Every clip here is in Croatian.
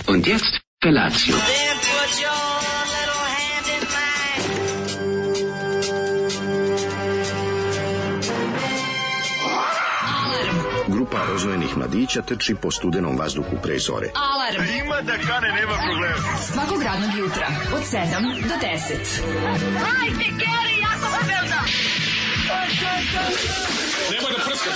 Und jetzt Felatio. Then put your little hand in mine. Grupa rozvojenih mladića trči po studenom vazduhu pre zore. Alarm. Ima da kane, nema problema. Svakog radnog jutra od 7 do 10. Hajde, Geri, jako se velda. Nema da prska,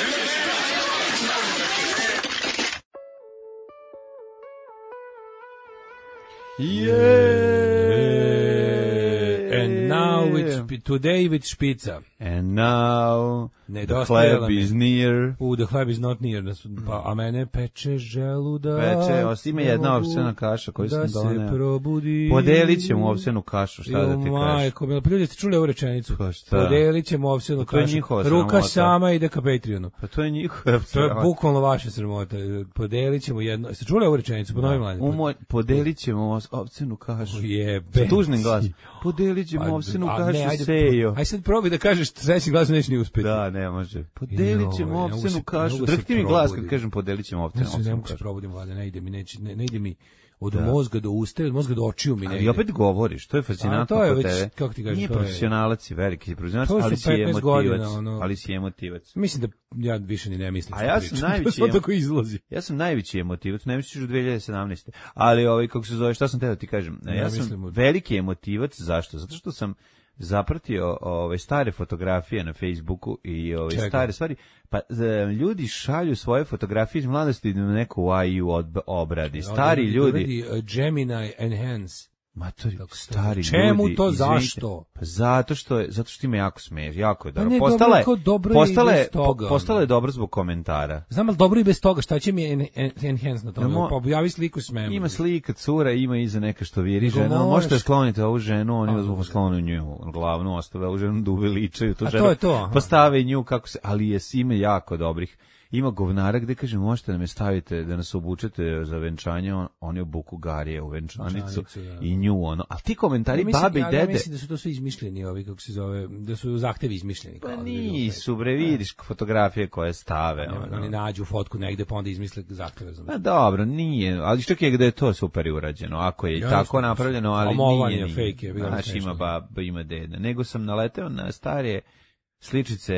And now today with špica. And now the Nedostajala hleb mi. is near. The hleb is not near. Pa, a mene peče želudak. Peče, ima jedna ovsena kaša koju sam doneo. Da se probudi. Podelit ćemo ovsenu kašu, šta da ti kažeš? Majko, pa ljudi ste čuli ovu rečenicu? Pa šta? Podelit ćemo ovsenu Pa to je kašu. njihova Ruka sramota. sama ide ka Patreonu. Pa to je njihova. To je bukvalno vaša sramota. Podelit ćemo jedno. Ste čuli ovu rečenicu? Ponovim mladim. Podelit ćemo ovsenu kašu. Jebe. Sa tužnim glasom. Podelit ćemo ovsenu kašu, sejo. Aj sad probaj da kažeš treći glas, neće ni uspeti. Da, ne može. Podelit ćemo ovsenu kašu. Drhti mi glas kad kažem podelit ćemo ovsenu Ne mogu se kašu. probudim, vlade, ne ide mi od mozga do usta, od mozga do očiju mi ne ide. I opet govoriš, to je fascinantno to je kod već, tebe. kako ti kažem, Nije to je- profesionalac i veliki profesionalac, To su ali si 15 emotivac. godina, ono. Ali si emotivac. Mislim da ja više ni ne mislim. A ja sam najveći To tako izlazi. Ja sam najveći emotivac, ne misliš u 2017. Ali kako se zove, šta sam teo da ti kažem? Ja sam mislim veliki emotivac, zašto? Zato što sam zapratio stare fotografije na Facebooku i Čega? stare stvari. Pa ljudi šalju svoje fotografije iz mladosti na neku AI obradi. Stari ljudi. Gemini Enhance. Matori, stari ljudi. Čemu to, izvinite. zašto? Pa zato što ima jako smeš, jako je dobro. ne, Postala je, dobro, dobro je i bez toga, postala je dobro zbog komentara. Znam, ali dobro i bez toga, šta će mi Enhance na tome? Pa objavi sliku s memom. Ima slika cura, ima iza neka što viri Nego žena, možeš- možete skloniti ovu ženu, oni uzmu sklonu nju, glavnu ostave ovu ženu da uveličaju tu A ženu. to je to, aha. Postave nju kako se, ali je ime jako dobrih. Ima govnara gde kaže možete da me stavite da nas obučete za venčanje, oni obuku Garije u venčanicu Venčanicu, da. i nju ono. A ti komentari Ja babe i Ja dede. mislim da su to sve izmišljeni ovi, kako se zove, da su zahtevi izmišljeni. Pa kao da bi nisu, bre, vidiš fotografije koje stave. bilo sve. Oni nađu fotku negde, pa onda izmisle zahteve. Pa dobro, nije, ali što je gde je to super i urađeno, ako je Jasno, tako napravljeno, ali omovanje, nije. fake je, bilo Znaš, ima smešno. baba, ima dede. Nego sam naleteo na starije sličice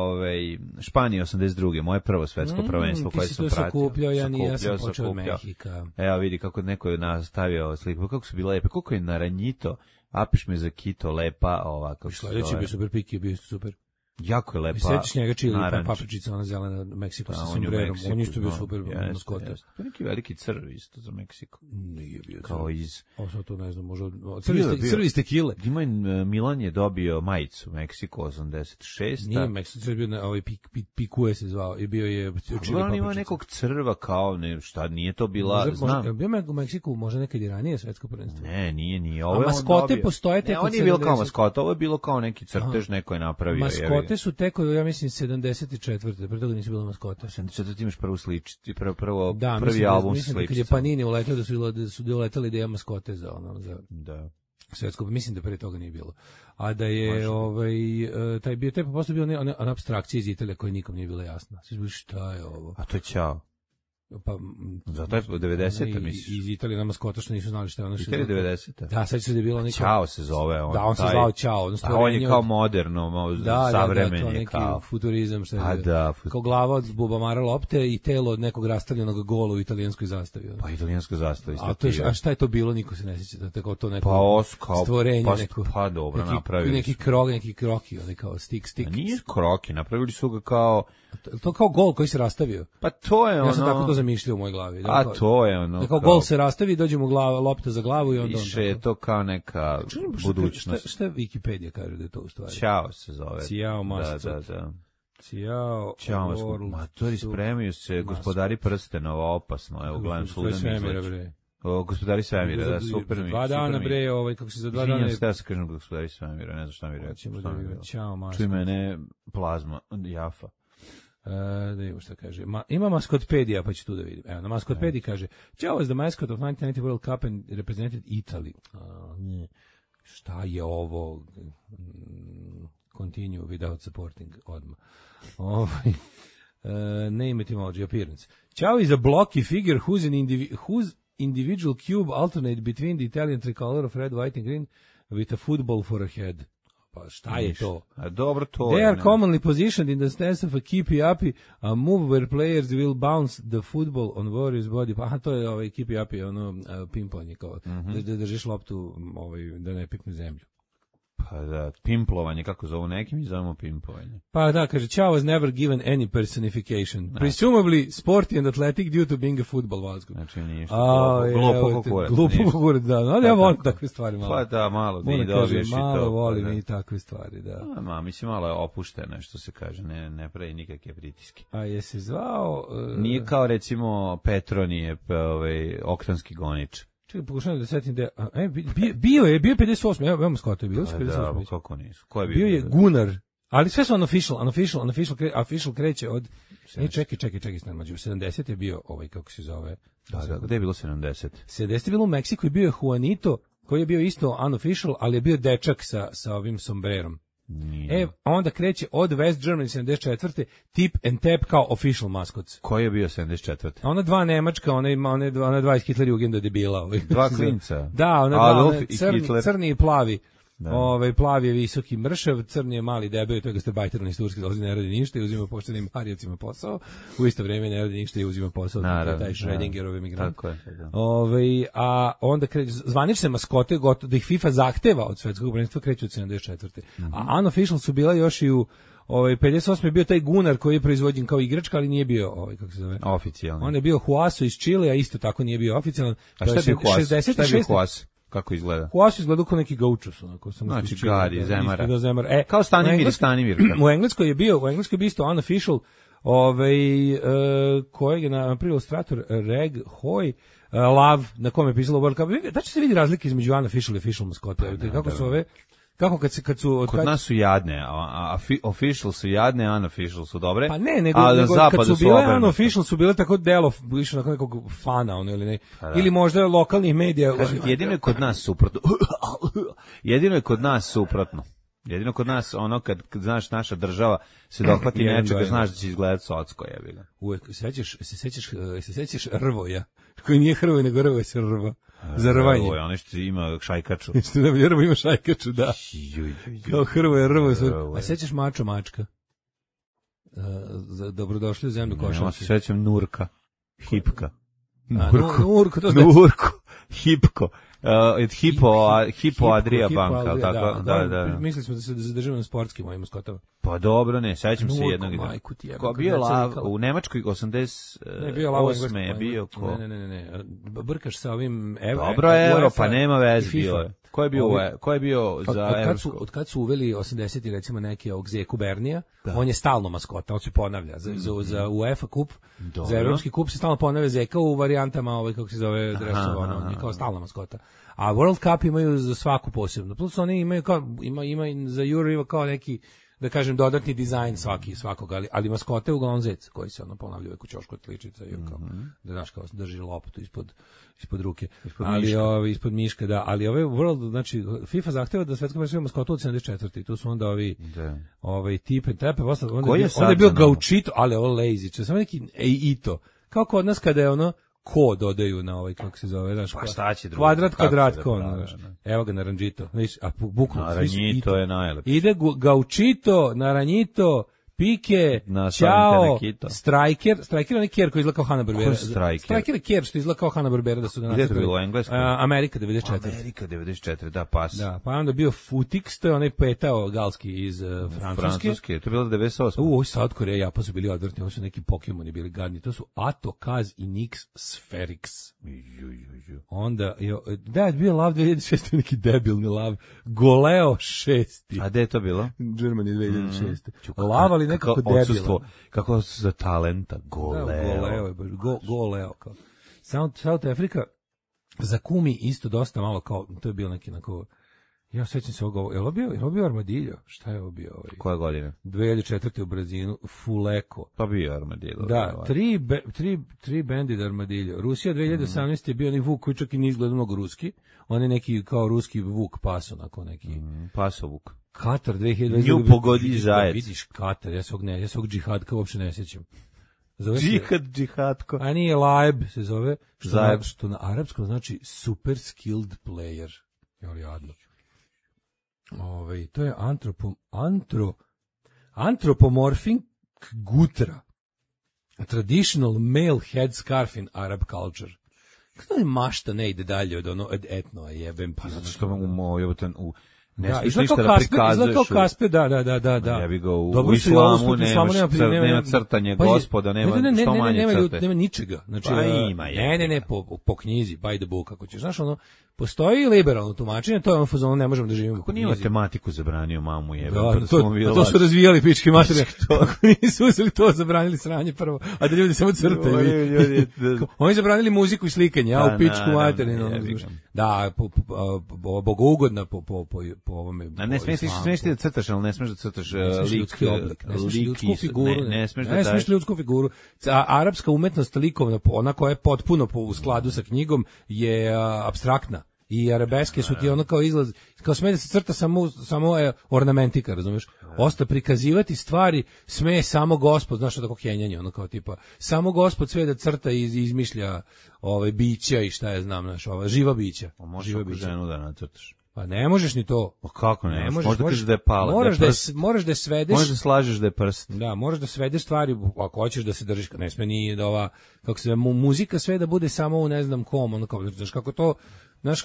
Španije 82. moje prvo svetsko prvenstvo koje sam Ti si to pratio. sakupljao, ja sam počeo od sakupljao. Mehika. Evo vidi kako neko je nastavio sliku, kako su bile lepe, koliko je naranjito, apiš me za kito, lepa, ovako. Sledeći bio super, Piki je bio super. Jako je lepa. I sećaš njega čili, naranč. papričica, ona zelena, Meksiko sa A, on je u sombrerom. Meksiku, On isto bio znam. super, Jeste, maskota. jeste. To je neki veliki crv isto za Meksiko. Nije bio Kao crv. iz... Ovo sad to ne znam, možda od Bio. crviste kile. Ima Milan je dobio majicu Meksiko 86. Nije Meksiko, je bio na ovaj Pikue se zvao i bio je čili On ima papričica. nekog crva kao, ne, šta, nije to bila, znam. Bio u Meksiku možda nekad i ranije svetsko prvenstvo. Nije. A Ovo je on maskote dobio. postoje tek Ne, od on nije bilo kao 70. maskota, ovo je bilo kao neki crtež, neko je napravio. Maskote su tek od, ja mislim, 74. Pre toga nisu bilo maskote. 74 imaš prvu sličicu, Da, prvi mislim, album mislim da kad je sličica. Panini uletao da su uletali ideja maskote za Da. svetsko, mislim da pre toga nije bilo. A da je taj posle bio ona apstrakcija iz Italije koja nikom nije bila jasna. Svi su bili, šta je ovo? A to je Ćao. Pa Zato je 90-te, ona misliš? iz Italije na maskota što nisu znali šta je ono što. Italija 90-te. Da, sad se da je bilo neko. Ćao se zove on. Da, on se taj- zvao Ćao, A on je kao moderno, savremen kao je neki kao. futurizam što je. A da, kao glava od bubamara lopte i telo od nekog rastavljenog gola u italijanskoj zastavi. ono. Pa italijanska zastava isto. A šta je to bilo, niko se ne sjeća, da tako to neko Kao stvorenje, pa, neko, pa dobro, napravili neki su. krog, neki kroki, onaj kao stik. A nije kroki, napravili su ga kao, To kao gol koji se rastavio. pa to je ono. Ja sam tako to zamišljao u mojoj glavi. A to je ono. Da kao gol se rastavi, dođemo lopta za glavu i onda Više je to kao neka budućnost. Šta Wikipedia kaže da je to u stvari? Ćao se zove. Ćao, must Da. Ćao. Ćao, matori spremaju se, gospodari prstenova, opasno, evo gledam Svemira, Sudan izlači. bre. Gospodari svemira, da, super mi. 2 dana, super mi. bre, kako se za 2 dana... Izvinjam se, ja se kažem gospodari svemira, ne znam šta mi rekao. Ćemo šta da mi vidimo. bilo. Ćao, maskot. Čuj mene, plazma, Jafa. Da vidimo šta kaže. Ima maskotpedija, pa ću tu da vidim. Evo, na maskotpediji kaže Ćao was the mascot of 1990 World Cup and represented Italy. Šta je ovo? Continue without supporting odmah. Name etymology, appearance. Ćao is a blocky figure whose individual cube alternate between the Italian tricolor of red, white and green with a football for a head. Pa šta je to? A dobro to They je. are commonly positioned in the stance of a keepy-uppy, a move where players will bounce the football on various body. Pa aha, to je ovaj keepy-uppy, ono pimplanje, kao da držiš loptu, da ne pikne zemlju. Pa da, pimplovanje, kako zovu neki, mi zovemo pimplovanje. Pa da, kaže, Chow was never given any personification. Presumably sporty and athletic due to being a football vazgo. Znači ništa. Glupo kukurac, da. Ali ja volim takve stvari malo. Pa da, malo da i Moram dobiješ kažem, i to. malo volim pa da. i takve stvari, da. Mislim, malo je opušteno, što se kaže, ne pravi nikakve pritiske. A je se zvao... Nije kao, recimo, Petronije, oktanski gonič. Čekaj, pokušavam da setim da... Bio je 58. Evo maskota je bilo. Da, kako nisu. Ko je bio je Gunnar, ali sve su unofficial kreće od... Čekaj, snemađu. 70 je bio kako se zove... Da, gde je bilo 70? 70 je bilo u Meksiku i bio je Juanito, koji je bio isto unofficial, ali je bio dečak sa ovim sombrerom. Nije. Onda kreće od West Germany 74. Tip and Tap kao official maskots. Koji je bio 74. Ona dva Nemačka, ona dva iz Hitlerjugenda debila. Dva klinca. Da, Adolf dva, i Hitler. crni i plavi. Plavi je visoki mršav, crni je mali debel, to je gastarbajter iz Turske, dolazi ne radi ništa i uzima poštenim Harijevcima posao, u isto vrijeme ne radi ništa i uzima posao, taj Schrödingerov emigrant. A onda zvanične maskote, da ih FIFA zahteva od svetskog prvenstva, kreću od 74. A unofficial su bila još i u 58. je bio taj Gunnar koji je proizvođen kao igračka, ali nije bio kako se zove? Oficijalno. On je bio Huaso iz Čilea, isto tako nije bio oficijalan. A šta je bio Huaso? Šta je bio Huaso? Kako izgleda? Huaso izgleda kao neki gaučus, onako. Znači Gari, Zemara. Zemara. Kao Stanimirka. U Engleskoj je bio isto unofficial, kojeg je napravio ilustrator Reg Hoy, Love, na kome je pisalo World Cup. Da će se vidi razlike između unofficial i official maskote. Kako su ove... Kako kad su... Kod nas su jadne, a official su jadne, a unofficial su dobre. Pa ne, nego kad su bile unofficial su bile tako delo, više nakon nekog fana, ili ne. Ili možda lokalnih medija. Jedino je kod nas suprotno. Jedino je kod nas, kad znaš, naša država se dohvati nečega, znaš da će izgledati socko, jebi ga. Uvek, se sećaš Rvoja, koji nije Hrvoj, nego Rvoja se rva. Za rvanje. Ovo je ono što ima šajkaču. Rvo ima šajkaču, da. Kao Hrvoje, Rvo. A sećaš Mačka? Dobrodošli u zemlju košarke. Ja se sećam Nurka. Hipka. Nurko, to Hipko. Hipo Adria banka, tako, da. Mislili smo da se zadržimo na sportskim mojim maskotama. Pa dobro, ne, sećam se jednog. Ko bio Lav u Nemačkoj 88. je bio ko? Ne. Brkaš sa ovim Dobro, Euro, pa nema veze bio. Ko je bio za Evropsku? Od kad su uveli 80. recimo neki ovog Zeku Bernija, on je stalno maskota, on se ponavlja za UEFA kup, za Evropski kup se stalno ponavlja Zeka u varijantama kako se zove dresova, on je kao stalna maskota. A World Cup imaju za svaku posebno. Plus oni imaju ima za Euro kao neki, da kažem, dodatni dizajn svakog, ali maskote uglavnom zec koji se ponavlja uvek u ćošku od kličica i kao, da znaš, kao drži loptu ispod ruke. Ispod miška, da. Ali World, znači, FIFA zahteva da svetsko prvenstvo ima maskotu od 74. Tu su onda ovi tip and tap, onda je bio Gauchito, ali lazy, samo neki Ito. Kao kod nas kada je ko dodaju na kako se zove, znaš, pa šta će drugo? Kvadrat, znaš. Evo ga Naranjito, a bukvalno Naranjito je najlepši. Ide Gauchito, Naranjito, Pike, Ćao, Striker je onaj Kjer koji izgleda kao Hanna-Barbera. Ko je Striker? Striker je Kjer što izgleda kao Hanna-Barbera da su ga nacrtali. Gdje je to bilo, Engleska? Amerika 94. Amerika 94, da, pas. Da, pa onda bio Futix, to je onaj petao galski iz Francuske. To je bilo 98. Ovo South Korea i Japan su bili odvrtni, ovo su neki Pokemoni bili gadni. To su Ato, Kaz i Nix Sferix. Onda, da je bio Lav 2006, neki debilni Lav. Goleo 6. A gde je to bilo? Germany 2006. Lav, ali nekako debila. Kako su za talenta, Goleo. Goleo. South Africa, za Kumi isto dosta malo kao, to je bio neki onako, ja sećam se ovoga, je li bio Armadillo? Šta je ovo bio? Koja godina? 2004. u Brazilu, Fuleko. Pa bio Armadillo. Da, tri bandit Armadillo. Rusija 2018. je bio onaj Vuk koji čak i nije izgledao mnogo ruski, on je neki kao ruski Vuk paso, onako neki. Pasovuk. Katar 2020. Nju pogodi zajec. Vidiš Katar, ja se ovog džihadka uopšte ne sjećam. Zove se, džihadko. a nije Laib se zove, Zaib. što na arapskom znači super skilled player. Jel jadno. To je anthropomorphing gutra. A traditional male headscarf in Arab culture. Kako je mašta ne ide dalje od etno, jebem. Pa zato što u ne da, smiješ ništa da prikazuješ. Kao Kaspe, da. Ja bi ga u islamu nema crtanje gospoda, nema što manje crte. Nema ničega. Znači, pa ima je. Ne, po knjizi, by the book, kako ćeš. Znaš, postoji liberalno tumačenje, to je fazonu, ne možemo da živimo po knjizi. Kako nije matematiku zabranio mamu jebe? To su razvijali pički materije. Nisu uzeli to, zabranili sranje prvo, a da ljudi samo crtaju. Oni zabranili muziku i slikanje, a u pičku materiju. Da, bogougodna po ovome. A ne smiješ ti da crtaš, ali ne smiješ da crtaš ljudski oblik, ne smiješ ljudsku figuru, ne smiješ ljudsku figuru. Arapska umetnost likovna, ona koja je potpuno u skladu sa knjigom, je apstraktna. I arabeske su ti ono kao izlaz, kao sme da se crta samo ornamentika, razumeš? Osta prikazivati stvari sme samo Gospod, znaš što tako kenjanje, ono kao tipa, samo Gospod sve da crta i izmišlja bića i šta je znam, znaš, živa bića. Možeš ženu da nacrtaš. Pa ne možeš ni to. Pa kako ne? Možda kažeš da je pala. Moraš da svedeš. Možda slažeš da je prst. Da, moraš da svedeš stvari, ako hoćeš da se držiš, ne sme ni da ova, kako se muzika sve da bude samo u ne znam kom, ono kao, znaš kako to, znaš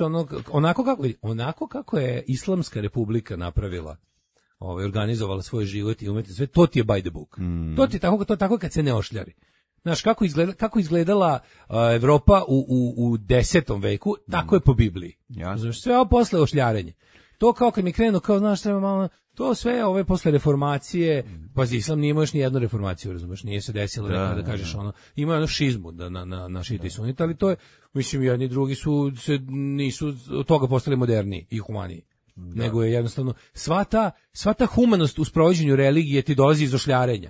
onako kako je Islamska republika napravila, organizovala svoj život i umetnost, sve to ti je by the book. To ti je tako kad se ne ošljari. Znaš, kako izgledala Evropa u 10. veku, tako je po Bibliji. Znaš, sve ovo posle ošljarenje. To kao kad mi krenu, kao, znaš, treba malo, to sve ove posle reformacije, pazi, Islam nije imao još ni jednu reformaciju, razumeš, nije se desilo da kažeš ono, ima šizmu na šite i sunita, ali to je, mislim, jedni drugi nisu od toga postali moderniji i humaniji. Nego je jednostavno sva ta humanost u sprovođenju religije ti dolazi iz ošljarenja.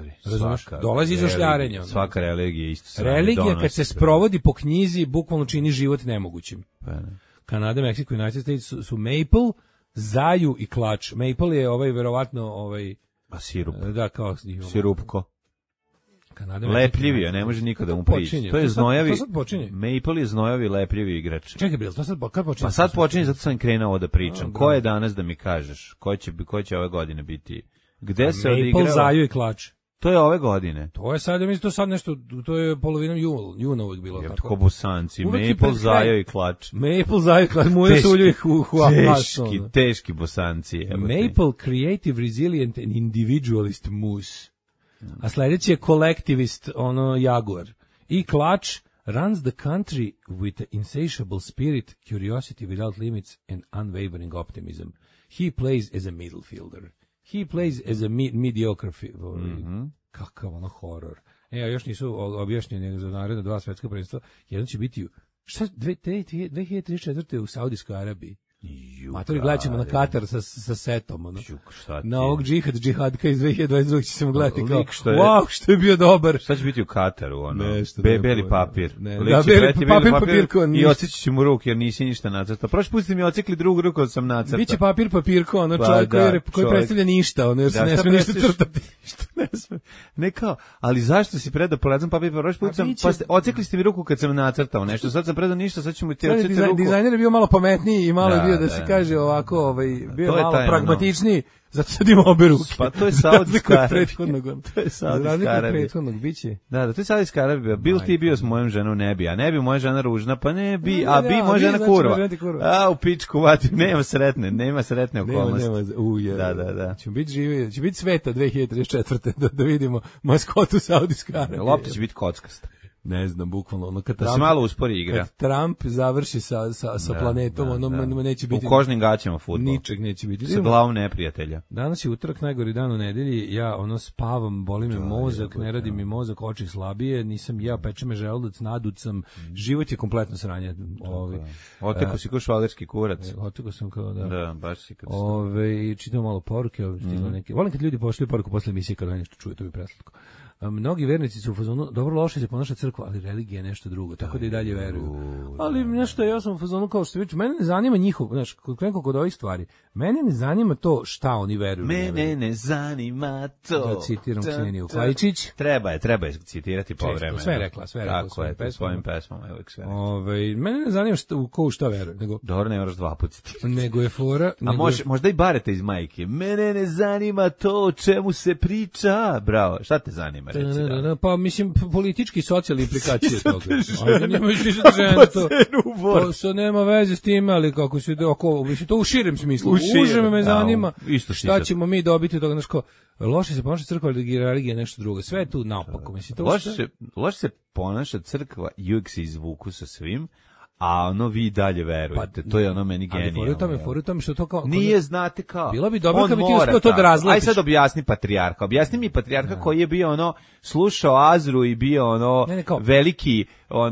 Dolazi iz ošljarenja. Svaka religija je isto. Religija kad se sprovodi po knjizi bukvalno čini život nemogućim. Kanada, Meksiko i United States su maple, zaju i klač. Maple je verovatno sirup. Da, kao sirupko. Lepljivi, a ne može niko da mu priđe. To je znojavi. Maple je znojavi, lepljivi igrač. Čekaj, Bil, to sad kad počinje? Pa sad počinje, zato sam krenuo da pričam. Ko je danas da mi kažeš? Ko će ove godine biti? Gde se odigrao? Maple, zaju i klač. To je ove godine. To je sad, ja mislim, to sad nešto, to je polovinom juna uvijek bilo. Tako bosanci, Maple, zaju i klač. Maple, zaju i klač, moje su uvijek teški bosanci. Maple, creative, resilient and individualist moose. A sljedeći je collectivist, Jaguar. I Clutch runs the country with an insatiable spirit, curiosity without limits and unwavering optimism. He plays as a middle fielder. He plays as a mediocre fielder. Kakav horor. Još nisu objašnjeni za naredne 2 svetska prvenstva. Jedan će biti 2034. u Saudijskoj Arabiji. Matori, gledat ćemo na Katar sa setom. Na ovog džihadka iz 2022 ćemo gledati kao, wow, što je bio dobar. Šta će biti u Kataru? Beli papir. Papir i odsjeći ću mu ruku jer nisi ništa nacrta. Prošli put ste mi ocikli drugu ruku od sam nacrta. Biće papir, čovjek koji predstavlja ništa, jer se ne sme ništa crtati. Ne kao, ali zašto si predao porazan papir? Prošli put sam, ocikli ste mi ruku kad sam nacrtao nešto, sad sam predao ništa, sad ćemo ti ociti ruku. Dizajner je bio malo pametniji i malo da se kaže ovako, bio malo pragmatičniji, zato sad ima obe ruke. Pa to je Saudijska Arabija. To je Saudijska Arabija. Biće. Da, to je Saudijska Arabija. Bil ti bio s mojom ženom, ne bi, a ne bi moja žena ružna, pa ne bi, a bi moja žena kurva. A u pičku vati, nema sretne okolnosti. Da. Će biti sveta 2034. da vidimo maskotu Saudijske Arabije. Lopta će biti kockasta. Ne znam, bukvalno kad Trump, se malo uspori igra. Kad Trump završi sa planetom, neće biti u kožnim gaćama fudbal. Ničeg neće biti. Sa glavom neprijatelja. Danas je utorak, najgori dan u nedelji. Ja spavam, boli me mozak, ne radi mi mozak, oči slabije, nisam jeo, peče me želudac, nadut sam. Život je kompletno sranje. Oteko si ko švalerski kurac. Oteko sam kao da. Da, baš si kad. Čitam malo poruke, stiglo neke. Volim kad ljudi pošalju poruku posle emisije kad nešto čuju, to bi preslatko. Mnogi vernici su u fazonu, dobro, loše se ponaša crkva, ali religija je nešto drugo, tako da i dalje veruju. Ali nešto ja sam u fazonu kao što vidiš, mene ne zanima njihov, znaš, kod ovih stvari. Mene ne zanima to šta oni veruju. Mene ne zanima to. Da citiram Kseniju Klajičić. Treba je citirati povremeno. Sve rekla tako je, svojim pesmama je uvek sve. Mene ne zanima ko šta veruje, nego dobro, ne moraš dva puta citirati. Nego je fora, možda i barete iz majke. Mene ne zanima to o čemu se priča. Bravo. Šta te zanima, reci da? Pa mislim politički i socijalne implikacije toga. Ajde, nemaš više to što nema veze s tim, ali kako se to u širem smislu. Uže me zanima šta ćemo mi dobiti od toga, znaš ko, loše se ponaša crkva, religija, nešto drugo. Sve je tu naopako. Loše se ponaša crkva i uvijek se izvuku sa svim, a ono vi dalje verujete. To je ono meni genijalno. Ali fore tome što to kao... Nije, znate kao. Bilo bi dobro kad bi ti uspio to da razlepiš. Aj sad objasni patrijarha. Objasni mi patrijarha koji je bio ono, slušao Azru i bio ono veliki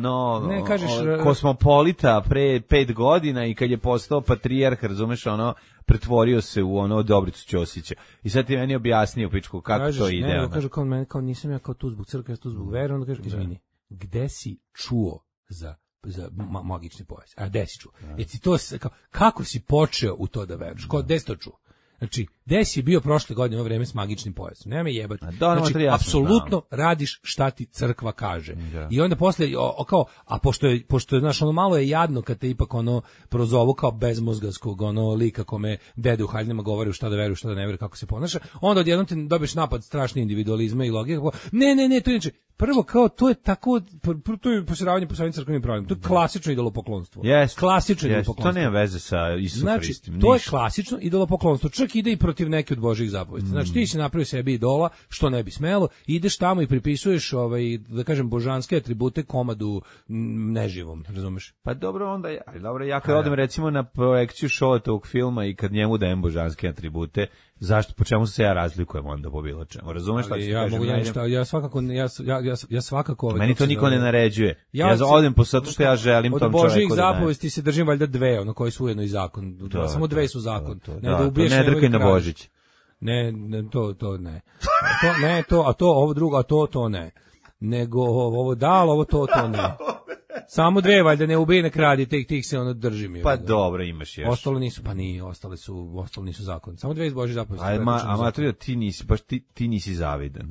kosmopolita pre 5 godina i kad je postao patrijarh, razumeš, ono, pretvorio se u ono Dobricu Ćosića. I sad ti meni objasnio, pičku, kako to ide. Ne, kaže kao meni, kao nisam ja kao tu zbog crkve, tu zbog vere, onda kaže, izvini, gde si čuo za magični pojas? A gde si čuo? Kako si počeo u to da veruješ? Gde si to čuo? Znači, gde si bio prošle godine u vreme s magičnim pojasom? Nema me jebati. Znači, apsolutno radiš šta ti crkva kaže. I onda posle, a pošto je, znaš, ono malo je jadno kad te ipak ono prozovu kao bezmozgarskog ono lika kome dede u haljnama govori šta da veruje, šta da ne veruje, kako se ponaša, onda odjednom te dobiješ napad strašni individualizma i logike. Ne, to je inače, prvo kao, to je tako, to je posiravanje po svojim crkvenim pravilima. To je klasično idolopoklonstvo. Klasično idolopoklonstvo. To nema veze sa Isusom Hristom. Znači, to je klasično idolopoklonstvo. Čak ide i protiv neke od Božjih zapovesti. Znači, ti si napravio sebi idola, što ne bi smelo, ideš tamo i pripisuješ, da kažem, božanske atribute komadu neživom, razumeš? Pa dobro, onda, ja kad odem recimo na projekciju Šoletovog filma i kad njemu dajem božanske atribute, zašto, po čemu se ja razlikujem onda po bilo čemu? Razumeš šta ću kažem? Ja svakako... Meni to niko ne naređuje. Ja odem zato što ja želim tom čoveku da... Od Božjih zapovesti se držim valjda dve, ono koji su ujedno i zakon. Samo dve su zakon. Ne drkaj na Božić. Ne, to ne. Ovo drugo, a to ne. Nego ovo dalo, ovo to ne. Samo dve, valjda ne ubij, ne kradi, tih se ono držim. Pa dobro, imaš još. Ostalo nisu, pa nije, ostali nisu zakon. Samo dve iz Božje zapovesti. A Matrio, ti nisi zavidan.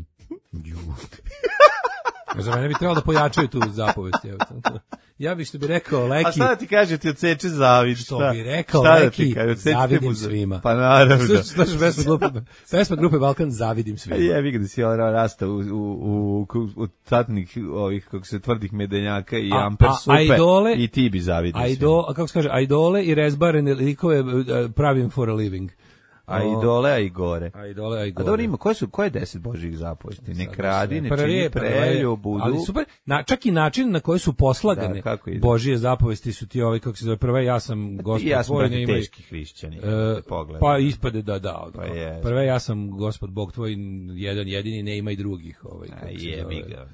Za mene bi trebalo da pojačaju tu zapovest. Ja bi što bi rekao Leki... A šta da ti kaže, ti odseče zavid? Što bi rekao Leki, zavidim svima. Pa naravno. Slušaš pesma grupe Balkan, zavidim svima. Jebi ga da si rasta u tatnih ovih, kako se tvrdih medenjaka i amper supe i ti bi zavidim svima. Kako se kaže, a idole i rezbarene likove pravim for a living. A idole, a i gore. A idole, a i gore. A dobro ima, koje je 10 Božjih zapovesti? Ne kradi, ne čini preljubu. Ali super, čak i način na koji su poslagane Božje zapovesti su ti ovi, kako se zove, prve ja sam gospod tvoj, ne imaj... teški hrišćani, pa ispade da. Prve ja sam gospod Bog tvoj, jedan jedini, ne ima i drugih. Jebi ga.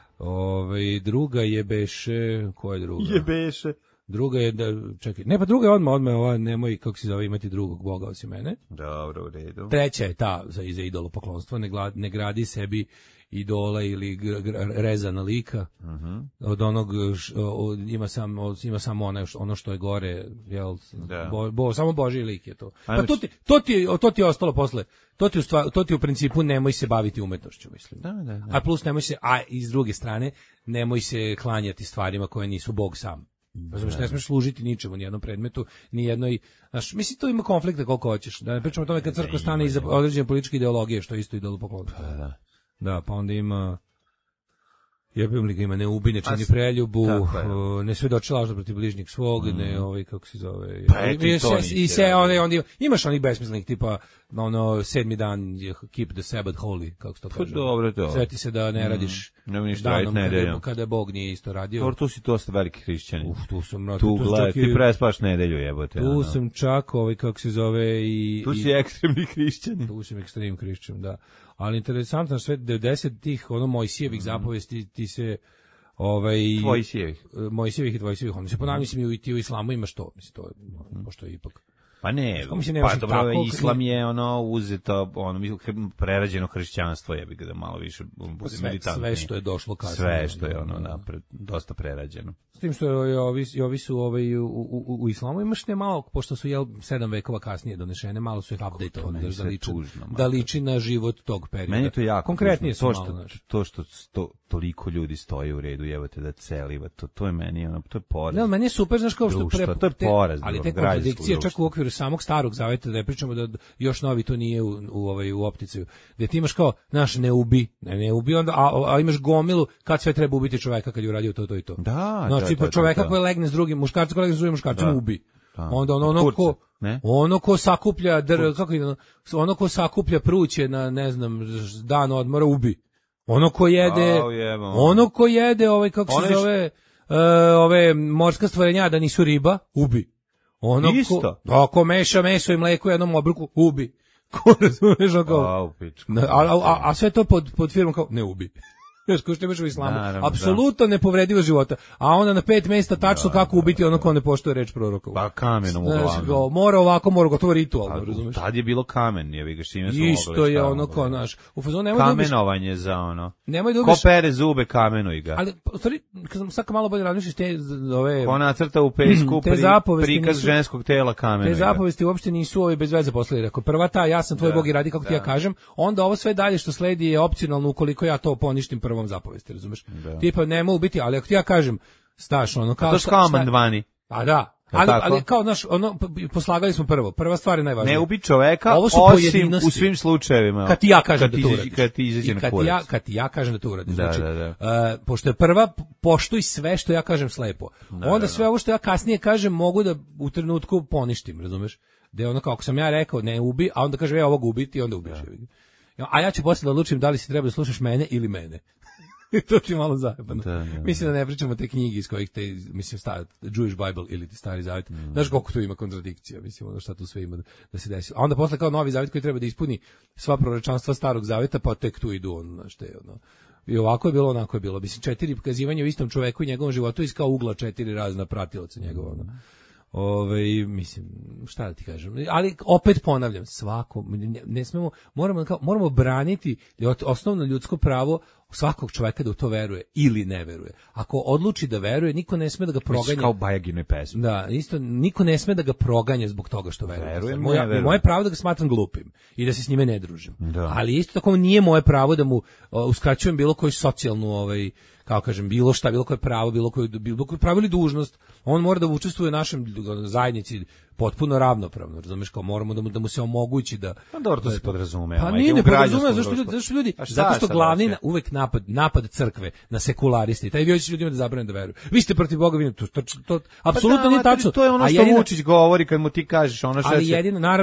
Druga je beše, ko je druga? Je beše. Druga je, pa druga je odmah, nemoj, kako se zove, imati drugog Boga osim mene. Dobro, u redu. Treća je ta za idolopoklonstvo, ne gradi sebi idola ili rezana lika. Od onog, ima samo ono što je gore, jel, samo Božji lik je to. Pa to ti je ostalo posle. To ti u principu nemoj se baviti umetnošću, mislim. Da. A plus nemoj se, a iz druge strane, nemoj se klanjati stvarima koje nisu Bog sam. Ne smiješ služiti ničemu, ni jednom predmetu, ni jednoj, znaš, mislim, to ima konflikta koliko hoćeš, da ne pričamo o tome kad crkva stane iza određene političke ideologije, što je isto idolopoklonstvo. Da, pa onda ima, jebim li ga, ima ne ubi, ne čini preljubu, ne svedoči lažno protiv bližnjeg svog, ne kako se zove. I se onda imaš onih besmislenih tipa ono 7. dan keep the Sabbath holy, kako se to kaže. Dobro to. Sveti se da ne radiš danom kada Bog nije isto radio. Dobro, tu si dosta veliki hrišćanin. Tu ti prespaš nedelju, jebote. Tu sam čak kako se zove i tu si ekstremni hrišćanin. Tu sam ekstremni hrišćanin, da. Ali interesantno sve 90 tih Mojsijevih zapovesti ti se Mojsijevih i Tvojsijevih, onda se ponavljaju, mislim, i ti u islamu imaš to, mislim, to pošto je ipak. Pa ne, dobro, islam je uzeto, prerađeno hrišćanstvo, jebi ga da malo više bude militantnije. Sve što je došlo kasnije. Sve što je napred, dosta prerađeno. S tim što ovi su u islamu imaš ne malo, pošto su 7 vekova kasnije donešene, malo su ih updateovane da liči na život tog perioda. Meni to jako konkretnije su to što toliko ljudi stoje u redu, evo te da celiva, to je meni to je poraz. Ne, meni je super, znaš kao što to je poraz, ali te kontradikcije čak u okviru samog starog zaveta, da ne pričamo da još novi to nije u opticaju. Da ti imaš kao, znaš, ne ubi onda, a imaš gomilu kad sve treba ubiti čoveka kad je uradio to i to. Da, znači, čoveka koji legne s drugim muškarcem, koji legne s drugim muškarcem ubi. Onda ono ko sakuplja ono ko sakuplja pruće na, ne znam, dan odmora ubi. Ono ko jede kako se zove ove morska stvorenja da nisu riba, ubi. Ako meša meso i mleko u jednom obroku, ubi. Ko razumeš ako? A sve to pod firmom kao ne ubi. Ko što imaš u islamu. Apsolutno nepovredivo života. A onda na 5 mjesta tačno kako ubiti ono ko ne poštuje reč proroka. Pa kamenom u glavu. Mora ovako, mora gotovo ritualno, razumeš? Tad je bilo kamen, je vidiš, čime su isto je ono ko naš. U fazonu nemoj kamenovanje za ono. Nemoj da ko pere zube, kamenuj ga. Ali stvari, kad sam sad malo bolje razmišljaš te ove ko nacrta u pesku prikaz ženskog tela kamenuj. Te zapovesti uopšte nisu bez veze poslali. Rekao prva ta ja sam tvoj bog i radi kako ti ja kažem, onda ovo sve dalje što sledi je opcionalno ukoliko ja to poništim prvom zapovesti, razumeš? Tipa nema ubiti, ali ako ti ja kažem staš ono kao to kao amandmani. A da. Ali kao naš poslagali smo prva stvar je najvažnija. Ne ubi čoveka osim u svim slučajevima. Kad ti ja kažem da to uradiš. Kad ti izađe na kurac. Kad ti ja kažem da to uradiš. Znači, pošto je prva, poštuj sve što ja kažem slepo. Onda sve ovo što ja kasnije kažem mogu da u trenutku poništim, razumeš? Da je ono kako sam ja rekao, ne ubi, a onda kaže ovog ubiti, onda ubiš. A ja ću posle da odlučim da li si treba da slušaš mene ili mene. To ti malo zajebano. Mislim da ne pričamo te knjige iz kojih mislim, Jewish Bible ili ti Stari Zavet. Znaš koliko tu ima kontradikcija, mislim, ono šta tu sve ima da se desi. A onda posle kao Novi Zavet koji treba da ispuni sva proročanstva Starog Zaveta, pa tek tu idu i ovako je bilo, onako je bilo. Mislim, 4 pokazivanja u istom čoveku i njegovom životu iz kao ugla 4 razna pratilaca njegova, mislim, šta da ti kažem, ali opet ponavljam, svako, ne smemo, moramo braniti osnovno ljudsko pravo svakog čoveka da u to veruje ili ne veruje. Ako odluči da veruje, niko ne sme da ga proganja. Kao Bajaginoj pesmi. Da, isto, niko ne sme da ga proganja zbog toga što veruje. Moje pravo da ga smatram glupim i da se s njime ne družim. Da. Ali isto tako nije moje pravo da mu uskraćujem bilo koju socijalnu, kao kažem, bilo koje pravo, bilo koje pravo ili dužnost. On mora da učestvuje u našem zajednici potpuno ravnopravno, razumeš, kao moramo da mu se omogući da. Pa dobro, to se podrazumeva. Pa nije ne podrazumeva, zašto ljudi, zato što glavni uvek napad crkve na sekulariste. Taj već ljudima da zabrane da veruju. Vi ste protiv Boga, vi to apsolutno nije tačno. To je ono što Vučić govori kad mu ti kažeš ono što ali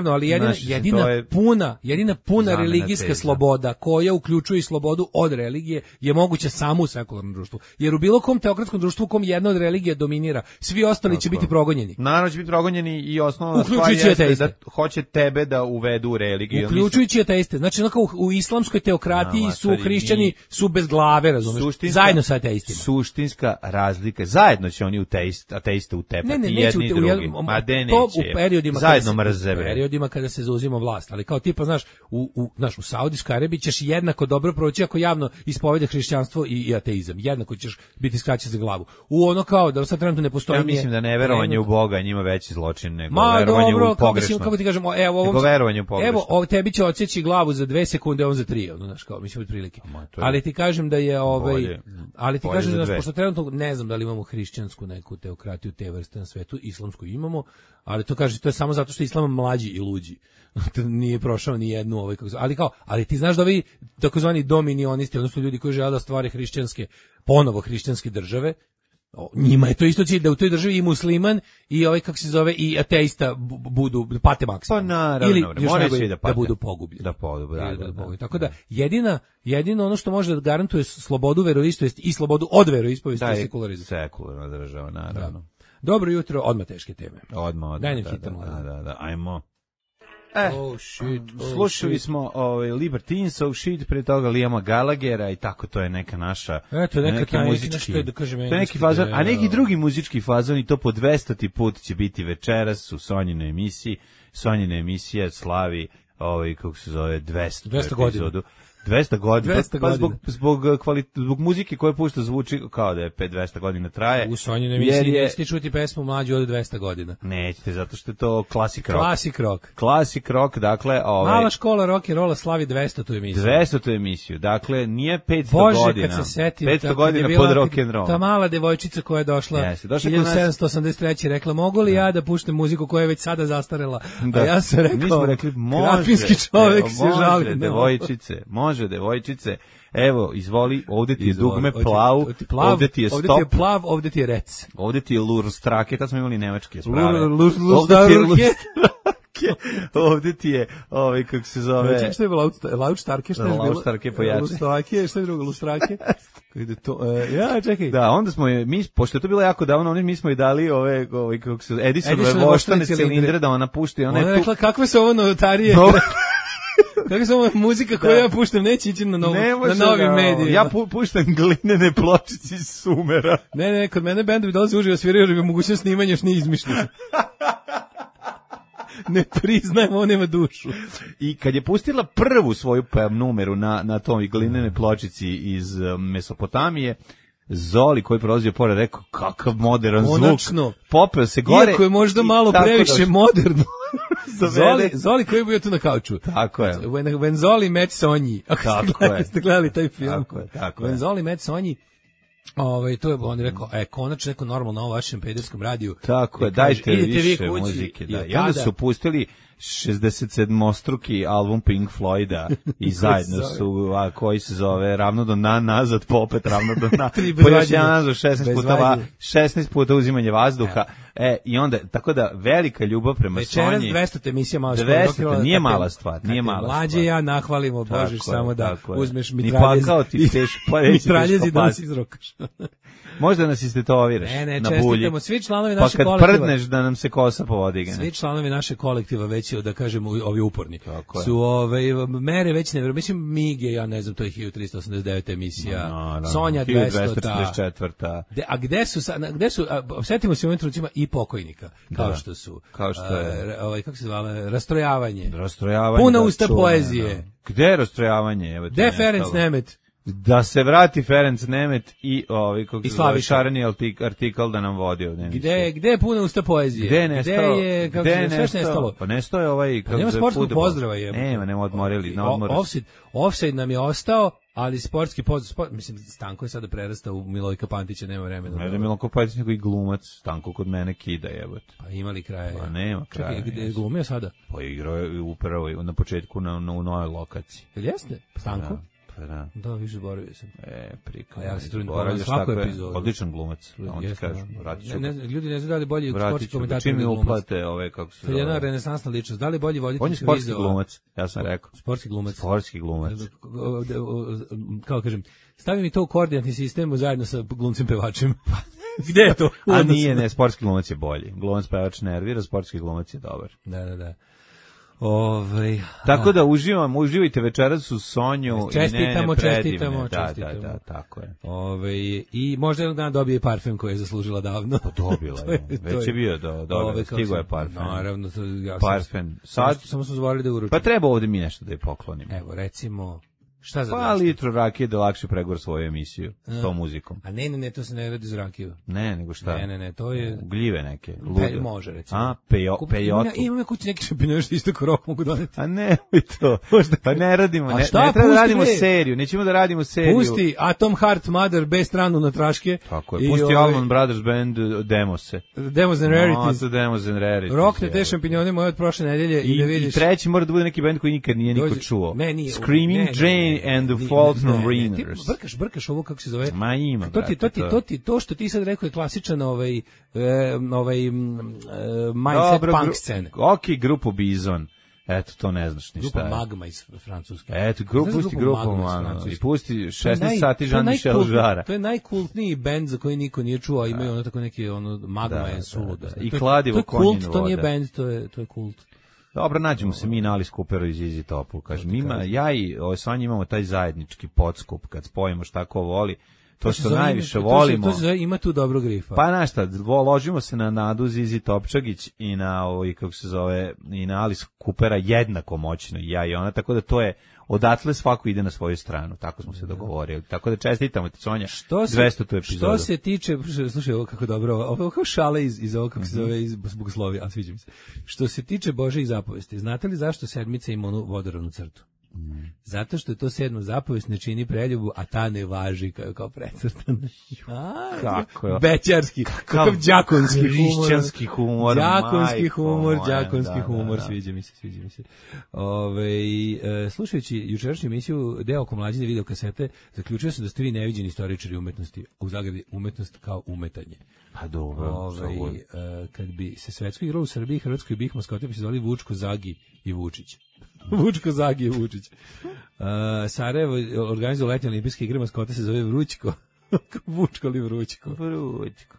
jedina puna religijska sloboda koja uključuje i slobodu od religije je moguća samo u sekularnom društvu. Jer u bilo kom teokratskom društvu u kom jedna od religija dominira, svi ostali će biti progonjeni. Naravno će biti progonjeni i osnovna stvar je da hoće tebe da uvedu u religiju. Uključujući ateiste. Znači, u islamskoj teokratiji su hrišćani su bez glave, razumiješ? Zajedno sa ateistima. Suštinska razlika. Zajedno će oni ateiste utepati jedni i drugi. To u periodima zajedno mrze. U periodima kada se zauzima vlast. Ali kao tipa, znaš, u Saudijskoj Arabiji ćeš jednako dobro proći ako javno ispovede hrišćanstvo i ateizam. Jednako ćeš biti skraćen za glavu. U ono kao da sad trenutno ne postoji. Ja mislim da neverovanje u Boga njima veći zločin nego verovanje u pogrešno. Kako ti kažemo, evo tebi će odseći glavu za 2 sekunde, on za 3, znaš, kao mislim otprilike. Ali ti kažem da je ali ti kažem da pošto trenutno ne znam da li imamo hrišćansku neku teokratiju te vrste na svetu, islamsku imamo, ali to kaže to je samo zato što je islam mlađi i luđi. Nije prošao ni jednu ali ti znaš da ovi takozvani dominionisti, odnosno ljudi koji žele da stvore ponovo hrišćanske države, njima je to isto cilj da u toj državi i musliman i kako se zove i ateista budu pate maksimum. Pa naravno, ili moraju svi da budu pogubljeni. Da budu. Tako da jedino ono što može da garantuje slobodu veroispovesti i slobodu od veroispovesti je sekularizam. Sekularna država, naravno. Da. Dobro jutro, odmah teške teme. Odmah. Daj nam hitan. Da, ajmo. Slušali smo Libertinesov shit, pre toga Liama Gallaghera i tako, to je neka naša neki muzički, to je neki fazon, a neki drugi muzički fazon i to po 200. put će biti večeras u Sonjinoj emisiji. Sonjina emisija slavi kako se zove 200 godina. 200 godina. 200 godina. Zbog muzike koja pušta zvuči kao da je 200 godina traje. U Sonjinoj emisiji nećete čuti pesmu mlađu od 200 godina. Nećete, zato što je to klasik rock. Klasik rock, dakle... Mala škola rock and rolla slavi 200 tu emisiju. 200 tu emisiju, dakle nije 500 Bože, godina. Kad se setim, 500 godina pod rock and roll. Ta mala devojčica koja je došla 1783. rekla, mogu li ja da puštem muziku koja je već sada zastarela? Da. A ja sam rekao, mi smo rekli, grafijski čovjek se žali. Može, devojčice. Evo, izvoli, ovdje ti je dugme plav, ovdje ti je stop. Ovdje ti je plav, ovdje ti je rec. Ovdje ti je lurstrake, tad smo imali nemačke sprave. Lurstrake. Ovdje ti je, kako se zove... Ček, što je bilo Lautstärke, što je bilo? Lautstärke pojače. Lustrake, što je drugo, Lustrake? Ja, čekaj. Da, onda smo je, pošto je to bilo jako davno, mi smo i dali kako se Edisonove voštane cilindre da ona pušti. Ona je rekla, kakve su ovo novotarije? Kako se ovo muzika koju ja puštam neće ići na novim medijima. Ja puštam glinene pločice iz Sumera. Ne, kod mene bendovi dolaze uživo sviraju, jer bi mogućnost snimanja još nije izmišljeno. Ne priznajem, ovo nema dušu. I kad je pustila prvu svoju numeru na toj glinene pločici iz Mesopotamije, Zoli koji prolazio pored rekao, kakav modern zvuk. Popeo se gore. Iako je možda malo previše moderno. Zoli koji je bio tu na kauču. Tako je. When Zoli met Sonji. Ako ste gledali taj film. Tako je. When Zoli met Sonji. To je on rekao, konačno neko normalno na ovom vašem pederskom radiju. Tako je, dajte više muzike. I onda su pustili 67-struki album Pink Floyda i zajedno su, koji se zove Ravno do nazad, popet ravno do još jedan nazad, 16 puta uzimanje vazduha. I onda, tako da, velika ljubav prema Sonji. Večeras 200 emisija mala stvar. 200, nije mala stvar, nije mala stvar. Mlađe ja nahvalimo, Božiš, samo da uzmeš mitraljez i da nas izrokaš. Možda nas istetoviraš na bulji. Čestitamo, svi članovi naše kolektiva. Pa kad prdneš da nam se kosa povodigne. Svi članovi naše kolektiva već, da kažemo, ovi uporni. Su mere već ne vjerujem. Mislim, Mige, ja ne znam, to je 1389 emisija. Sonja 200. A gde su, setimo se u ovim trucima i pokojnika, kao što su. Kao što je. Kako se zvala? Rastrojavanje. Puna usta poezije. Gde je rastrojavanje? Gde Ferenc Nemet? Da se vrati Ferenc Nemet i kako se zove šareni artikal da nam vodi ovdje. Gde je puna usta poezije? Gde je nestalo? Gde je nestalo? Pa nesto je nema sportskog pozdrava je. Nema odmorili. Offside nam je ostao, ali sportski pozdrav, mislim, Stanko je sada prerastao u Milojka Pantića, nema vremena. Ne da Milojko Pantić nego i glumac, Stanko kod mene kida jebote. Pa ima li kraja? Pa nema kraja. Čekaj, gde je glumio sada? Pa igrao je upravo na početku na novoj lokaciji. Jeste? Stanko? Da, više boravio sam. Prikladno. Ja se trudim ponavljam svaku epizodu. Odličan glumac. On ti kaže, vratit ću. Ljudi ne znaju da li bolji sportski komentator čim mi uplate kako se zove. To je jedna renesansna ličnost. Da li bolji voditelj? On je sportski glumac, ja sam rekao. Sportski glumac. Kao kažem, stavi mi to u koordinatni sistem zajedno sa glumcem pevačem. Gde je to? A nije, sportski glumac je bolji. Glumac pevač nervira, sportski glumac je dobar. Da. Tako da uživajte večeras u Sonju. Čestitamo. Da, tako je. I možda jednog dana dobije parfem koji je zaslužila davno. Pa dobila je. Već je bio stigo je parfem. Naravno. Parfem. Samo smo zvorili da uručimo. Pa treba ovdje mi nešto da je poklonimo. Evo, recimo... Šta za pa litru rakije da lakše pregor svoju emisiju s tom muzikom. A ne, to se ne radi za rakiju. Ne, nego šta? Ne, to je... Gljive neke, lude. Može, recimo. A, pejotu. Imam kući neki šampinjoni što isto korok mogu doneti. A ne, to. Pa ne radimo, ne treba da radimo seriju, nećemo da radimo seriju. Pusti Atom Heart Mother bez stranu na traške. Tako je, pusti Allman Brothers Band Demose. Demos and Rarities. Demos and Rarities. Rokne te šampinjone moje od prošle nedelje i da vidiš. I treći mora da bude neki band koji nikad nije niko čuo. Screaming Jane and the Fall. Ti brkaš ovo kako se zove. Ma ima. To što ti sad rekao je klasičan mindset punk scene. Okej, grupu Bizon. Eto, to ne znaš ni šta je. Grupa Magma iz Francuske. Eto, pusti grupu Magma. I pusti 16 sati Jean-Michel Jarre. To je najkultniji bend za koji niko nije čuo, a imaju ono tako neki Magma je suludo. I kladivo konjin voda. To nije bend, to je kult. Dobro, nađemo se mi na Alice Cooperu iz Easy Topu. Kažem, ja i Sonja imamo taj zajednički podskup kad spojimo šta ko voli. To što najviše volimo. To se zove, ima tu dobro grifa. Pa znaš šta, ložimo se na Nadu Zizi Topčagić i na kako se zove, i na Alice Coopera jednako moćno, i ja i ona, tako da to je odatle svako ide na svoju stranu, tako smo se dogovorili. Tako da čestitamo ti, Sonja, 200. epizodu. Što se tiče, slušaj, ovo kako dobro, ovo kao šale iz ovo kako se zove iz bogoslovija, a sviđa mi se. Što se tiče Božjih zapovesti, znate li zašto sedmica ima onu vodoravnu crtu? Zato što je to 7. zapovest ne čini preljubu, a ta ne važi kao precrtana. Kako je? Bećarski, kakav đakonski humor. Hrišćanski humor. Đakonski humor, sviđa mi se. Slušajući jučerašnju emisiju Deo oko mlađine video kasete, zaključio sam da ste vi neviđeni istoričari umetnosti, u zagradi umetnost kao umetanje. Pa dobro. Kad bi se svetsko igralo u Srbiji, Hrvatskoj bih maskote bi se zvali Vučko, Zagi i Vučić. Vučko, Zagi i Vučić. Sarajevo organizuje letnje olimpijske igre, maskote se zove Vrućko. Vučko li Vrućko? Vrućko.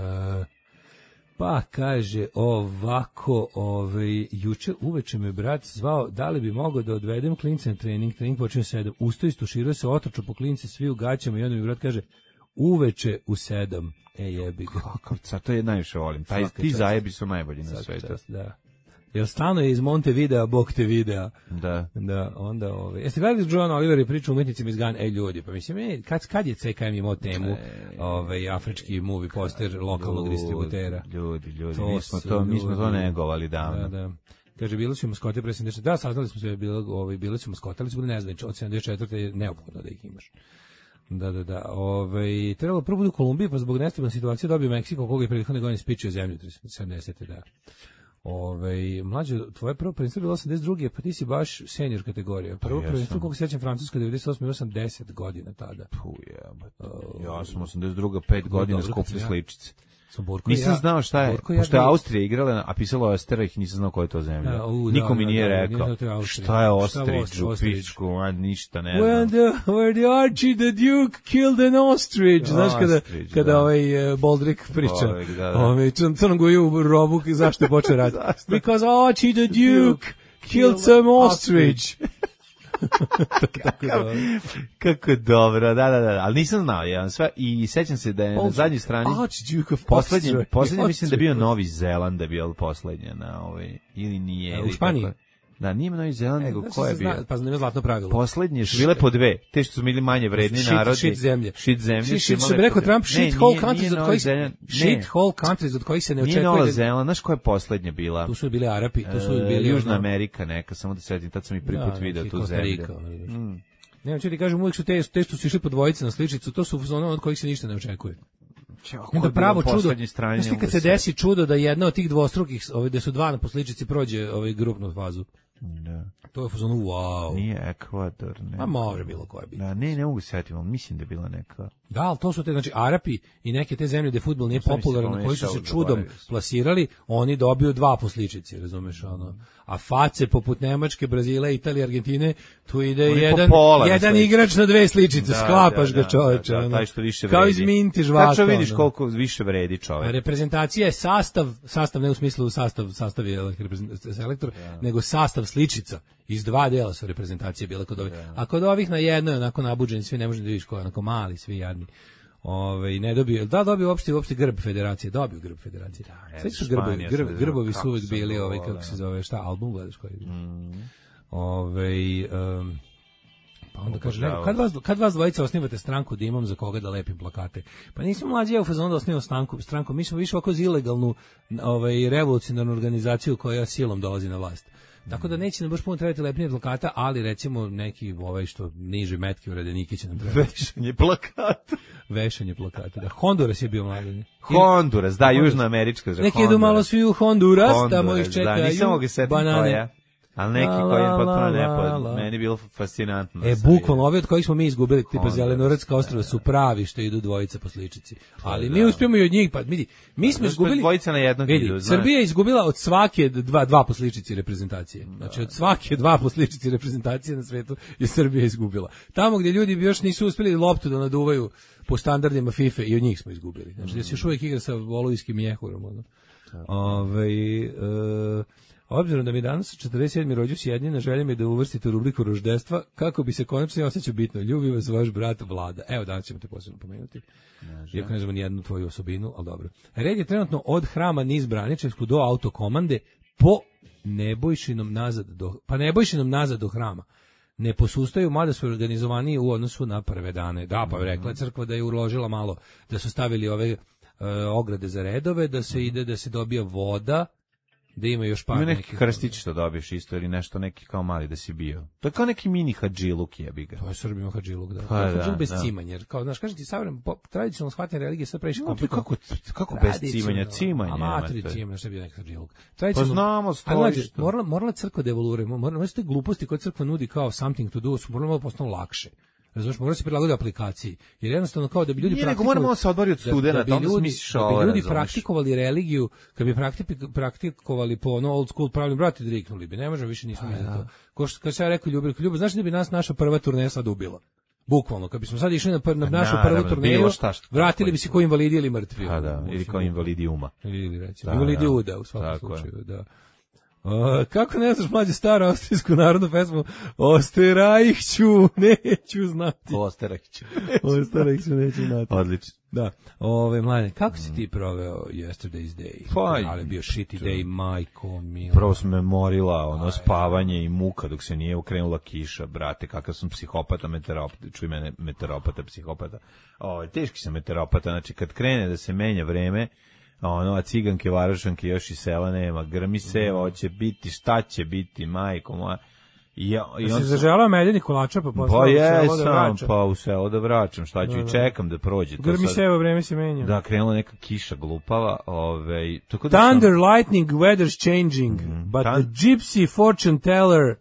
Pa kaže ovako, juče uveče me brat zvao da li bi mogao da odvedem klince na trening počinje 7. Usto istuširao se, otrčao po klince svi u gaćama i onda mi brat kaže uveče u 7. Jebi ga. Kakav, to je najviše volim. Ti zajebi su najbolji na svetu. Da. Jer stalno je iz Montevidea, Bog te videa. Da, onda jeste gledali John Oliver i priču umetnicima iz Gana? Ljudi, pa mislim, kad je CKM imao temu afrički movie poster lokalnog distributera? Ljudi, mi smo to negovali davno. Da. Kaže, bili su maskote pre 70. Da, saznali smo se, bili su maskote, ali su bili neznanični. Od 74. je neophodno da ih imaš. Da. Trebalo prvo budu u Kolumbiji, pa zbog nestabilne situacije dobio Meksiko, koga je prethodne godine spičio zemlju 70. da. Mlađe, tvoje prvo prvenstvo je bilo 82. pa ti si baš senior kategorija. Prvo prvenstvo, koliko se sjećam, Francuska 98. Imao sam 10 godina tada. Ja sam 82. 5 godina skupio sličice. Nisam znao šta je, pošto je Austrija igrala, a pisalo je Osterreich, nisam znao koja je to zemlja. Niko mi nije rekao šta je Ostrich, u pičku, ništa ne znam. Where the Archie the Duke killed an ostrich. Znaš kada Boldrik priča, Crnogoju u robu, zašto je počeo rad? Because Archie the Duke killed some ostrich. Kako dobro, da, ali nisam znao, sve, i sećam se da je na zadnjoj strani poslednje mislim da je bio Novi Zeland, da je bio poslednje na ili nije. U Španiji? Da, nije Novi Zeland, nego ko je bio? Pa znam, zlatno pravilo. Poslednje su bile po dve, te što su bili manje vredni narodi. Shit zemlje. Shit što bi rekao Trump, shit hole countries od kojih se ne očekuje. Nije Nova Zeland, znaš koja je poslednja bila? Tu su bili Arapi, tu su bili Južna Amerika neka, samo da setim, tad sam i prvi put video tu zemlju. Ne, ću ti kažem, uvijek su te što su išli po dvojice na sličicu, to su ono od kojih se ništa ne očekuje. Onda pravo čudo, znaš ti kad se desi čudo da jedna od tih dvostrukih, gde su dva na posličici prođe grupnu fazu. Da. To je fazonu wow. Nije Ekvador, ne. A može bilo koja biti. Da, ne mogu setiti, mislim da je bila neka. Da, ali to su te, znači, Arapi i neke te zemlje gde fudbal nije popularan, koji su se čudom plasirali, oni dobiju dva posličici, razumeš, ono. A face poput Nemačke, Brazila, Italije, Argentine, tu ide jedan igrač na dve sličice, sklapaš ga, čoveče. Taj što više vredi. Kao iz minti žvaka. Tačno vidiš koliko više vredi čovek. Reprezentacija je sastav ne u smislu sastav je selektor, nego sastav sličica. Iz dva dela su reprezentacije bile kod ovih. A kod ovih na jednoj onako nabuđeni, svi ne možeš da vidiš ko je, onako mali, svi jadni. Ne dobio, da dobio uopšte grb federacije, dobio grb federacije. Sve su grbovi su uvek bili, kako se zove, šta, album gledaš koji je? Pa onda kaže, kad vas dvojica osnivate stranku da imam za koga da lepim plakate? Pa nismo mlađi ja u fazonu da osnivamo stranku, mi smo više ovako za ilegalnu revolucionarnu organizaciju koja silom dolazi na vlast. Tako da neće nam baš puno trebati lepljenje plakata, ali recimo neki što niže metke u redenike će nam trebati. Vešanje plakata. Da, Honduras je bio mlađi. Honduras, da, južnoamerička. Neki idu malo svi u Honduras, tamo ih čekaju banane. Ali neki koji je potpuno nepod, meni je bilo fascinantno. Bukvalno, ovi od kojih smo mi izgubili, tipa Zelenoradska ostrva, su pravi što idu dvojica po sličici. Ali mi uspijemo i od njih, pa mi smo izgubili... Dvojica na jednog idu, znaš. Srbija je izgubila od svake dva po sličici reprezentacije. Znači, od svake dva po sličici reprezentacije na svetu je Srbija izgubila. Tamo gdje ljudi još nisu uspjeli loptu da naduvaju po standardima FIFA i od njih smo izgubili. Znači, da se još uvijek igra sa volujskim mjehurom. Obzirom da mi danas 47. rođu Sjedinjena, želja mi da uvrstite u rubriku roždestva, kako bi se konačno osjećao bitno. Ljubi vas vaš brat Vlada. Evo, danas ćemo te posebno pomenuti. Iako ne znamo nijednu tvoju osobinu, ali dobro. Red je trenutno od hrama niz Braničevsku do autokomande po Nebojšinom nazad do hrama. ne posustaju, mada su organizovaniji u odnosu na prve dane. Da, pa rekla je crkva da je uložila malo, da su stavili ove ograde za redove, da se ide, da se dobija voda, da ima još par nekih... neki krstić što dobiješ isto ili nešto neki kao mali da si bio. To je kao neki mini hadžiluk jebi ga. To je Srbima hadžiluk, da. Pa, hadžiluk bez cimanja, jer kao, znaš, kažem ti, tradicionalno shvatanje religije sad previše komplikovano. Kako bez cimanja? Cimanje. Amatri cimanja, što je bio neki hadžiluk. Pa znamo, stojiš. Morala crkva da evoluira, morala te gluposti koje crkva nudi kao something to do, su morala postanu lakše. Razumeš, mora se prilagoditi aplikaciji. Jer jednostavno kao da bi ljudi moramo se odboriti od studenata, onda smisliš ovo, da bi ljudi praktikovali religiju, kad bi praktikovali po ono old school pravilno, brati driknuli bi, ne može više nismo za to. Kao što ja rekao Ljubo, znaš da bi nas naša prva turneja sad ubila? Bukvalno, kad bismo sad išli na našu prvu turneju, vratili bi se kao invalidi ili mrtvi. Ili kao invalidi uma. Ili recimo, invalidi uda u svakom slučaju, da. Kako ne znaš mlađe staru austrijsku narodnu pesmu Osterajhću, neću znati. Osterajhću, neću znati. Odlično. Da. Mladen, kako si ti proveo yesterday's day? Ali bio shitty day, majko mila. Prvo sam me morila, spavanje i muka dok se nije ukrenula kiša, brate, kakav sam psihopata, meteoropata, čuj mene, meteoropata, psihopata. Teški sam meteoropata, znači kad krene da se menja vreme, a ciganke, varošanke još i sela nema, grmi se, hoće biti, šta će biti, majko moja. Da si zaželao meljeni kolača, pa poslao u selo da vraćam. Pa u selo da vraćam, šta ću i čekam da prođe. Grmi se, evo vreme se menja. Da, krenula neka kiša glupava. Thunder, lightning, weather's changing, but the gypsy fortune teller,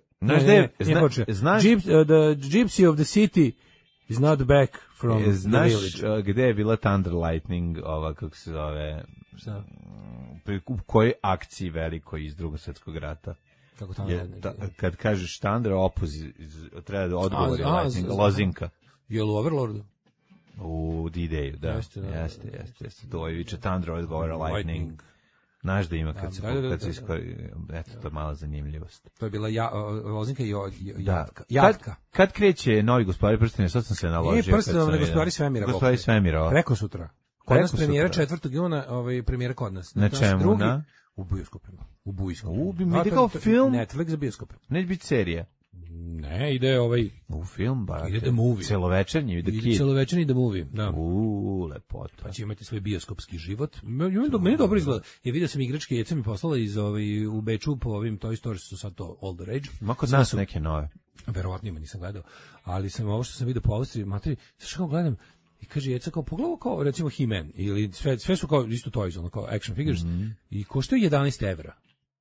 znaš, the gypsy of the city is not back from the village. Znaš gde je bila Thunder, lightning, kako se zove... Šta? U kojoj akciji velikoj iz Drugog svjetskog rata? Kako Thunder? Kad kažeš Thunder, treba da odgovori Lightning, Lozinka. Je li u Overlordu? U D-Dayu, da. Jeste. Dojeviće Thunder odgovara Lightning. Znaš da ima kad se iskori... Eto, to je mala zanimljivost. To je bila Lozinka i Jatka. Kad kreće novi Gospodari prstenja, sad sam se naložio. Prstenja Gospodari svemira. Gospodari svemira. Preko sutra. Kod nas premijera 4. juna, premijera kod nas. Na čemu, na? U bioskopima. Bi mi ide kao film? Netflix za bioskope. Neće biti serija. Ne, ide u film, bar. Ide The Movie. Celovečernji, The Kid. Celovečernji The Movie, da. Lepota. Pa će imati svoj bioskopski život. Meni dobro izgleda. Ja vidio sam igračke, Jeca mi poslala u Beču po ovim Toy Stories, su sad to All the Rage. Ma kod nas neke nove. Verovatno ima, nisam gledao. Ali sam ovo što sam vidio po Austriji, materi, što gledam, i kaže Jeca kao pogledao kao recimo He-Man ili sve su kao isto toys, ono kao action figures i koštaju 11 evra.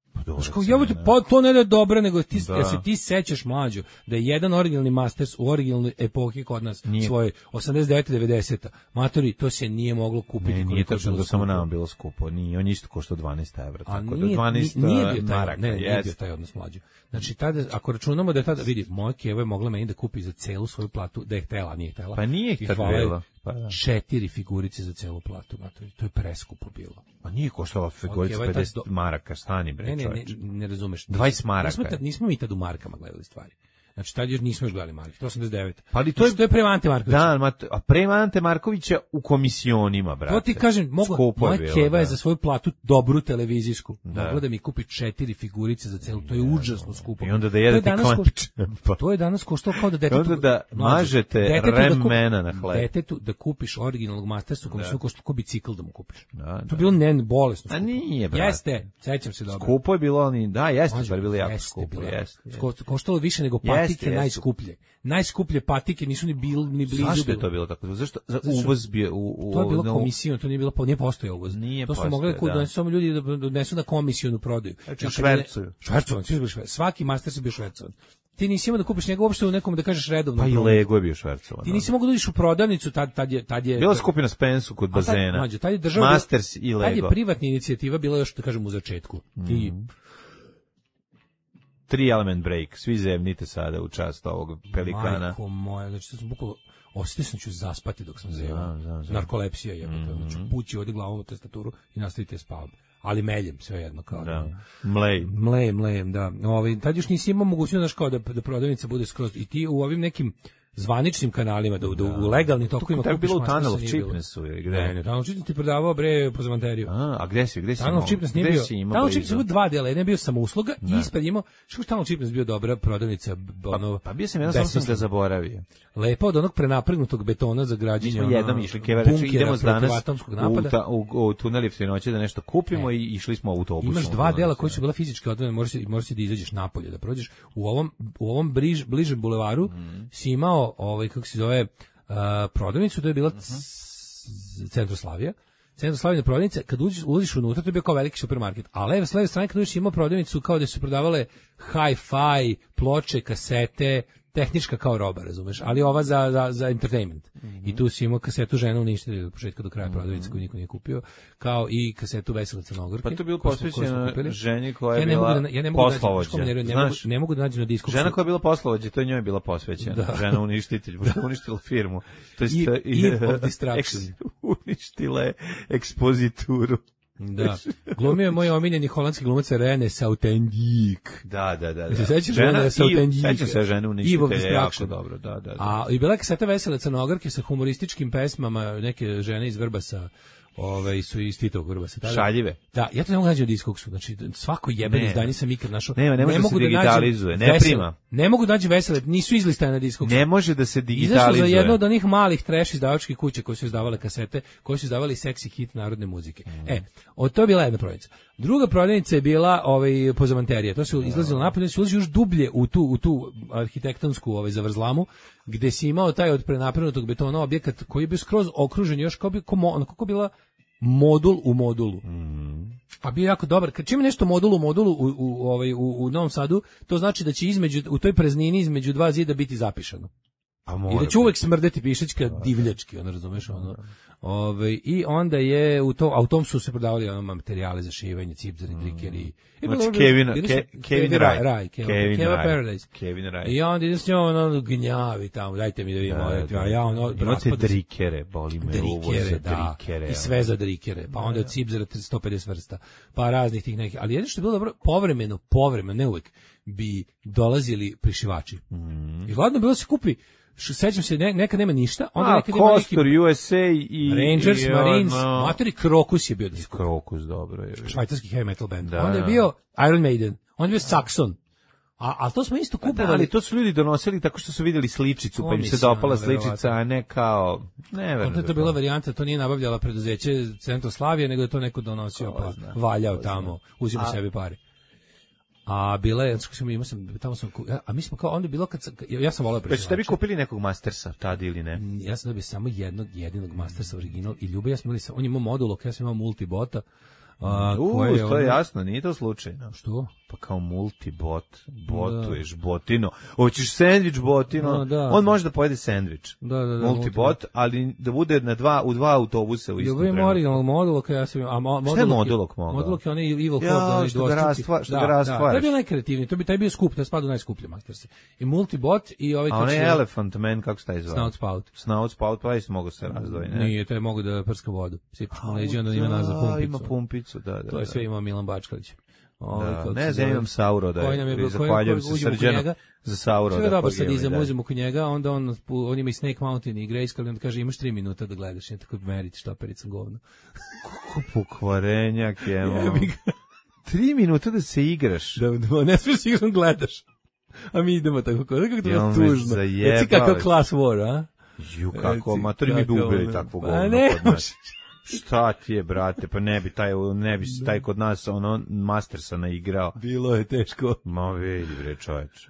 Pa to ne da je dobro, nego se ti sećaš mlađo da je jedan originalni Masters u originalnoj epohi kod nas svoje 89-90. Matori, to se nije moglo kupiti. Nije tačno da samo nama bilo skupo. On je isto koštao 12 evra. Tako da 12 maraka. Nije bio taj odnos mlađo. Znači, tada, ako računamo da je tada, vidi, moja keva je mogla meni da kupi za celu svoju platu, da je htela, nije htela. Pa nije htela. 4 figurice za celu platu, matori. To je preskupo bilo. Pa nije koštala figurica 50 maraka, stani bre, čovječ. Ne razumeš. 20 maraka. Nismo mi tad u markama gledali stvari. Znači, tad još nismo još gledali marke, to je 89. Pa ali to je pre Ante Markovića. Da, a pre Ante Markovića u komisionima, brate. To ti kažem, moja keva je za svoju platu dobru televizijsku. Mogla da mi kupi 4 figurice za celu, to je užasno skupo. I onda da jedete klanč. To je danas koštalo kao da detetu... Onda da mažete remena na hleb. Detetu da kupiš originalnog Mastersa, komisiju koštalo kao bicikl da mu kupiš. To je bilo bolesno. A nije, brate. Jeste, sećam se dobro. Skupo je bilo, da, jeste, bar bilo jako skupo. Koštalo više nego patike najskuplje. Najskuplje patike nisu ni blizu. Zašto je to bilo tako? Zašto? Za uvoz bio to je bilo komisijno, to nije bilo, nije postojao uvoz. To smo mogli da samo ljudi da donesu na komisijonu prodaju. Znači švercuju. Svaki master se bio švercovan. Ti nisi imao da kupiš njega uopšte u nekom da kažeš redovno. Pa i Lego je bio švercovan. Ti nisi mogao da uđeš u prodavnicu, tad je bila skupina Spensu kod bazena. Tad je država Masters i Lego. Tad je privatna inicijativa bila još da kažem u začetku. I 3 element break, svi zemnite sada u čast ovog pelikana. Majko moja, znači sam bukvalno osjetio sam ću zaspati dok sam zevao. Narkolepsija je, znači pući ovdje glavom u tastaturu i nastavite spavam. Ali meljem sve jedno kao. Da. Mlejem, da. Tad još nisi imao mogućnost, znaš, kao da prodavnica bude skroz, i ti u ovim nekim zvaničnim kanalima, da u legalnim tokovima. Tako je bilo u Tunnel of Cheapnessu ili gde? Ne, Tunnel of Cheapness ti prodavao bre pozamanteriju. A gde si? Tunnel of Cheapness nije bio. Tunnel of Cheapness je dva dela, jedan je bio samousluga i ispred imao, što Tunnel of Cheapness bio dobra prodavnica, ono. Pa bio sam jedan sam ga zaboravio. Lepo od onog prenapregnutog betona za građenje. Mi jednom išli, idemo danas u tunel Jeftinoće da nešto kupimo i išli smo autobusom. Imaš dva dela koji su bila fizički odvojena, možeš da izađeš napolje, da prođeš. U ovom bližem bulevaru si imao, kako se zove, prodavnicu, to je bila Centroslavija. Centroslavina prodavnica, kad uđeš unutra, to je bio kao veliki supermarket. A s leve strane kad uđeš imao prodavnicu kao da su prodavale hi-fi, ploče, kasete, tehnička kao roba, razumeš, ali ova za entertainment. I tu si imao kasetu Žena uništitelja od početka do kraja prodavnice koju niko nije kupio, kao i kasetu Vesela Crnogorke. Pa to je bilo posvećeno ženi koja je bila poslovođa. Ne mogu da nađem na disku. Žena koja je bila poslovođa, to je njoj bila posvećena. Žena uništitelj, pošto je uništila firmu. To je uništila je ekspozituru. Da. Glumio je moj omiljeni holandski glumac Rene Sautendijk. Da. Se sećaš Rene Sautendijk? Sećam se Žene uništitelja, jako dobro, da. A i bila je kaseta Vesele Crnogorke sa humorističkim pesmama, neke žene iz Vrbasa, su iz Titovog Vrbasa. Šaljive. Da, ja to ne mogu naći u Discogsu, znači svako jebeno izdanje sam ikad našao. Ne može da se digitalizuje, ne prima. Ne mogu naći Vesele, nisu izlistane na Discogsu. Ne može da se digitalizuje. Izašlo za jedno od onih malih trash izdavačkih kuća koje su izdavale kasete, koje su izdavali seksi hit narodne muzike. To je bila jedna prodavnica. Druga prodavnica je bila pozamanterija. To se izlazilo napolje, se ulazi još dublje u tu arhitektonsku zavrzlamu, gde si imao taj od prenapregnutog betona objekat koji je bio skroz okružen još kako bila modul u modulu. A bio jako dobar. Kad čim je nešto modul u modulu u Novom Sadu, to znači da će u toj praznini između dva zida biti zapišano. I da će uvek smrdeti pišećka divljački, razumeš, i onda je u tom su se prodavali materijale za šivanje, cipzari, drikeri. Znači Kevin Raj. I onda ide s njom gnjavi tamo, dajte mi da vidimo. Imate drikere, boli me uvo za drikere. I sve za drikere, pa onda od cipzara 150 vrsta, pa raznih tih nekih. Ali jedno što je bilo dobro, povremeno, ne uvek, bi dolazili prišivači. I hladno bilo se kupi. Sećam se, nekad nema ništa, onda nekad ima neki Kostor, USA i Rangers, Marines, materi Krokus je bio. Krokus, dobro je. Švajcarski heavy metal band. Onda je bio Iron Maiden, onda je bio Saxon. A to smo isto kupovali. Ali to su ljudi donosili tako što su vidjeli sličicu, pa im se dopala sličica, a ne kao... Onda je to bila varijanta, to nije nabavljala preduzeće Centroslavije, nego je to neko donosio, pa valjao tamo, uzimo sebi pare. A bila je, a mi smo kao, onda je bilo ja sam volao prešivača. Ste vi kupili nekog Mastersa tad ili ne? Ja sam dobio samo jednog jedinog Mastersa original i Ljubo ja smo imali, on je imao modul, ja sam imao multibota. To je jasno, nije to slučajno. Što? Pa kao multibot, botuješ botino. Hoćeš sendvič botino, on može da pojede sendvič. Multibot, ali da bude u dva autobusa u istom vremenu. Originalnog modulok, ja sam šta je modulok mogao? Modulok je onaj Evil Code, što ga rastvaraš. To je bio najkreativniji, taj je bio skup, da spada u najskuplje Masterse. I multibot i ovaj... A onaj Elephant Man, kako se taj zvao? Snout Spout, pa isto mogu se razdvoji, ne? Nije, to je mogu da prska vodu. Sipaš mu leđi, onda ima nazad pumpicu. Ima pumpicu, da. To je sve imao Milan Bačkalić. Ne znam, imam Sauroda, zahvaljujem se Srđanu za Sauroda. Sve je dobar sadizam, uzem oko njega, onda on ima i Snake Mountain i Grayskull, onda kaže imaš 3 minuta da gledaš, ne tako meriti štopericom govno. Kako pokvarenjak je, 3 minuta da se igraš. Da, ne smiješ igram gledaš. A mi idemo tako, kako to je tužno. Reci kakav Class War, a? Kako, matori mi bi ubili takvo govno. A ne, šta ti je, brate, pa ne bi taj kod nas Mastersa naigrao. Bilo je teško. Ma vidi, bre, čoveče.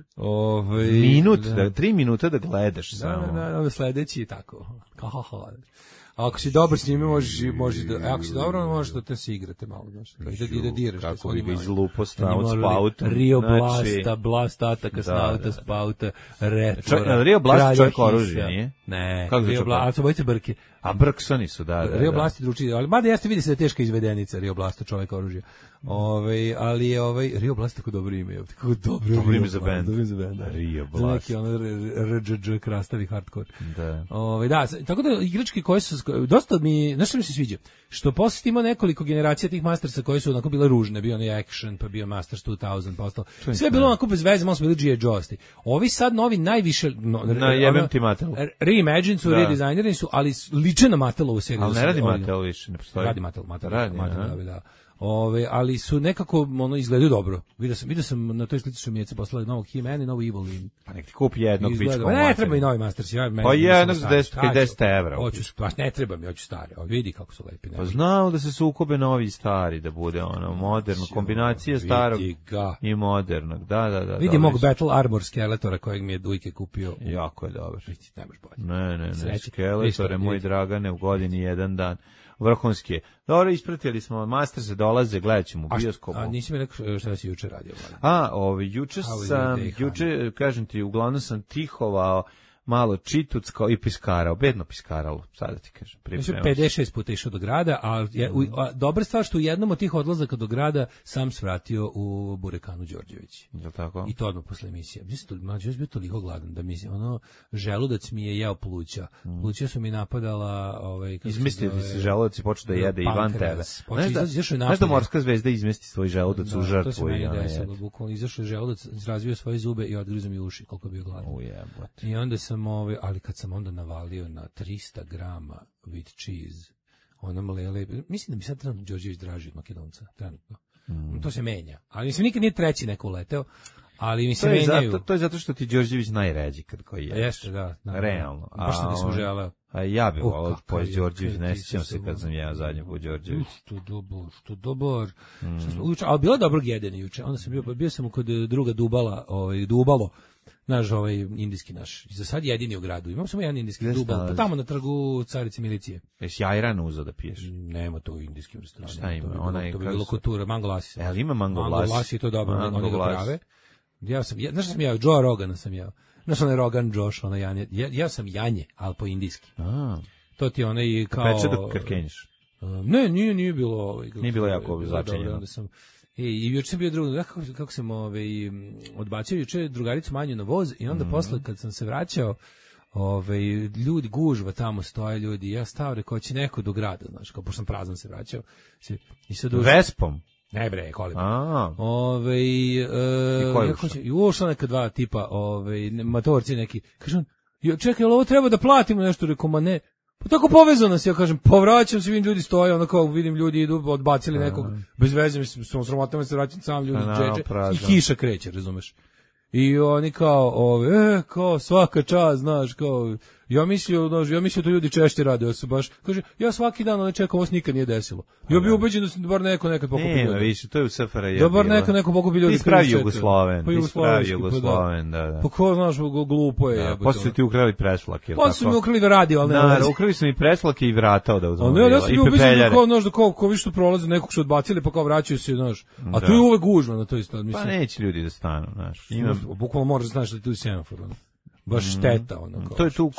3 minuta da gledaš samo. Da, sledeći je tako. A ako si dobar s njime, možeš da... ako si dobro, možeš da te se igrate malo, znaš. I da diraš. Kako bi ga izlupo Snout Spout. Rio Blasta, Blast Ataka, Snouta Spouta, Retvora. Rio Blast čovjek oružje, nije? Ne, Rio Blast, a su bojice brke. A Brksoni su, da. Rio Blast je drugačiji, ali mada jeste, vidi se da je teška izvedenica Rio Blasta, čovjek oružja. Ali je Rio Blast tako dobro ime, kako dobro ime za bend. Dobro ime za bend. Rio Blast. Neki RDŽ krastavi hardcore. Da. Da, tako da igračke koje su dosta znaš što mi se sviđa? Što posle ima nekoliko generacija tih Mastersa koje su onako bile ružne, bio onaj Action, pa bio Masters 2000, pa ostalo. Sve je bilo onako bez veze, malo su bili G.I. Joe-sti. Ovi sad novi najviše na jebem ti Mattel. Reimagined su, redizajnirani su, ali liče na Mattelovu seriju. Ali ne radi Mattel više, ne postoji. Radi Mattel, da. Ali su nekako izgledaju dobro. Vidio sam na toj slici što mi je poslali novog He-Man i novu Evilyn. Pa nek ti kupi jednog bička. Ne treba i novi Masters. Pa jednog za 50 evra. Ne treba mi, hoću stari. Vidi kako su lepi. Pa znao da se sukobe novi i stari, da bude moderno. Kombinacija starog i modernog. Da. Vidi mog Battle Armor Skeletora kojeg mi je Dujke kupio. Jako je dobro. Nemaš bolje. Ne. Skeletore, moj Dragane, u godini jedan dan. Vrhunski je. Dobro, ispratili smo, Master se dolaze, gledat ćemo u bioskopu. A nisi mi rekao šta si juče radio? Juče, kažem ti, uglavnom sam tihovao, malo čituckao i piskarao, bedno piskaralo, sada ti kažem. Mislim, 56 puta išao do grada, a dobra stvar što u jednom od tih odlazaka do grada sam svratio u Burekanu Đorđević. Je tako? I to odmah posle emisije. Mlađe, još bio toliko gladan da mi želudac mi je jeo pluća. Pluća su mi napadala... Izmislio ti se želudac i počeo da jede Ivan tebe. Znaš da morska zvezda izmesti svoj želudac u žrtvu? To se meni desilo, bukvalno izašao je želudac, razvio svoje zube i odgrizao mi uši koliko bio gladan. I onda sam ali kad sam onda navalio na 300 grama wheat cheese, ono mlele, mislim da bi sad trenutno Đorđević draži od Makedonca, trenutno. To se menja, ali mislim nikad nije treći neko uleteo, ali mi se menjaju. To je zato što ti Đorđević najređi kad koji jedeš. Jeste, da. Realno. Baš što nisam želeo. A ja bih volao pojesti Đorđević, ne sjećam se kad sam jeo zadnji put Đorđević. Što dobar. Ali bilo dobrog jedenja juče, onda sam bio sam kod druga Dubalo, naš indijski naš. Za sad jedini u gradu. Imamo samo jedan indijski Dubal, pa tamo na trgu Carice Milicije. Jesi ajran uzeo da piješ? Nema to u indijskim restoranu. Šta ima? To bi bilo kultura, mango lassi. Ali ima mango lassi? Mango lassi je to dobro, oni ga prave. Znaš što sam jeo? Joe Rogana sam jeo. Znaš onaj Rogan Josh, onaj janje. Ja sam janje, ali po indijski. To ti onaj kao... Peče dok krkenješ? Ne, nije bilo... Nije bilo jako začinjeno. I juče sam bio drugo, kako sam odbacio juče drugaricu Manju na voz i onda posle kad sam se vraćao, ljudi gužva tamo stoje ljudi, ja stao rekao će neko do grada, znaš, kao pošto sam prazan se vraćao. Vespom? Ne bre, kolima. I ušla neka dva tipa, matorci neki, kažem, čekaj, ovo treba da platimo nešto, rekao, ma ne. Pa tako povezano se, ja kažem, povraćam se, vidim ljudi stoje, ono kao vidim ljudi idu, odbacili nekog, bez veze, mislim, sramotama se vraćam sam, ljudi džeđe, i kiša kreće, razumeš. I oni kao svaka čast, znaš, kao, ja mislio to ljudi češće rade, ja se baš, kaže, ja svaki dan čekam, ovo se nikad nije desilo. Ja bi ubeđen da se bar neko nekad pokupi ljudi. Nema više, to je u SFRJ. Da bar neko pokupi ljudi. Ti spravi Jugosloven, da. Pa ko, znaš, glupo je. Posle su ti ukrali preslake, ili tako? Posle su mi ukrali radio, ali ne. Ukrali su mi preslake i vrata da uzmano. Ja sam bio ubeđen kao, znaš, da kao više prolaze nekog su odbacili, pa kao vraćaju se, znaš. A tu je uvek gužva na to isto. Pa neće ljudi da stanu, znaš. Bukvalno moraš da znaš da tu je semafor, baš šteta, ono. To je tu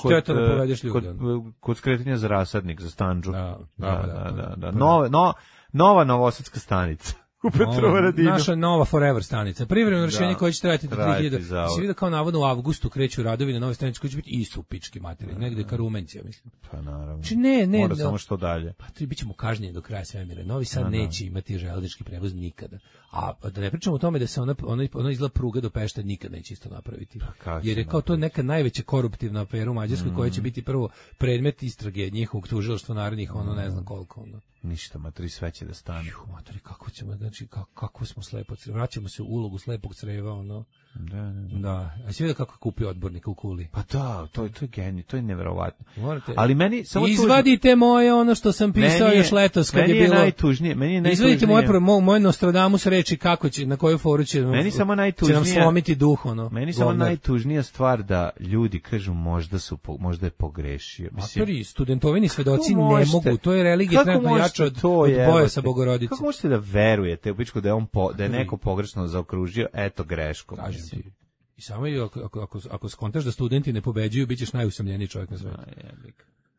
kod skretanja za rasadnik, za standžu. Da. Nova novosadska stanica. U Petrovaradinu. Naša nova Forever stanica. Privremeno rješenje koje će trajati do 2000. Si vidio kao navodno u avgustu kreću radovi na nove stanice koji će biti isto u pički materije. Negde ka Rumencija, mislim. Pa naravno. Ne. Mora samo što dalje. Pa tu bit ćemo kažnjeni do kraja svemira. Novi Sad neće imati železnički prevoz nikada. A da ne pričamo o tome da se ona izgleda pruga do Pešta nikad neće isto napraviti. Jer je kao to neka najveća koruptivna afera u Mađarskoj koja će biti prvo predmet istrage njihovog tužilaštva narednih, ne znam koliko. Ništa, materi, sve će da stane. Materi, kako ćemo, znači, kako smo slepo creva. Vraćamo se u ulogu slepog creva, Da. A si vidio kako je kupio odbornika u Kuli? Pa da, to je genij, to je neverovatno. Ali meni samo izvadite moje ono što sam pisao još letos kad je bilo. Meni je najtužnije. Izvadite moje Nostradamus reči kako će, na koju foru će. Meni samo najtužnije. Će nam slomiti duh, Meni samo najtužnija stvar da ljudi kažu možda je pogrešio. Mislim, studentovini svedoci ne mogu, to je religija trenutno jača od boja sa Bogorodice. Kako možete da verujete u pičku da je neko pogrešno zaokružio, eto greškom. I samo ako skontaš da studenti ne pobeđuju, bit ćeš najusamljeniji čovjek na svetu.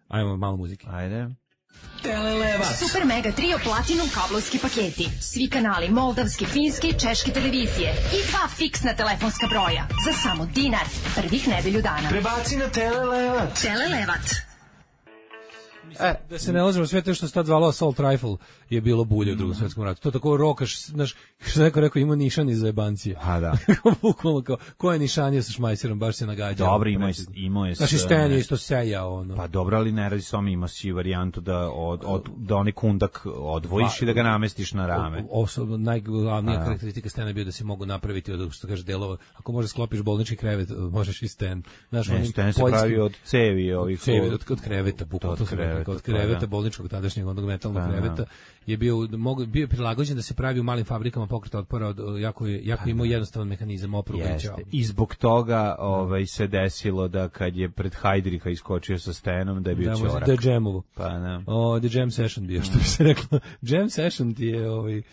Ajmo malo muzike. Ajde. Telelevac. Super Mega Trio Platinum kablovski paketi. Svi kanali moldavske, finske i češke televizije. I 2 fiksna telefonska broja. Za samo dinar. Prvih nedelju dana. Prebaci na Telelevac. Telelevac. Da se ne lažemo, sve to što se tad zvalo assault rifle je bilo bulje u Drugom svjetskom ratu. To tako rokaš, znaš, što neko rekao, ima nišan iz zajebancije. A da. Bukvalno kao, ko je nišanio sa šmajserom, baš se nagađao. Dobro, imao je... Znaš, i Sten je isto sejao, ono. Pa dobro, ali ne radi samo, ima si varijantu da onaj kundak odvojiš i da ga namestiš na rame. Osobno, najglavnija karakteristika Stena je bio da se mogu napraviti od, što kaže, delova. Ako možeš sklopiš bolnički krevet, možeš i Sten. Sten se pravi od cevi ovih... Cevi, od kreveta, bukvalno. Od kreveta, bolničkog tadašnjeg onog metalnog kreveta je bio prilagođen da se pravi u malim fabrikama pokreta otpora, jako imao jednostavan mehanizam oprugajuća. I zbog toga se desilo da kad je pred Heidricha iskočio sa Stenom da je bio ćorak. Da je džemovo. Pa ne. The jam session bio, što bi se reklo. Jam session ti je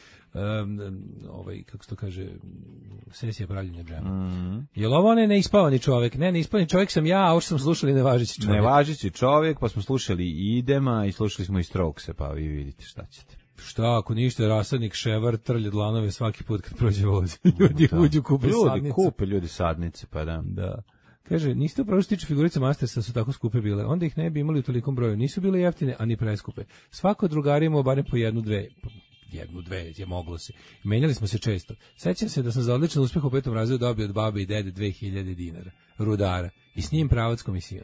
kako se to kaže, sesija pravljenja džema. Jel ovo neispavani čovjek? Ne, neispavani čovjek sam ja, a ovo što sam slušali nevažeći čovjek. Nevažeći čovjek, pa smo slušali Idema i slušali smo i Strokese, pa vi vidite šta ćete. Šta, ako ništa, rasadnik, ševar, trlje dlanove svaki put kad prođe voz. Ljudi uđu, kupe sadnice. Kupe ljudi sadnice, pa da. Da. Kaže, niste upravo što tiče figurice Mastersa su tako skupe bile, onda ih ne bi imali u tolikom broju. Nisu bile jeftine, a ni preskupe. Svako drugar imao barem po jednu, dve je moglo se. Menjali smo se često. Sećam se da sam za odličan uspjeh u 5. razredu dobio od babe i dede 2000 dinara, rudara, i s njim pravac komision.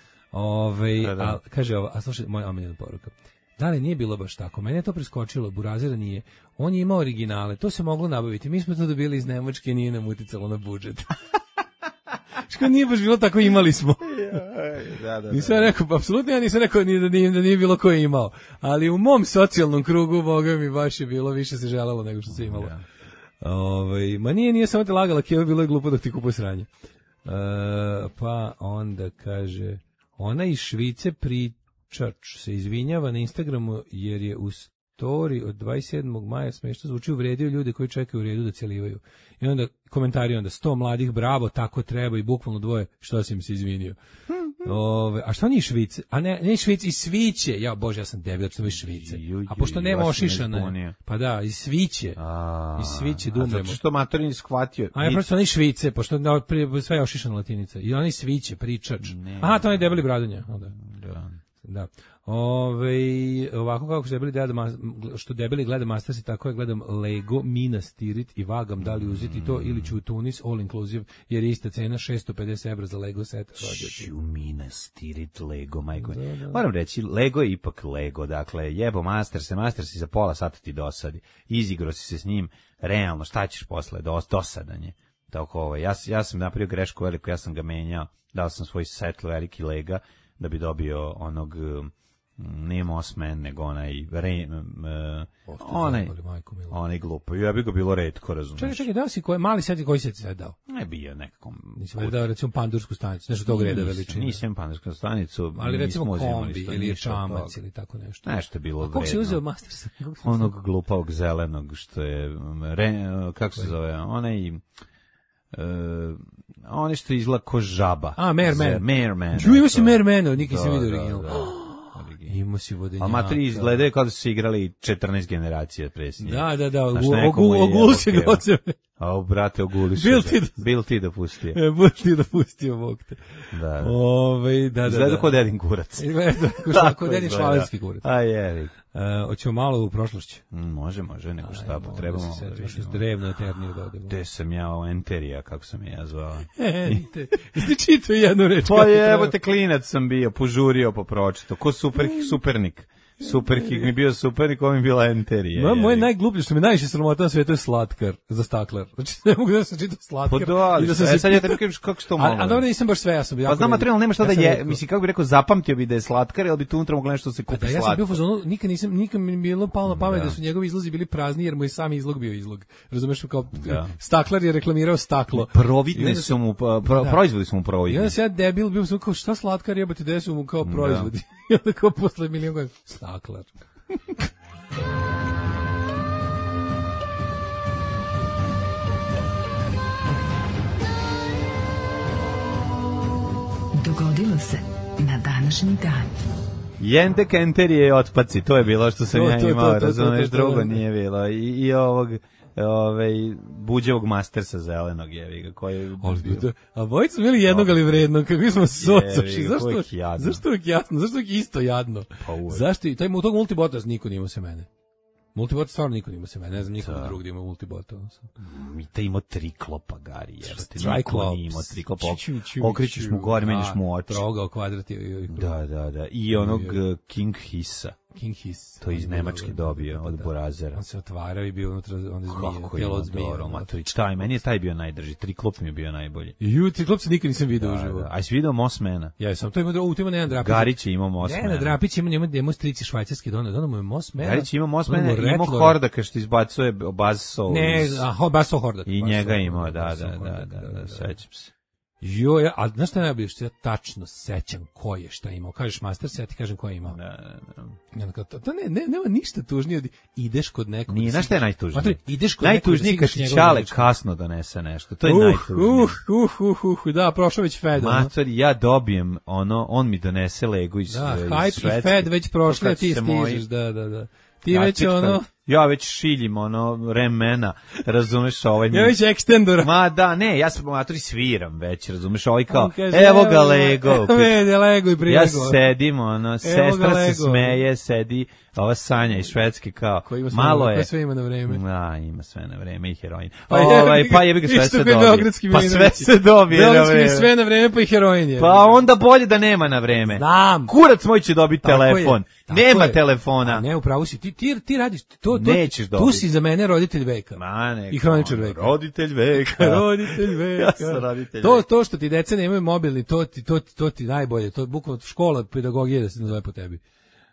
Kaže ovo, a slušaj, moja omiljena poruka. Da li nije bilo baš tako? Mene je to preskočilo, Burazira nije. On je imao originale, to se moglo nabaviti. Mi smo to dobili iz Nemačke, nije nam uticalo na budžet. Što nije baš bilo tako, imali smo. Nisam rekao, apsolutno ja nisam rekao da nije bilo ko je imao. Ali u mom socijalnom krugu, boga mi, baš je bilo, više se želelo nego što se imalo. Ma nije samo te lagala, Kjeva, bilo je glupo dok ti kupuje sranje. Pa onda kaže, ona iz Švice Pričač se izvinjava na Instagramu jer je u story od 27. maja smešno zvuči, uvredio ljude koji čekaju u redu da celivaju. I onda komentari, 100 mladih, bravo, tako treba, i bukvalno dvoje, što si mi se izvinio. A što nije Švice? A ne Švice, i Sviće. Ja, Bože, ja sam debil, što je Švice. A pošto nema ošišane, pa da, i Sviće. I Sviće dumremo. A zato što mater nije shvatio. A ja prosto oni Švice, pošto sve je ošišana latinica. I oni Sviće, Pričač. Aha, to oni debeli bradonja. Da. Ovako kako što debeli gleda Masters i tako je gledam Lego, Mina, Stirit i vagam da li uzeti to ili ću u Tunis all inclusive jer je ista cena 650 € za Lego set. Mina, Stirit, Lego, majko. Moram reći, Lego je ipak Lego, dakle jebo Masters i za pola sata ti dosadi. Izigro si se s njim, realno šta ćeš posle, dosadanje. Tako ja sam napravio grešku veliku, ja sam ga menjao, dao sam svoj set veliki Lega da bi dobio onog ne Mossman, nego onaj glupo. Ja bi ga bilo retko, razumiješ. Čekaj, dao si mali set i koji set si dao? Ne bio nekako. Nisam dao recimo pandursku stanicu, nešto tog reda veličine. Nisam pandursku stanicu. Ali recimo kombi ili čamac ili tako nešto. Nešto je bilo vredno. Kako si uzeo Mastersa? Onog glupavog zelenog, što je, kako se zove, onaj što izgleda ko žaba. Merman. Ima si Mermana, nikad sam vidio original. Ima si vodenjaka. A matri izgledaju kao da su igrali 14 generacija presnije. Da, ogul si ga od sebe. A brate, oguli su bil ti da pustio. Bil ti da pustio, Bog te. Da. Izgleda kod dedin kurac. Kod dedin šlavenski kurac. A jevi. Hoćemo malo u prošlošću. Može, nego šta potrebamo. Drevno eterniju dodemo. Te sam ja Enterija, kako sam ja zvao. Jeste čitao jednu reč? Pa jebote, klinac sam bio, požurio po pročito. Ko supernik. Superhik mi bio supernik, ovo mi bila Enterija. Moje najgluplje, što mi najviše sramota na svijetu je slatkar za staklar. Znači, ne mogu da sam čitao slatkar. Sad ja te kažeš kako što mogu. A dobro, nisam baš sve, ja sam bio. Pa znam, materijalno nema šta da je, mislim, kako bi rekao, zapamtio bi da je slatkar, ali bi tu unutra moglo nešto se kupi slatko. Ja sam bio u fazonu, nikad mi je bilo palo na pamet da su njegovi izlozi bili prazni, jer mu je sam izlog bio izlog. Razumeš, kao staklar je reklamirao staklo. Providne su mu, proizvodi su mu providni. I onda se ja debil bio sam kao, šta slatkar jebote, gde su mu kao proizvodi? I onda kao posle milion godina, staklar. Dogodilo se na današnji dan. Jente Kenter je otpaci, to je bilo što sam ja imao, razumeš, drugo nije bilo. I ovog buđevog mastersa zelenog jeviga koji a bojica smo imali jednog ali vrednog, kako smo socoši, zašto je jasno, zašto je isto jadno, zašto i taj tog multibotas niko nije imao se mene. Multibot stvarno niko nima se mene, ne znam nikog drugog da ima multibota. Mi te imao triklopa, Gari, jebate. Niko nije imao triklopa. Okrećeš mu gore, menjaš mu oči. Trogao kvadrat i Da. I onog King Hissa. King Hiss. To iz Nemačke dobio od Borazera. On se otvarao i bio unutra, on je zmije, tijelo od zmije. Taj, meni je taj bio najdrži, triklop mi je bio najbolji. Triklop se nikad nisam vidio uživo. A jesi vidio Mossmana? Ja sam, to ima Nejan Drapić. Garić je imao Mossmana. Nejan Drapić ima strici švajcarski, dono mu je Mossmana. Garić ima Mossmana, imao Hordaka što izbacuje Buzz Soul. Ne, Buzz Hordak. I njega imao, da, sećam se. A znaš šta je najbolje, što ja tačno sećam ko je šta imao. Kažeš Masters, ja ti kažem ko je imao. To nema ništa tužnije. Ideš kod nekog... Nije, znaš šta je najtužnije? Ideš kod najtužnije kad ti Čale kasno donese nešto. To je najtužnije. Da, prošao već Fed. Mator, ja dobijem on mi donese Lego iz Švedske. Da, Hype i Fed već prošli, a ti stižeš, da. Ti već ja već šiljim remena, razumeš, ja već ekstendora. Ma da, ne, ja sam matori sviram već, razumeš, kao, evo ga Lego. Lego i prijego. Ja sedim, sestra se smeje, sedi, ova Sanja iz Švedske kao, malo je. Ko sve ima na vreme. Da, ima sve na vreme i heroin. Pa jebi ga sve se dobije. Pa sve se dobije na vreme. Sve na vreme, pa i heroin je. Pa onda bolje da nema na vreme. Znam. Kurac moj će dobiti telefon. Nema telefona. Ne, upravo si, ti radiš, to nećeš dobiti. Tu si za mene roditelj veka. I hroničar veka. Roditelj veka. Ja sam roditelj veka. To što ti deca nemaju mobilni, to ti najbolje, to je bukvalno škola pedagogije da se nazove po tebi.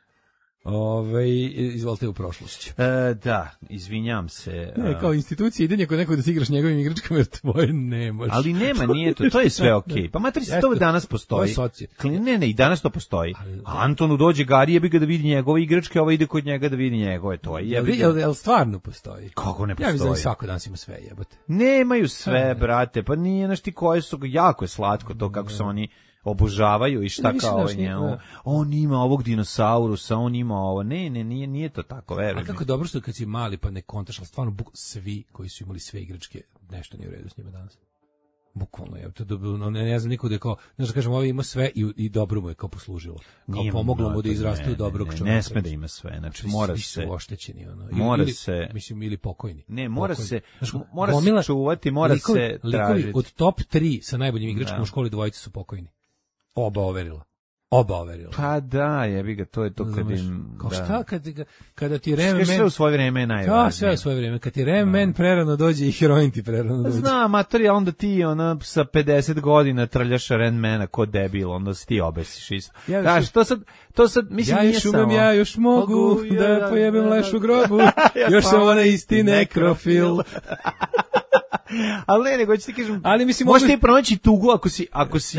Izvolite u prošlost. Da, izvinjam se. Ne, kao institucija idenje kod nekog da si igraš njegovim igračkama jer tvoje nemaš. Ali nema, nije to je sve okej. Pa matri se to danas postoji. Ne, i danas to postoji. Antonu dođe Gari, jebi ga da vidi njegove igračke, ide kod njega da vidi njegove, to je. Jel stvarno postoji? Kako ne postoji? Ja mislim da svako danas ima sve, jebote. Nemaju sve, brate, pa nije našti koje su, jako je slatko to kako se oni obožavaju i šta kao njemu. On ima ovog dinosaurusa, on ima ovo. Ne, nije to tako, verujem. A kako dobro što kad si mali pa ne kontaš, ali stvarno svi koji su imali sve igračke, nešto nije u redu s njima danas. Bukvalno je to bilo, ne znam niko da je kao, znaš da kažem, ovo ima sve i dobro mu je kao poslužilo. Kao pomoglo mu da izraste u dobrog čovjeka. Ne sme da ima sve, znači mora se. Svi su oštećeni, mora se, mislim, ili pokojni. Ne, mora se čuvati, mora se tražiti. Od top 3 sa najboljim igračkama u školi dvojice su pokojni. Oba overila. Pa da, jebi ga, to je to kad im... Kao šta kada ti Rem Man... Sve u svoje vreme je najvažnije. Sve u svoje vreme. Kad ti Rem Man prerano dođe i heroin ti prerano dođe. Znam, mater, onda ti sa 50 godina trljaš Rem Mana ko debil, onda se ti obesiš isto. Znaš, to sad, mislim, nije samo... Ja još mogu da pojebem leš u grobu, još sam ona isti nekrofil. Ali ne, nego ću ti kažem, možeš ti pronaći tugu ako si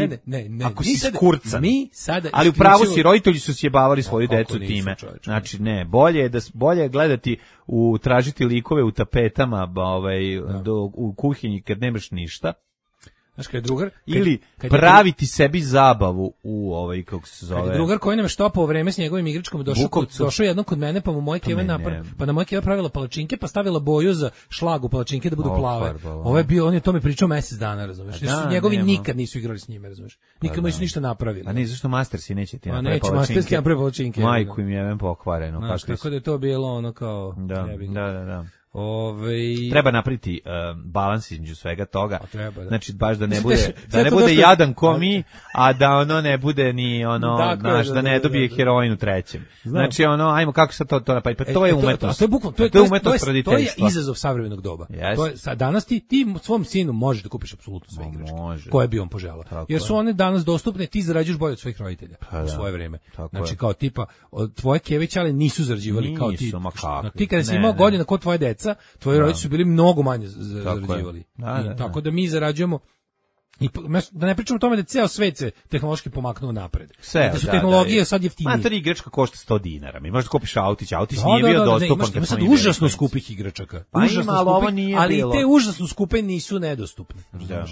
skurcan. Ali upravo si, roditelji su sjebavali svoju decu time. Znači, ne, bolje je gledati tražiti likove u tapetama u kuhinji kad nemaš ništa. Znaš, kad je drugar... Ili praviti sebi zabavu u kako se zove... Kad je drugar koji nam je štopao vreme s njegovim igračkom, došao jednom kod mene, pa mu moja keva moja keva pravila palačinke, pa stavila boju za šlagu palačinke da budu plave. Ovo je bio, on je to mi pričao mesec dana, razumeš? Njegovi nikad nisu igrali s njime, razumeš? Nikad mu nisu ništa napravili. A ne, zašto Mastersi neće ti napravi palačinke? Neće Mastersi napravi palačinke. Majku im je pokvareno. Kako da je to bilo ono kao... Da. Treba napraviti balans između svega toga. Treba, da. Znači baš da ne bude jadan ko mi, a da ono ne bude ni da ne dobije heroin u trećem. Znači ajmo kako se to napraviti. Pa to je umetnost. To je umetnost roditeljstva. To je izazov savremenog doba. To je danas ti svom sinu možeš da kupiš apsolutno sve igračke koje bi on poželao. Jer su one danas dostupne, ti zarađuješ bolje od svojih roditelja u svoje vreme. Znači kao tipa tvoje keviće ali nisu zarađivali kao ti. Ti kada si imao godina kod tvoje dece, tvoji roditelji su bili mnogo manje zarađivali. Tako da mi zarađujemo. I da ne pričamo o tome da ceo svet se tehnološki pomaknuo napred. Da su tehnologije sad jeftinije. Mater igračka košta $100. Mi možeš kupiš autić nije bio dostupan. Ima sad užasno skupih igračaka. Ali te užasno skupe nisu nedostupne.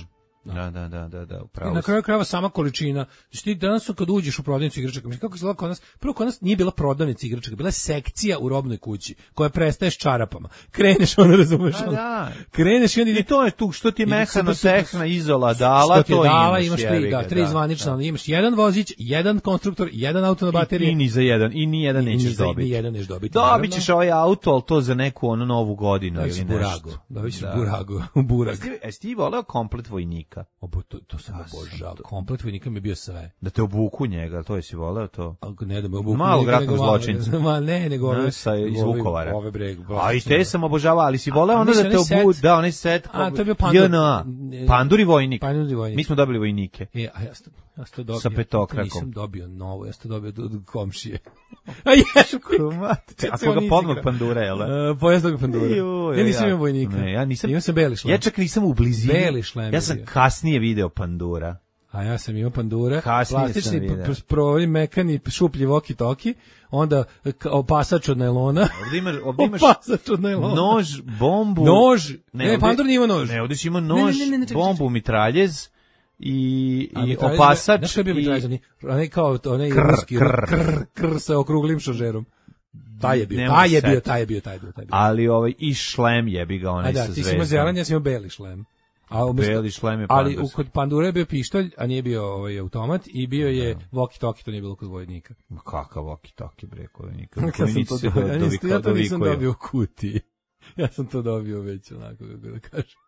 Da, upravo. I na kraju krajeva sama količina. Znači ti danas kad uđeš u prodavnicu igračaka, mislim kako izgleda kod nas, prvo kod nas nije bila prodavnica igračaka, bila je sekcija u robnoj kući koja prestaje s čarapama. Kreneš, ono razumeš. Kreneš i to je tu što ti mehano-tehna izola dala, što ti to dala, imaš tri zvanična, imaš jedan vozić, jedan konstruktor, jedan auto na baterije. I ni za jedan, i ni jedan nećeš dobiti. Ni jedan nećeš dobiti. Dobit ćeš ovaj auto, ali to za neku ono novu godinu ili nešto. Dobit ćeš burag. Jesi ti voleo komplet vojnika? To sam obožao. Komplet vojnika mi je bio sve. Da te obuku njega, to jesi voleo to? Ne da me obuku. Malog ratnog zločinca. Ma ne, nego ove iz Vukovara. Ove breg. A i te sam obožavao, ali si voleo onda da te obuku, da, onaj set. A, to je bio Pandur i vojnik. Pandur i vojnik. Mi smo dobili vojnike. A ja sam dobio. Sa petokrakom. Nisam dobio novo, ja sam dobio od komšije. A jesu krumati. A koga podmog Pandura, jel da? Pojazdog Pandura. Ja nisam imao vojnika. Ne, ja nisam. Imao sam beli šlem. Ja čak nisam u blizini. Beli šlem. Ja sam kasnije video Pandura. A ja sam imao Pandura, plastični, mekani, šuplji walkie-talkie, onda opasač od najlona. Ovdje imaš opasač od najlona. Nož, bombu. Nož. Ne, Pandur nije imao nož. Ne, ovdje si imao nož, bombu, mitraljez i opasač. Znaš što je bio mitraljez? Onaj kao, onaj ruski, krr sa okruglim šažerom. Taj je bio. Ali i šlem jebi ga, onaj sa zvezdom. A da, ti si imao zelan, ja sam imao beli šlem. Beli šlem je ali kod Pandura je bio pištolj, a nije bio automat i bio je walkie-talkie, to nije bilo kod vojnika. Ma kakav walkie-talkie, bre, kod vojnika? Ja to nisam dobio u kutiji. Ja sam to dobio već onako, kako da kažem.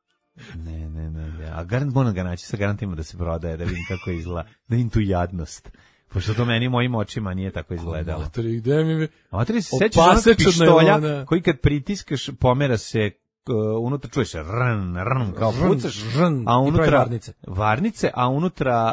Ne. A garant moram ga naći, sa garantima da se prodaje, da vidim kako izgleda, da vidim tu jadnost. Pošto to meni mojim očima nije tako izgledalo. Materi, gde mi... Materi, se sećaš onog pištolja koji kad pritiskaš, pomera se unutra čuješ rn, kao pucaš, a unutra varnice, a unutra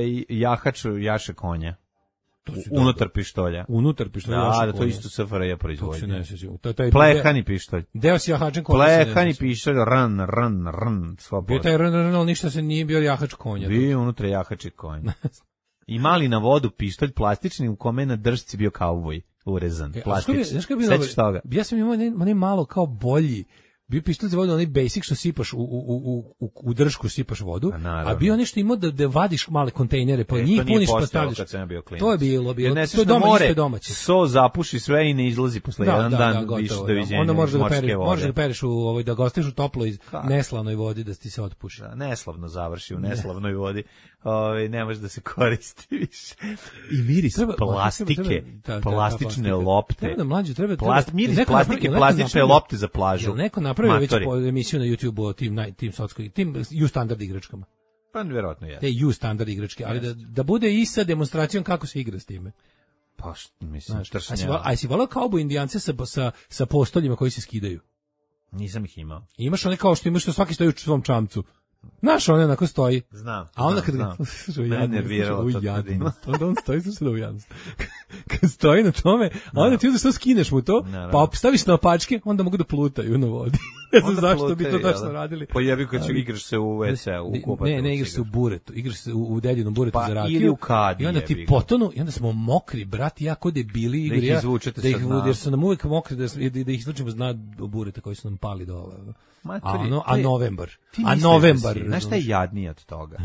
jaše konja. Unutar pištolja. Da, to isto SFRJ proizvodnje. Plehani pištolj. Deo si jahačen konja. Plehani pištolj, rn, svo bio taj rn, ali ništa se nije bio jahač konja. Bio unutra jahači konja. I mali na vodu pištolj plastični u kome na držci bio kauboj urezan, plastični. Sećaš toga? Ja sam imao ne malo kao bolji. Bio pištolj za vodu, onaj basic što sipaš u držku sipaš vodu, a bio nešto imao da vadiš male kontejnere, pa njih puniš pa stavljaš. To je bilo. To je domaće. So zapuši sve i ne izlazi posle jedan dan više doviđenja. Onda možeš da pereš da ga ostaviš u toploj neslavnoj vodi da ti se otpuši. Da, neslavno završi u neslavnoj vodi. Ne može da se koristi više. I miris plastike, plastične lopte. Miris plastike, plastične lopte za plažu. Neko napravio već emisiju na YouTube-u o tim U-standard igračkama. Pa vjerojatno je. Te U-standard igračke, ali da bude i sa demonstracijom kako se igra s time. Pa mislim, a si volao kauboj indijance sa postoljima koji se skidaju? Nisam ih imao. Imaš one kao što imaš što svaki stoji u svom čamcu. Znaš, on onako stoji. Znam. A onda kad me nerviralo to. Onda on stoji, slušaj da ujadnost. Kad stoji na tome, a onda ti uzeš to, skineš mu to, pa staviš na opačke, onda mogu da plutaju na vodi. Ne znam zašto bi to tačno radili. Pa jebi kad igraš se u WC, u kupatu. Ne, igraš se u buretu. Igraš se u dedinom buretu za rakiju. Ili u kadi. I onda ti potonu, i onda smo mokri, brat, ja kod debili igri. Da ih izvučete sa dna. Jer su nam uvijek mokri, da ih izvučemo zna bureta koji su nam pali do ove. A novembar. Znaš šta je jadnije od toga?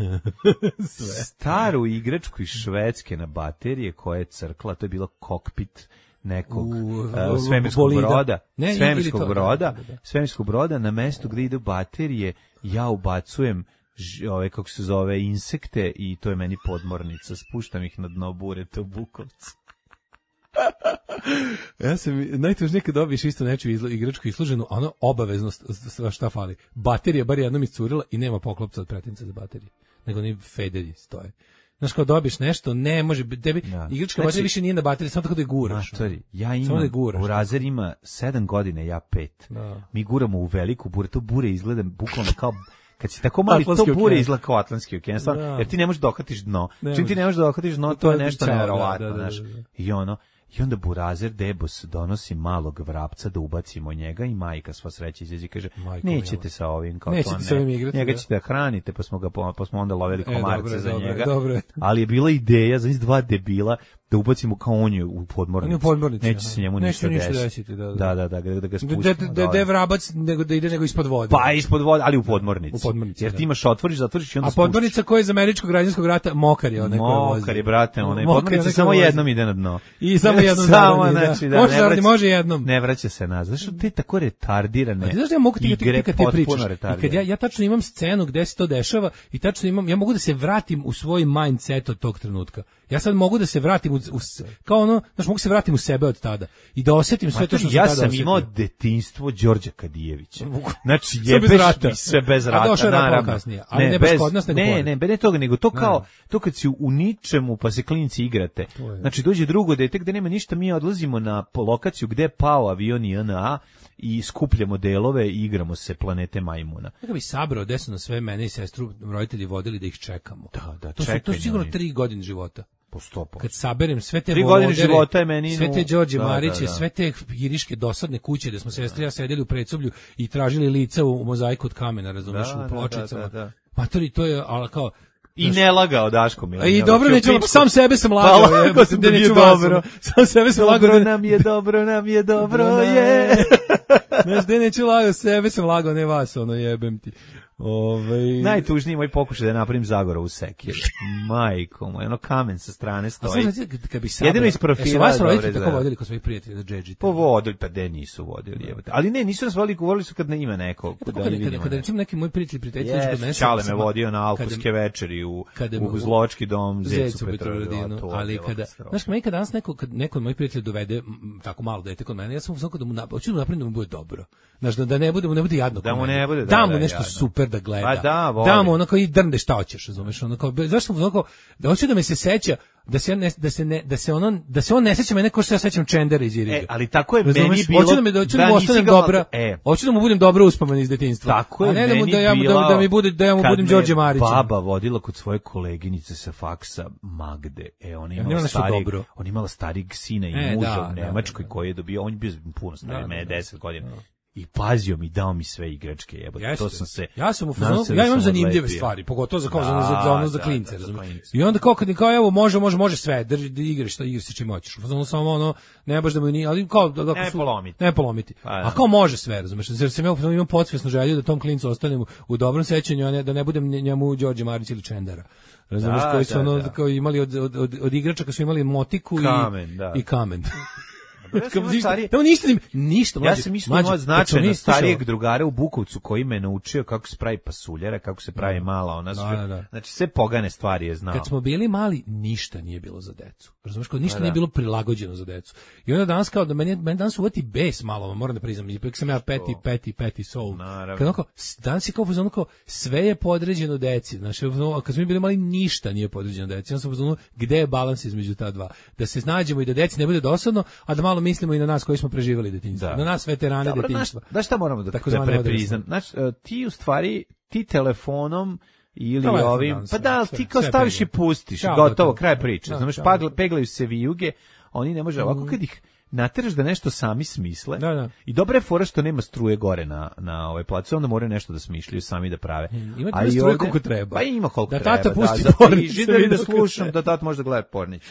Staru igračku iz Švedske na baterije koja je crkla, to je bilo kokpit nekog svemirskog broda, na mestu gde ide baterije, ja ubacujem kako se zove, insekte i to je meni podmornica, spuštam ih na dno bureta u Bukovcu. Ja sam najtužnije kad dobiješ isto nečiju igračku isluženu, ono obaveznost šta fali. Baterija bar jednom iscurila i nema poklopca od pretinca za baterije, nego ni federi stoje. Znaš, kao dobiješ nešto, ne može, tebi igračka baterija više nije na bateriji, samo tako da je guraš. Ja imam, Burazer ima 7 godina, ja 5. Mi guramo u veliku bure, to bure izgleda bukvalno kao, kad si tako mali, to bure izgleda kao Atlantski okean, jer ti ne možeš da ohvatiš dno. Čim ti ne možeš da ohvatiš dno, to je nešto nevjerovatno, znaš. I onda Burazer Debos donosi malog vrapca da ubacimo njega i majka sva sreća izađe i kaže, nećete sa ovim, kao to ne, njega ćete da hranite, pa smo onda loveli komarce za njega. Ali je bila ideja za dva debila da ubacimo kao on je u podmornici. Neće se njemu ništa desiti. Da ga spustimo. Da je vrabac nego da ide nego ispod vode. Pa ispod vode, ali u podmornici. Jer ti imaš zatvoriš i onda spustiš. A podmornica koja je iz američkog građanskog rata mokar je onaj koji vozi. Mokar je, brate, onaj podmornica samo jednom ide na dno. I samo jednom znači, može jednom. Ne vraća se nazad. Zašto te tako retardirane? Znaš da ja mogu ti kad ti pričaš. I kad ja tačno imam scenu gde se to dešava i tačno ja mogu da se vratim u svoj mindset od tog trenutka. Ja sad mogu da se vratim kao ono, znaš, mogu se vratim u sebe od tada i da osjetim sve to što sam tada osjetio. Ja sam imao detinjstvo Đorđa Kadijevića. Znači, jebeš mi sve bez rata, došao naravno. Kasnije, ali ne baš kod nas, ne toga, nego to kao, to kad si u ničemu pa se klinci igrate. Znači, dođe drugo dete gde nema ništa, mi odlazimo na lokaciju gde je pao avion JNA i skupljamo delove i igramo se planete majmuna. Kako bi sabrao desno na sve mene i sestru, roditelji vodili da ih čekamo. Da, to su sigurno 3 godine života. Po 100%. Kad saberem sve te 3 godine života je meni, sve te Đorđe Mariće, sve te iriške dosadne kuće gde smo sestri ja sedeli u predsoblju i tražili lica u mozaiku od kamena, razumeš, u pločicama. Matori, to je, ali kao i ne lagao Daško Milinović. I dobro, neću, sam sebe sam lagao. Pa sam da neću dobro. Sam sebe sam lagao. Nam je dobro, je. Znaš, da neću lagao, sebe sam lagao, ne vas, jebem ti. Najtužniji moj pokušaj da napravim Zagorovu sekir. Majko moj, kamen sa strane stoji. Jedino iz profila. Vas roditelji tako vodili kod svojih prijatelja da džedžite? Po vodili, pa de nisu vodili. Ali ne, nisu nas vodili su kad ne ima nekog. Kada recimo neki moj prijatelj Čale me vodio na alpske večeri u Zločki dom Zecu Petrovaradinu. Ali kada, znaš, meni kad danas neko od mojih prijatelja dovede tako malo dete kod mene, ja sam uzmano da mu hoću da napravim da mu bude dobro. Znaš, da ne bude jadno. Da mu ne bude, da mu nešto super da gleda. Da mu onako i drnde šta hoćeš, razumeš, onako zašto onako da hoće da me se seća da se on ne seća mene kao što ja sećam Čendera iz Iriga. Ali tako je meni bilo. Hoću da mu ostanem dobra. Hoću da mu budem dobra uspomen iz detinjstva. Tako je meni bilo. Da ja mu budem Đorđe Marić. Baba vodila kod svoje koleginice sa faksa Magde. Ona imala starijeg sina i muža u Nemačkoj koji je dobio, on je bio puno stariji, mene 10 godina. I pazio mi, dao mi sve igračke, jebote. To sam se. Ja sam u fazonu, ja imam zanimljive stvari, pogotovo za klince, razumiješ. I onda kao evo može sve, igraš se čim hoćeš. U fazonu samo ne baš da mu ni, ali kao ne polomiti. A kao može sve, razumiješ. Jer sam ja imam podsvesnu želju da tom klincu ostanem u dobrom sećanju, a ne da ne budem njemu Đorđe Marić ili Čendera. Razumiješ, koji su kao imali od igračaka su imali motiku i kamen. Ništa. Ja sam imao značajno starijeg drugara u Bukovcu koji me naučio kako se pravi pasuljara, kako se pravi mala Znači sve pogane stvari je znao. Kad smo bili mali, ništa nije bilo za decu. Razumeš, kao ništa nije bilo prilagođeno za decu. I onda danas kao da meni danas uvati bes malo, moram da priznam, ipak sam ja peti soul. Kad danas je kao sve je podređeno deci. Znači, kad smo bili mali, ništa nije podređeno deci. Ja sam pozvano gde je balans između ta dva. Da se snađemo i da deci ne bude dosadno, a da malo mislimo i na nas koji smo preživjeli detinjstvo. Na nas veterane detinjstva. Znaš šta moramo da prepriznam? Znači, ti u stvari, ti telefonom ili ovim, pa da, ti kao staviš i pustiš, gotovo, kraj priče. Znaš, peglaju se vijuge, oni ne može ovako kad ih nateraš da nešto sami smisle. I dobra je fora što nema struje gore na ovaj placu, onda moraju nešto da smišljaju, sami da prave. Ima struje koliko treba. Pa ima koliko treba. Da tata pusti pornić. Da slušam, da tata može da gleda pornić.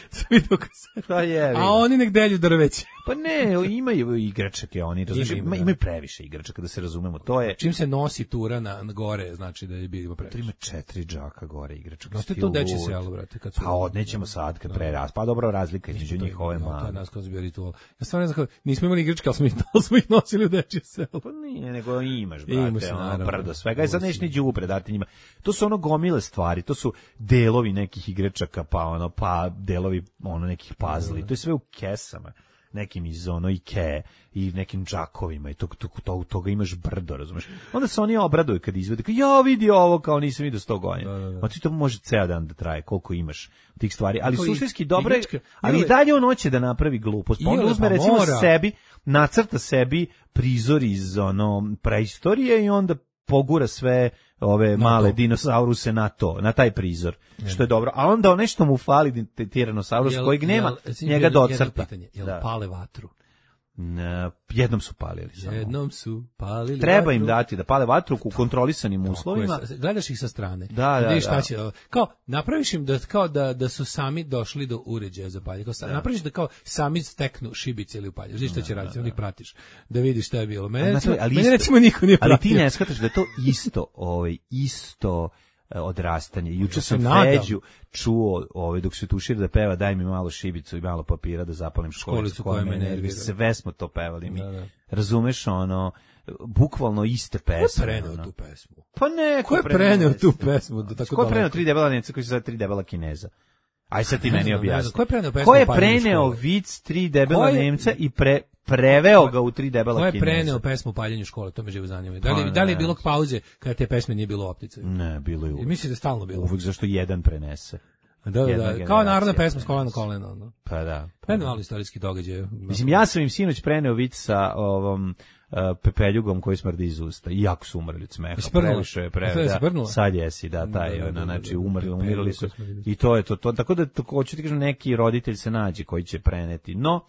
A oni nek delju drveće. Pa ne, imaju igračake oni, imaju previše igračaka, da se razumemo. To je čim se nosi tura na gore, znači da je bilo previše. Ima 4 džaka gore igračaka. Jeste to deči selo, brate, kad su. Pa odnećemo sad kad preraz. Pa dobro, razlika između njih ove male. To je nas kao bio ritual. Ja stvarno ne znam, nismo imali igračke, ali smo ih nosili u dečije selo. Pa nije, nego imaš, brate, brdo svega. I sad neš ni đubre dati njima. To su gomile stvari, to su delovi nekih igračaka, pa delovi nekih puzzli. To je sve u kesama. Nekim iz Ikea i nekim džakovima i toga imaš brdo, razumeš? Onda se oni obraduju kad izvede, kao ja vidi ovo, kao nisam vidio 100 godina. A ti to može ceo dan da traje, koliko imaš tih stvari. Ali suštinski dobro je, ali i dalje on hoće da napravi glupost. Pa onda uzme recimo sebi, nacrta sebi prizor iz preistorije i onda pogura sve ove male dinosauruse na taj prizor, što je dobro. A onda nešto mu fali tiranosaurus kojeg nema, njega docrta. Jel pale vatru? Jednom su palili samo. Jednom su palili Treba vatru. im dati da pale vatru u kontrolisanim uslovima. Gledaš ih sa strane. Da. Šta će, kao, napraviš im da su sami došli do uređaja za paljenje. Napraviš da kao sami steknu šibice ili upaljaš. Znaš šta će raditi, onda ih pratiš. Da vidiš šta je bilo. Mene recimo niko nije pratio. Ali ti ne shvataš da je to isto odrastanje. Juče sam Feđu čuo dok se tušira da peva daj mi malo šibicu i malo papira da zapalim školicu koja me nervira. Sve smo to pevali mi. Razumeš bukvalno iste pesme. Ko je preneo tu pesmu? Pa ne, ko je preneo tu pesmu? Ko je preneo 3 debela Nemca koji se zove 3 debela Kineza? Aj sad ti meni objasni. Ko je preneo vic 3 debela Nemca i preveo ga u 3 debela Kineza? Ko je preneo pesmu o paljenju škole? To me živo zanima. Da li je bilo pauze kada te pesme nije bilo u opticaju? Ne, bilo je uvijek. Mislim da je stalno bilo. Uvijek, zašto jedan prenese. Da, kao narodna pesma s kolena na koleno. No? Pa da. Malo istorijski događaj. Mislim, ja sam im sinoć preneo vic sa pepeljugom koji smrdi iz usta. I jako su umrli od smeha. Previše je preveo. Sad jesi, znači umirali su. I to je to. Tako da, hoću ti kažem, neki roditelj se nađe koji će preneti. No,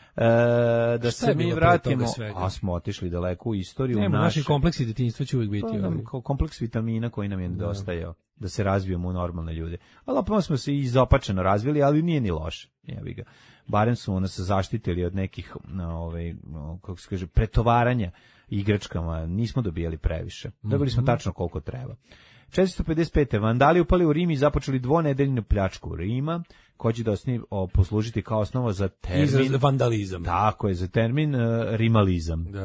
da se mi vratimo, a smo otišli daleko u istoriju. Naši kompleksi detinjstva će uvijek biti. Kompleks vitamina koji nam je nedostajao da se razvijemo u normalne ljude. Ali opet smo se izopačeno razvili, ali nije ni loše. Jebi ga. Barem su nas zaštitili od nekih kako se kaže, pretovaranja igračkama. Nismo dobijali previše. Dobili smo tačno koliko treba. 455. Vandali upali u Rim i započeli dvonedeljnu pljačku Rima, koja će poslužiti kao osnova za termin... Izraz vandalizam. Tako je, za termin rimalizam. Da.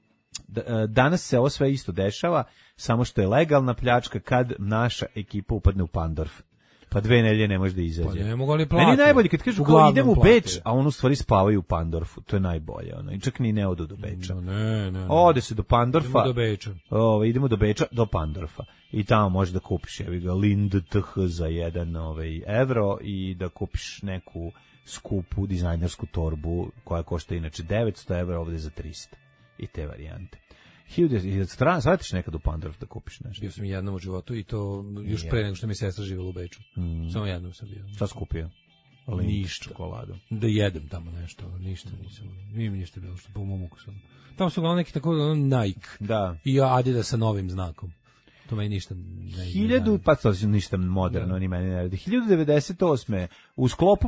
Danas se ovo sve isto dešava, samo što je legalna pljačka kad naša ekipa upadne u Pandorf. Pa 2 nedelje ne može da izađe. Pa ne mogu li plati. Meni je najbolje kad kažu kao idemo u Beč, a on u stvari spavaju u Pandorfu. To je najbolje. I čak ni ne odu do Beča. Ne. Ode se do Pandorfa. Idemo do Beča. Idemo do Beča, do Pandorfa. I tamo možeš da kupiš Lind TH za 1 evro i da kupiš neku skupu dizajnersku torbu koja košta inače 900 evra, ovdje za 300. I te varijante. Svatiš nekad u Pandorf da kupiš nešto? Bio sam jednom u životu i to još pre nego što mi sestra živjela u Beču. Samo jednom sam bio. Šta skupio? Ništa. Čokoladu. Da jedem tamo nešto, ništa nisam. Nije mi ništa bilo što po mom ukusu. Tamo su gledali neki tako Nike. Da. I Adidas sa novim znakom. To meni ništa ne... Pa to je ništa moderno, ni meni ne radi. 1098. u sklopu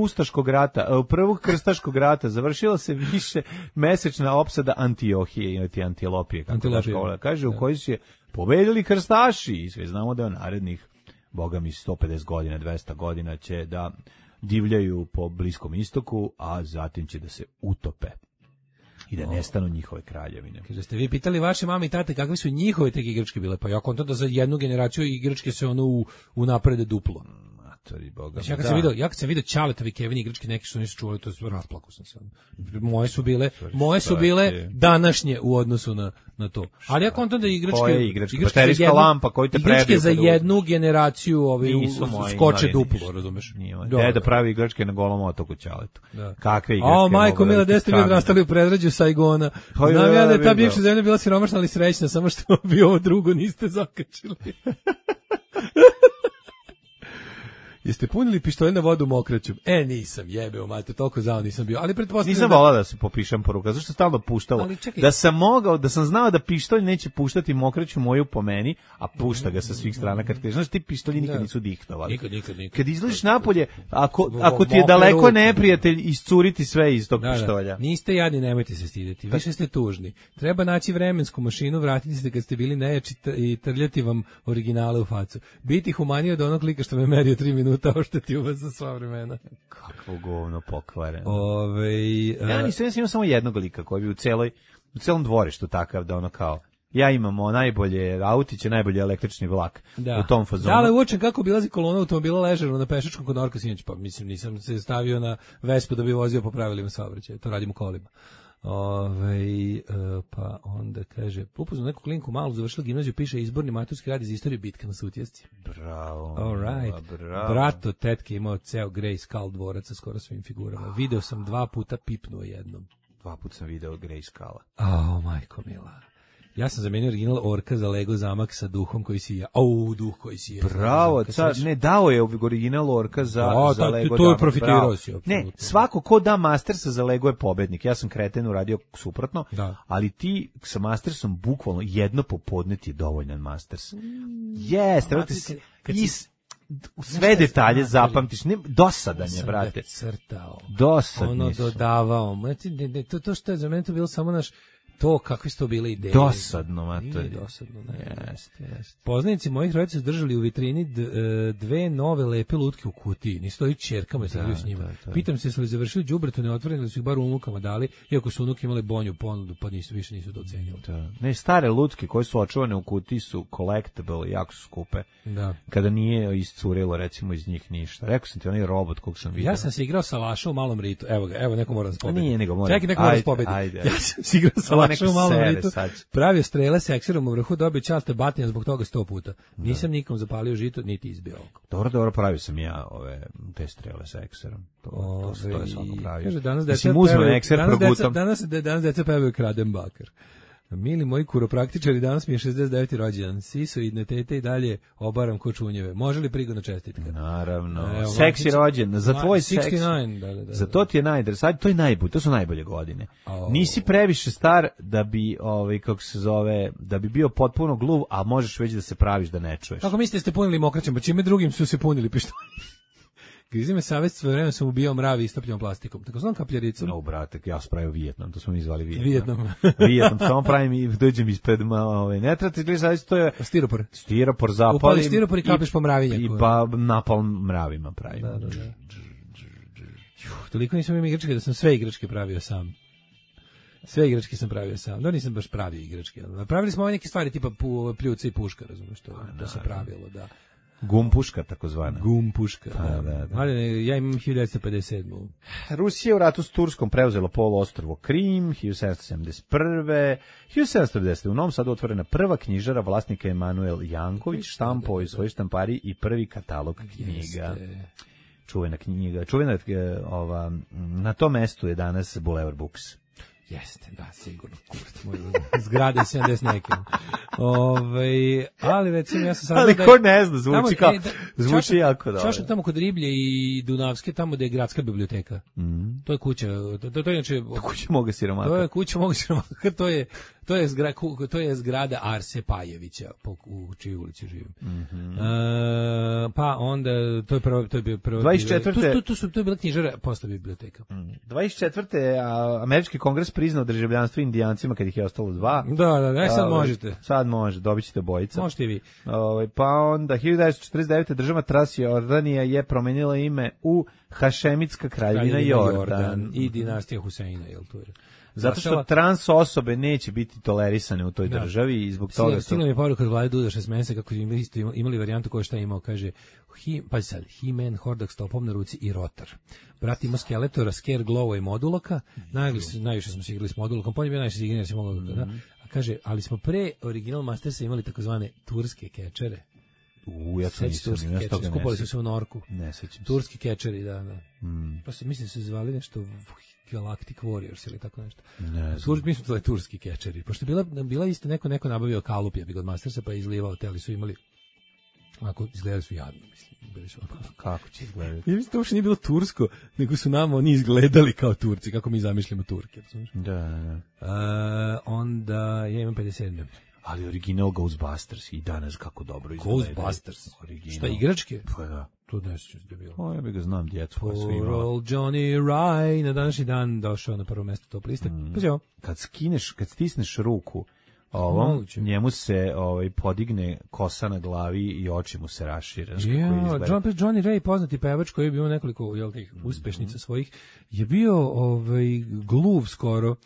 prvog krstaškog rata završila se više mesečna opsada Antiohije ili Antilopije, kako da škola kaže, u kojoj su je pobedili krstaši. I sve znamo da je narednih, boga mi, 150 godina, 200 godina će da divljaju po Bliskom istoku, a zatim će da se utope i da nestanu njihove kraljevine. Kaže, ste vi pitali vaše mame i tate kakve su njihove tek igračke bile, pa ja kontam da za jednu generaciju igračke se unaprede duplo. Boga. Znači, ja kad sam vidio Ćaletovi Kevin igračke, neki su nisu čuvali, to je rasplakao sam se. Moje su bile današnje u odnosu na to. Ali ja kontam da igračke baterijska lampa koju te prebiju. Igračke za jednu generaciju skoče duplo, razumeš? Da pravi igračke na Golom otoku Ćaletu. Kakve igračke? O, majko mila, gde ste vi odrastali u predgrađu Saigona? Znam ja da je ta bivša zemlja bila siromašna, ali srećna, samo što bi ovo drugo niste zakačili. Jeste punili pištolj na vodu mokraćom? Nisam, jebeo, mate, toliko zao nisam bio. Ali pretpostavljam nisam volao da se popišem po ruka, zašto stalno puštalo? Da sam znao da pištolj neće puštati mokraću moju po meni, a pušta ga sa svih strana kad kažeš, znaš, ti pištolji nikad nisu dihtovali. Nikad. Kad izlaziš napolje, ako ti je daleko neprijatelj, iscuriti sve iz tog pištolja. Niste jadni, nemojte se stideti, više ste tužni. Treba naći vremensku mašinu, vratiti se kad ste bili nejači i trljati vam originale u facu. Biti humaniji od onog lika što me merio 3 minuta. Oštetio vas za sva vremena. Kakvo govno pokvareno. Ja nisam imao samo jednog lika koji bi u celom dvorištu takav da ono kao ja imamo najbolje autiće, najbolje električni vlak u tom fazonu. Da, ali učen kako bilazi kolona automobila ležerno na pešačkom kod Norka sinoć, pa mislim nisam se stavio na Vespu da bi vozio po pravilima saobraćaja, to radim u kolima. Pa onda kaže, upoznao neku klinku malu, završila gimnaziju, piše izborni maturski rad iz istorije bitka na Sutjesci. Bravo. All right. Bravo. Brato tetke imao ceo Grayskull dvorac sa skoro svim figurama. Video sam 2 puta, pipnuo jednom. 2 puta sam video Grayskulla. Majko mila. Ja sam zamenio original Orka za Lego zamak sa duhom koji sija. Duh koji sija. Bravo, ne, dao je original Orka za Lego. To je profitirao si. Ne, svako ko da Mastersa za Lego je pobednik. Ja sam kreten uradio suprotno, ali ti sa Mastersom bukvalno jedno popodne ti je dovoljan Masters. Jeste, sve detalje zapamtiš, dosadan je, brate. Crtao. Dosadni su. Dodavao. To što je za mene to bilo samo naš to kakve su to bile ideje. Dosadno, mato. Dosadno, ne. Jeste. Poznanici mojih roditelja su držali u vitrini dve nove lepe lutke u kutiji. Nisu to i ćerkama stavljaju s njima. Pitam se, su li završili đubretu neotvoreni ili su ih bar unukama dali, iako su unuke imale bonju ponudu, pa više nisu to ocenjali. Ne, stare lutke koje su očuvane u kutiji su collectible, jako su skupe. Da. Kada nije iscurilo, recimo, iz njih ništa. Rekao sam ti, onaj robot kog sam vidio. Ja sam se igrao sa Lašom u Malom Ritu. Evo, neko mora da se pobedi. Nije, nego mora. Čekaj, neko mora da se pobedi. Ja sam se igrao sa Lašom u Malom Ritu. Pravio strele s ekserom u vrhu, dobio čalte batina zbog toga 100 puta. Nisam nikom zapalio žito, niti izbio oko. Dobro, pravio sam ja te strele sa ekserom. To je svako pravio. Kaže, danas deca pevaju Kradem bakar. Mili moji kuropraktičari, danas mi je 69. rođendan. Sisoidne tete i dalje obaram ko čunjeve. Može li prigodna čestitka? Naravno. Seksi rođendan. Za tvoj seks. 69, za to ti je najdržaj. To je najbolje. To su najbolje godine. Nisi previše star da bi, kako se zove, da bi bio potpuno gluv, a možeš već da se praviš da ne čuješ. Kako mislite ste punili mokraćem, pa čime drugim su se punili pištolji? Grizi me savest, svoje vreme sam ubijao mravi istopljenom plastikom. Tako znam kapljaricom. No, brate, ja sam pravio Vijetnam, to smo mi zvali Vijetnam. Vijetnam, samo pravim i dođem ispred, ne trebate gledati, savest, to je... Stiropor zapalim. Upali stiropor i kapiš po mravinjaku. I pa napal mravima pravim. Da. Toliko nisam imao igračke da sam sve igračke pravio sam. Sve igračke sam pravio sam. Da, nisam baš pravio igračke. Pravili smo ove neke stvari tipa pljuca i puška, razumiješ, to se pravilo, da. Gumpuška, takozvana. Gumpuška, da. Ali ja imam 1957. Rusija u ratu s Turskom preuzela poluostrvo Krim, 1771. 1790. U Novom Sadu otvorena prva knjižara, vlasnika Emanuel Janković, štampao i svoj štampari i prvi katalog knjiga. Čuvena knjiga. Na tom mestu je danas Boulevard Books. Jeste, da, sigurno. Zgrade 70 nekim. Ali recimo ja sam sad... Ali ko ne zna, zvuči jako dobro. Čašak tamo kod Riblje i Dunavske, tamo gde je gradska biblioteka. To je kuća, to je inače... Kuća moga siromaka. To je kuća moga siromaka, to je zgrada Arse Pajevića, u čiju ulici živim. Pa onda, to je bio prvo... 24. To je bila knjižara posle biblioteka. 24. Američki kongres priznao državljanstvo Indijancima kad ih je ostalo 2. Da, sad možete. Sad može, dobit ćete bojica. Možete i vi. Pa onda 1949. država Transjordanija je promenila ime u Hašemitska kraljevina Jordan. I dinastija Huseina, jel to je? Zato što trans osobe neće biti tolerisane u toj državi i zbog toga... Stigla mi je poruka od Vlade Duda 6 meseca kako su imali varijantu koja šta je imao, kaže pazi sad, He-Man, Hordak s topom na ruci i Rotar. Brat ima Skeletora, Scare, Glowa i Moduloka, najviše smo se igrali s Modulokom, pa on je bio najviše igran jer si mogao da... A kaže, ali smo pre Original Mastersa imali takozvane turske kečere. Ja to nisam, skupali su se u Norku. Ne sećam se. Turski kečeri, da. Pa se, mislim, su zvali nešto Galactic Warriors ili tako nešto. Mi smo to turski kečeri. Pošto je bila isto neko nabavio kalup, ja bi god Mastersa, pa je izlivao te, ali su imali, onako, izgledali su jadno, mislim. Bili su onako. Kako će izgledati? Ja mislim, to uopšte nije bilo tursko, nego su nama oni izgledali kao Turci, kako mi zamišljamo Turke. Da. Onda, ja imam 57. Ali original Ghostbusters i danas kako dobro izgleda. Ghostbusters? Šta, igračke? Pa da. To ne sjećam se da je bilo. Ja bih ga znam, djecu. Poor old Johnny Rye na današnji dan došao na prvo mjesto top liste. Kad stisneš ruku, njemu se podigne kosa na glavi i oči mu se rašire. Johnny Ray, poznati pevač koji je bio nekoliko uspešnica svojih, je bio gluv skoro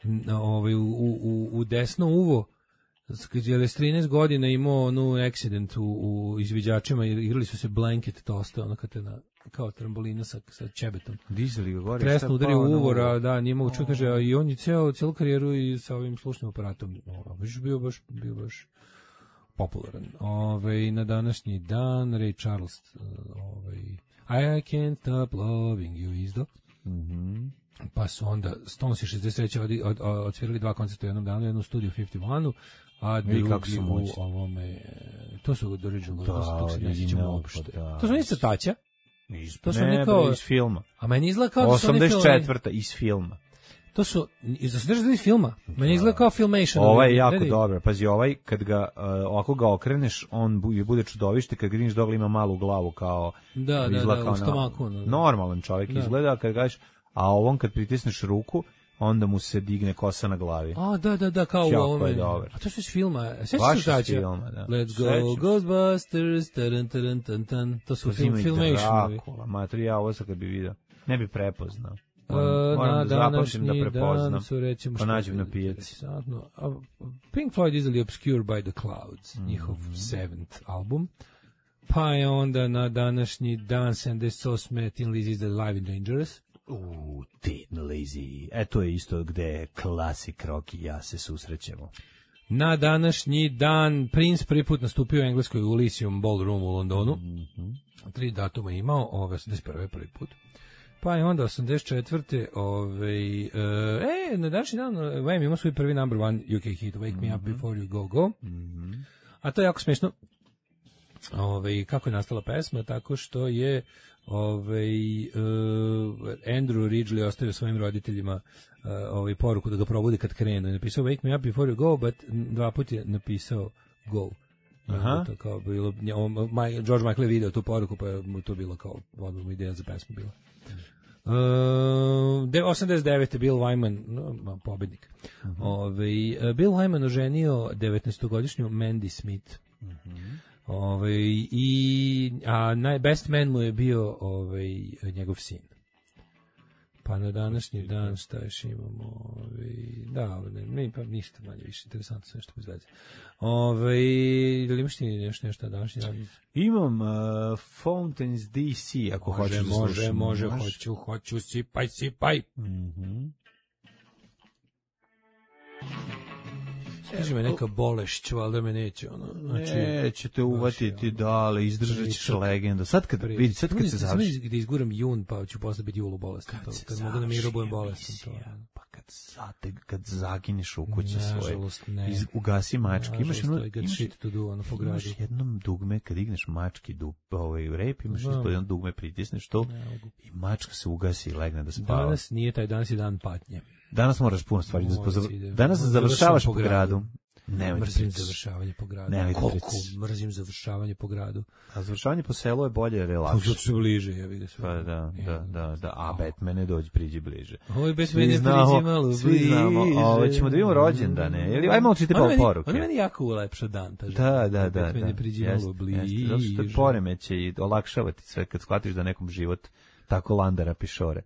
u desno uvo. Je li 13 godina imao accident u izviđačima, igrali su se blanket tosta, ono kao trambolina sa čebetom. Dizeli ga gore. Tresno udario uvora, da, nije mogu čuti, kaže, a i on je celu karijeru i sa ovim slušnim aparatom. Bio baš popularan. Na današnji dan, Ray Charles, I can't stop loving you, izdo. Pa su onda Stones i 63. odsvirali 2 koncerta u jednom danu, jednu u studiju 51, a drugi u ovome... To su original, to se ne sjećamo uopšte. To su nisu taća? Ne, iz filma. A meni izgleda kao da su 84. iz filma. To su, iz filma. Meni izgleda kao Filmation. Ovaj je jako dobro. Pazi, ovaj, kad ga, ovako ga okreneš, on bude čudovište, kad vidiš dole ima malu glavu, kao... Da, u stomaku. Normalan čovjek izgleda, kad gaš, a ovom kad pritisneš ruku, onda mu se digne kosa na glavi. A, da, kao u ovome. A to su iz filma. Baš iz filma, da. Let's go, Ghostbusters, taran. To su Filmation. Materija, ovo sad kad bi vidio. Ne bi prepoznao. Na današnji dan su, recimo, pa nađem na pijaci. Pink Floyd izdali Obscured by the Clouds, njihov 7th album. Pa je onda na današnji dan 78. Tin Lizzy izdali Live and Dangerous. Tin Lizzy. To je isto gde klasik rock i ja se susrećemo. Na današnji dan Prince prvi put nastupio u Engleskoj u Elysium Ballroom u Londonu. 3 datuma imao, 81. prvi put. Pa je onda 84. Na današnji dan Wham ima svoj prvi number one UK hit, Wake Me Up Before You Go Go. A to je jako smiješno. Kako je nastala pesma? Tako što je Andrew Ridgeley ostavio svojim roditeljima poruku da ga probudi kad krenu. Je napisao Wake Me Up Before You Go, but 2 puta je napisao Go. To kao bilo, George Michael je video tu poruku, pa je mu to bilo kao odmah ideja za pesmu bila. 89. Bill Wyman, pobednik. Bill Wyman oženio 19-godišnju Mandy Smith. Best man mu je bio njegov sin. Pa na današnji dan šta još imamo? Pa ništa manje više interesantno sve što izgleda. Da li imaš ti nešto na današnji dan? Imam Fountains DC, ako hoćeš da slušam. Može, hoću, sipaj. Kaže me neka bolešć, valjda me neće, neće te uvatiti, ali izdržat ćeš legendu. Sad kad se završi... Gde izguram jun, pa ću posle biti julu bolestan. Kad mogu da miru, budem bolestan. Pa kad zagineš u kući svoje, ugasi mačke. Imaš jednom dugme, kad igneš mački u rep, imaš ispod jednom dugme, pritisneš to i mačka se ugasi i legne da spava. Danas nije taj, danas je dan patnje. Danas moraš puno stvari. Danas završavaš po gradu. Mrzim završavanje po gradu. Koliko mrzim završavanje po gradu. A završavanje po selu je bolje jer je lakše. Zato se bliže, ja vidim sve. Pa da. A Batmane priđi bliže. Oj, Batmane priđi malo bliže. Svi znamo. Ćemo da vidimo rođendane. Ajmo učiti pa poruke. On meni jako ulepša dan. Da. Batmane priđi malo bliže. Zato što te poremeće i olakšavati sve kad shvatiš da nekom život tako landara pišore.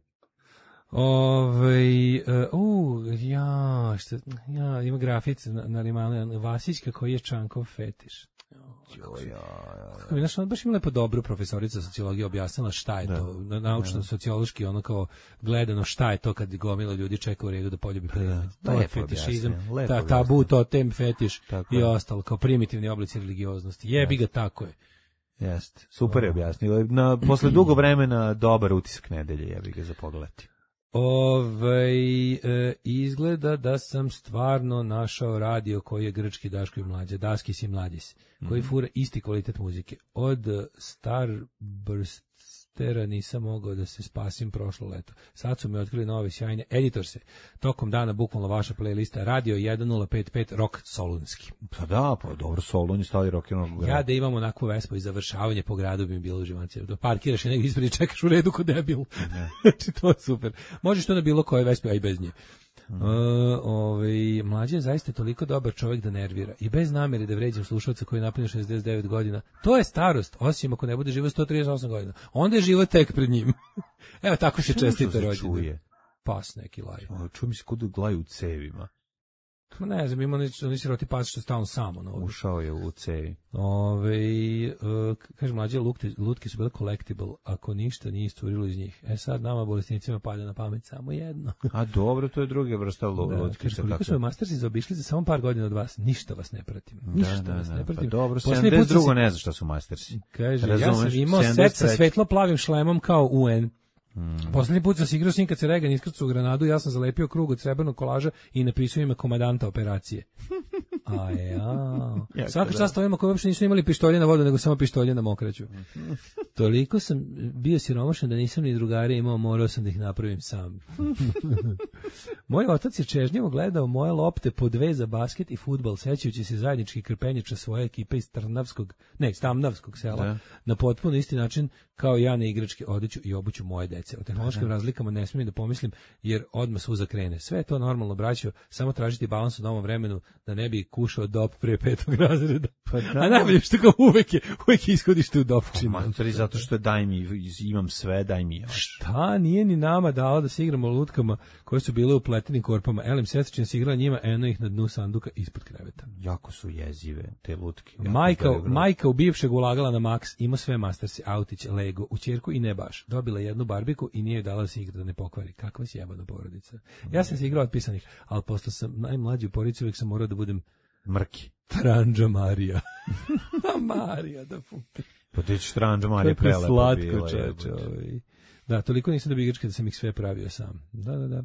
Ima grafice na limanu Vasićka koji je Čankov fetiš. Baš ima lepo dobro profesorica sociologije objasnila šta je to, naučno-sociološki ono kao gledano šta je to kad gomila ljudi čeka u redu da poljubi predmet. To je fetišizam, tabu, totem, fetiš i ostalo, kao primitivni oblici religioznosti. Jebi ga, tako je. Jeste, super je objasnila. Posle dugo vremena dobar utisak nedelje, jebi ga za pogledati. Izgleda da sam stvarno našao radio koji je grčki Daško i Mlađa, Daskis i Mladis, koji fura isti kvalitet muzike. Od Starburstera nisam mogao da se spasim prošlo leto. Sad su mi otkrili nove sjajne editor se. Tokom dana bukvalno vaša playlista Radio 1055 Rock Solunski. Pa da, pa dobro, Solun je stali rock. Ja da imam onakvu Vespu i završavanje po gradu bi mi bilo uživancije. Da parkiraš i negdje ispred i čekaš u redu kod debil. Znači to je super. Možeš to na bilo koje Vespe, a i bez nje. Mlađe je zaista toliko dobar čovjek da nervira i bez namjere da vređam slušalca koji je napunio 69 godina. To je starost, osim ako ne bude živo 138 godina. Onda je život tek pred njim. Evo tako se čestita rođendan. Pas neki laju. Čuo mi se kod glaju u cevima. Ne znam, ima oni siroti pas što je stalno samo. Ušao je u cevi. Kaže mlađe, lutke su bile collectible, ako ništa nije isturilo iz njih. Sad nama bolesnicima pada na pamet samo jedno. A dobro, to je druge vrsta lutke. Kaže, koliko su me mastersi zaobišli za samo par godina od vas, ništa vas ne pratim. Ništa vas ne pratim. Pa dobro, 72. ne zna šta su mastersi. Kaže, ja sam imao set sa svetlo plavim šlemom kao UN. Poslednji put sam se igrao s njim kad se Reagan iskrcao u Granadu, ja sam zalepio krug od srebrnog kolaža i napisao ime komandanta operacije. A ja. Svaka čast ovima koji uopšte nisu imali pištolje na vodu, nego samo pištolje na mokraću. Toliko sam bio siromašan da nisam ni drugare imao, morao sam da ih napravim sam. Moj otac je čežnjivo gledao moje lopte po 2 za basket i fudbal, sećajući se zajedničkih krpenjača svoje ekipe iz Tamnavskog sela, na potpuno isti način kao ja na igračke odeću i obuću moje dece. O tehnološkim razlikama ne smijem da pomislim, jer odmah suza krene. Sve je to normalno, braćo, samo tražiti balans u novom vremenu, da ne bi kušao dop pre 5. razreda. A najbolje što kao uvek ishodište u dopčima. Zato što daj mi, imam sve, daj mi još. Šta, nije ni nama dao da se igramo lutkama koje su bile u pletenim korpama. Elem Sestričin se igrala njima, eno ih na dnu sanduka ispod kreveta. Jako su jezive te lutke. Majka u bivšeg ulagala na Max, ima sve Mastersi, autić, Lego, u ćerku i ne baš. Dobila jednu barbiku i nije dala da se igra da ne pokvari. Kakva si jebana porodica. Ja sam se igrao od pisanih, ali posto sam najmlađi u porodici, uvijek sam morao da budem Mrki. Franđa Marija. Marija, da funke. Pa ti ćeš Franđa Marija prelepo slatko, čoveče. Da, toliko nisam da bi igračke da sam ih sve pravio sam. Da.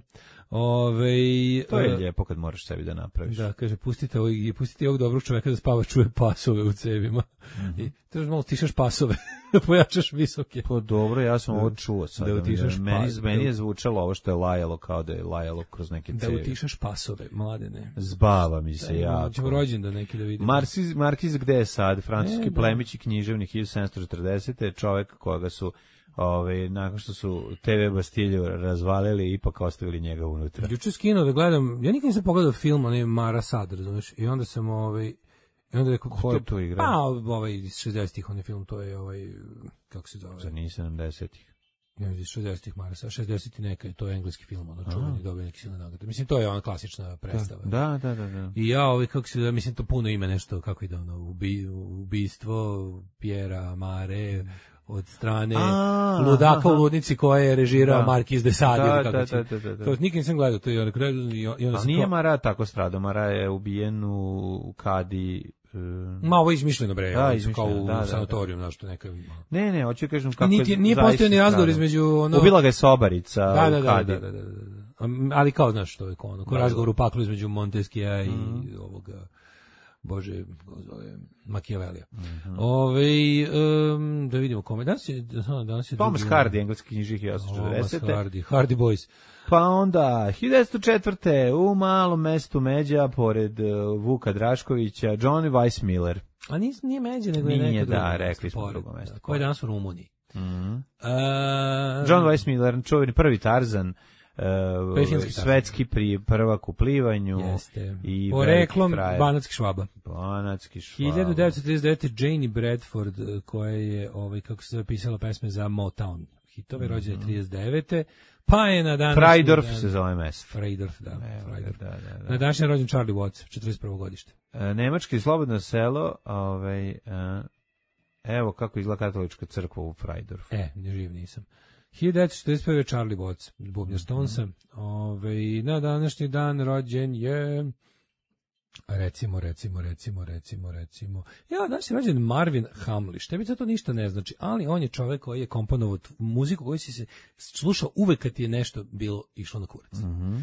To je lijepo kad moraš sebi da napraviš. Da, kaže, pustite ovog dobrog čoveka da spava, čuje pasove u cevima. I trebaš malo tišaš pasove, da pojačaš visoke. Pa dobro, ja sam ovo čuo sad. Da utišaš meni je zvučalo ovo što je lajalo, kao da je lajalo kroz neke cevi. Da utišaš pasove, mladene. Zbava mi se jako. Ćemo rođendan neki da vidimo. Markiz gde je sad? Francuski plemić i književnik 1740. Čovek koga su nakon što su TV Bastilju razvalili, ipak ostavili njega unutra. Juče skinuo da gledam, ja nikad nisam pogledao film, on je Mara Sad, razumiješ, i onda sam i onda rekao, ko je to igra? Pa, iz 60-ih on je film, to je kako se zove? Za nije 70-ih. Ja, iz 60-ih Mara Sad, 60-ih neka, to je engleski film, čuveni, dobio neki silne nagrade. Mislim, to je ona klasična predstava. Da. I ja, kako se zove, mislim, to puno ime nešto, kako ide ubistvo, Pjera, Mare, od strane ludaka u ludnici koje je režirao Markiz de Sade. To nikad nisam gledao. To je a nije Mara tako stradao. Mara je ubijen u Kadi. Ovo je izmišljeno, bre. Kao u sanatoriju, nešto neka. Ne, hoću kažem kako je. Nije postojao ni razgovor između. Ubila ga je sobarica u Kadi. Da. Ali kao, znaš, to je ko razgovor u paklu između Montesquieua i ovoga. Bože, Machiavellija. Da vidimo kome. Danas je Thomas Hardy, engleski knjižnik 1840. Hardy Boys. Pa onda 1904. u malom mestu Međa, pored Vuka Draškovića, Johnny Weissmiller. A nije Međa, nego je neko drugo. Da, rekli smo drugo mesto. Ko je danas u Rumuniji? John Weissmiller, čuveni prvi Tarzan, svetski prvak u plivanju. Jeste. Poreklom Banatski Švaba. 1939. Janie Bradford, koja je, kako se zapisala pesme za Motown hitove, rođena 39. Pa je na današnji... Freidorf se zove mesto. Freidorf. Na današnji rođen Charlie Watts, 41. godište. Nemački slobodno selo, evo kako izgleda katolička crkva u Freidorfu. Ne živ nisam. 1941. Charlie Watts, bubnjar Stonesa. Na današnji dan rođen je... Recimo. Ja, danas je rođen Marvin Hamliš. Tebi to ništa ne znači, ali on je čovjek koji je komponovao muziku koju si se slušao uvek kad ti je nešto bilo išlo na kurac.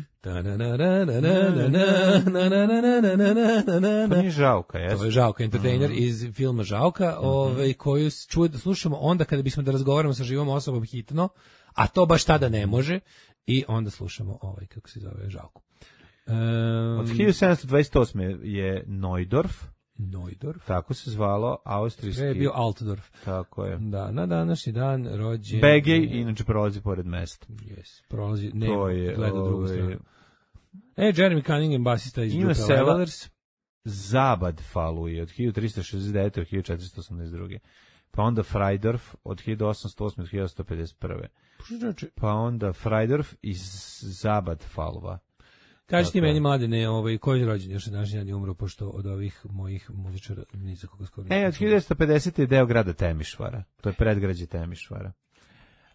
To nije Žauka, jesmo? To je Žauka, entertainer iz filma Žauka, koju slušamo onda kada bismo da razgovaramo sa živom osobom hitno, a to baš tada ne može, i onda slušamo kako se zove, Žauku. Od 1728. je Neudorf, tako se zvalo, austrijski. Je bio Altdorf. Tako je. Da, na današnji dan rođen... Begej, inače prolazi pored mesta. Prolazi, ne, gleda drugu stranu. Jeremy Cunningham, basista iz Blue Travelers. Zabad faluje od 1369. do 1482. Pa onda Freidorf od 1808. do 1851. Pa onda Freidorf iz Zabad falova. Kaži ti meni, mladene, koji je rođen još današnji dan je umro, pošto od ovih mojih muzičara ni za koga skoro nisam. Od 1950. je deo grada Temišvara. To je predgrađe Temišvara.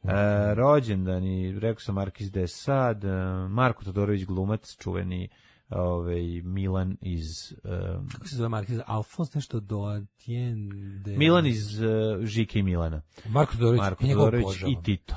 Rođendani, rekao sam Markiz de Sade, Marko Todorović glumac, čuveni Milan iz... Kako se zove Marquez? Alfons nešto do Atiende... Milan iz Žike i Milana. Marko Todorović i Tito.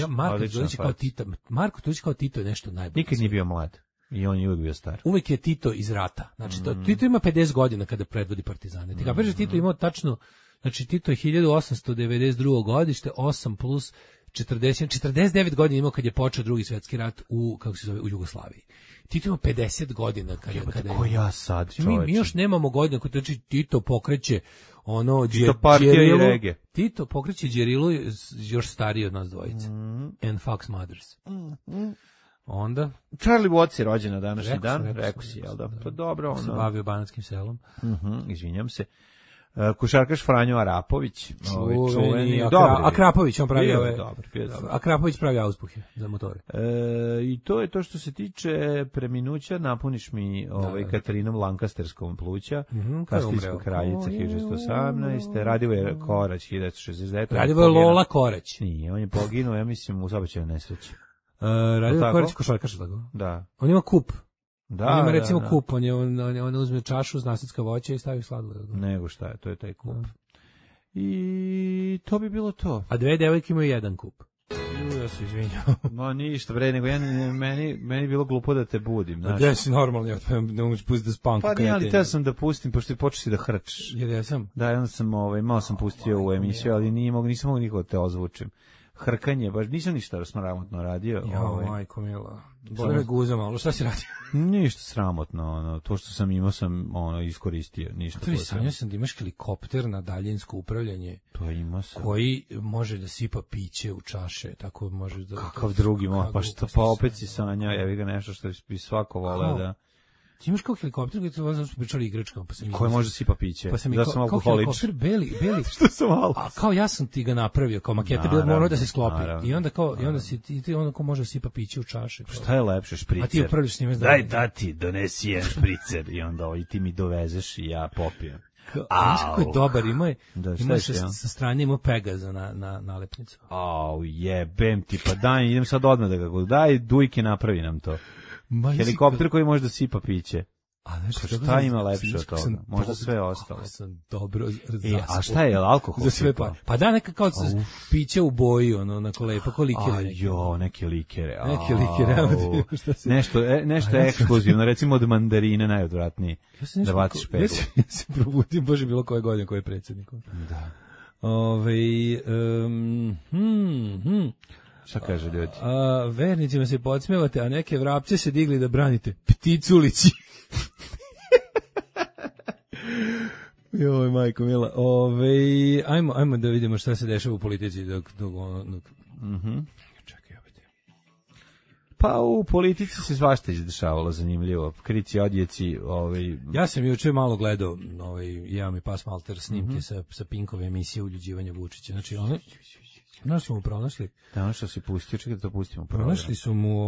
Marko Todorović kao Tito je nešto najbolje. Nikad nije bio mlad. I on je uvijek bio star. Uvijek je Tito iz rata. Znači, Tito ima 50 godina kada predvodi Partizane. Ti kažeš Tito imao tačno, znači Tito je 1892. godište, 8 plus 49 godina imao kad je počeo Drugi svjetski rat u Jugoslaviji. Tito ima 50 godina kada ko ja sad, mi još nemamo godina, znači Tito pokreće ono Tito partija i rege. Tito pokreće Đerilu još stariji od nas dvojice. And Fox Mothers. Onda Charlie Watts je rođen na današnji dan, rekao si, jel da? Pa dobro, se bavio Banatskim selom. Izvinjam se. Košarkaš Franjo Arapović, čuveni, Akrapović, on pravi Akrapović pravi auspuhe za motore. I to je to što se tiče preminuća, napuniš mi Katarinom Lancasterskom pluća, Kastilska kraljica 1618, Radivoje Korać 1969. Radivoje Lola Korać. Nije, on je poginuo, ja mislim, u saobraćajnoj nesreći. Radivoje Korać košarkaš, tako? Da. On ima kup. On ima recimo kup, on uzme čašu, znasidska voća i stavi sladoled. Nego šta je, to je taj kup. I to bi bilo to. A dve devojke imaju jedan kup. Ja se izvinjam. Ma ništa, bre, nego meni bilo glupo da te budim. Znaš. Ja si normalno, ja ne umiš pustiti da spanku. Pa nije, ali te sam da pustim, pošto počeo si da hrčeš. Ja sam? Da, onda sam, malo sam pustio u emisiju, ali nisam mogu nikog te ozvučim. Hrkanje, baš nisam ništa sramotno radio. Majko mila. Bole me guza malo, šta si radio? Ništa sramotno, to što sam imao sam iskoristio, ništa. To je sanjao sam da imaš helikopter na daljinsko upravljanje. To ima sam. Koji može da sipa piće u čaše, tako može da... Kakav drugi, pa opet si sanja, evi ga nešto što bi svako voleo da... Ti imaš kao helikopter koji smo pričali igračkama, pa sam koji može sipa piće. Pa sam da sam alkoholič. Beli. Što sam malo. A kao ja sam ti ga napravio, kao maketa, bilo morao da se sklopi. I onda si ti onda ko može sipa piće u čaše. Šta je lepše, špricer? A ti upravljaš s njime. Daj tati, donesi jedan špricer i onda i ti mi dovezeš i ja popijem. Znaš kako je dobar, ima sa strane ima Pegaza na nalepnicu. Jebem ti, pa daj, idem sad odmah da ga daj, Dujke napravi nam to. Helikopter koji može da sipa piće. Šta ima lepše od toga? Možda sve ostalo. Sam dobro a šta je, alkohol? Za sve pa da, neka kao piće u boji, onako lepo, kao likere. Neke likere. Nešto je ekskluzivno, recimo od mandarine najodvratnije. Da baciš peglu. Ja se probudim, Bože, bilo koje godine, koje je predsjednikom. Da. Šta kaže ljudi? Vernicima se podsmevate, a neke vrapce se digli da branite. Pticulici. Joj, majko mila. Ajmo da vidimo šta se dešava u politici dok čekaj, opet. Pa u politici se svašta izdešavalo zanimljivo. Krici, odjeci, Ja sam juče malo gledao, ja mi pas malter snimke sa Pinkove emisije Uljuđivanja Vučića. Znači, ono su mu pronašli. Da, ono što si pustio, čekaj da to pustimo. Pronašli su mu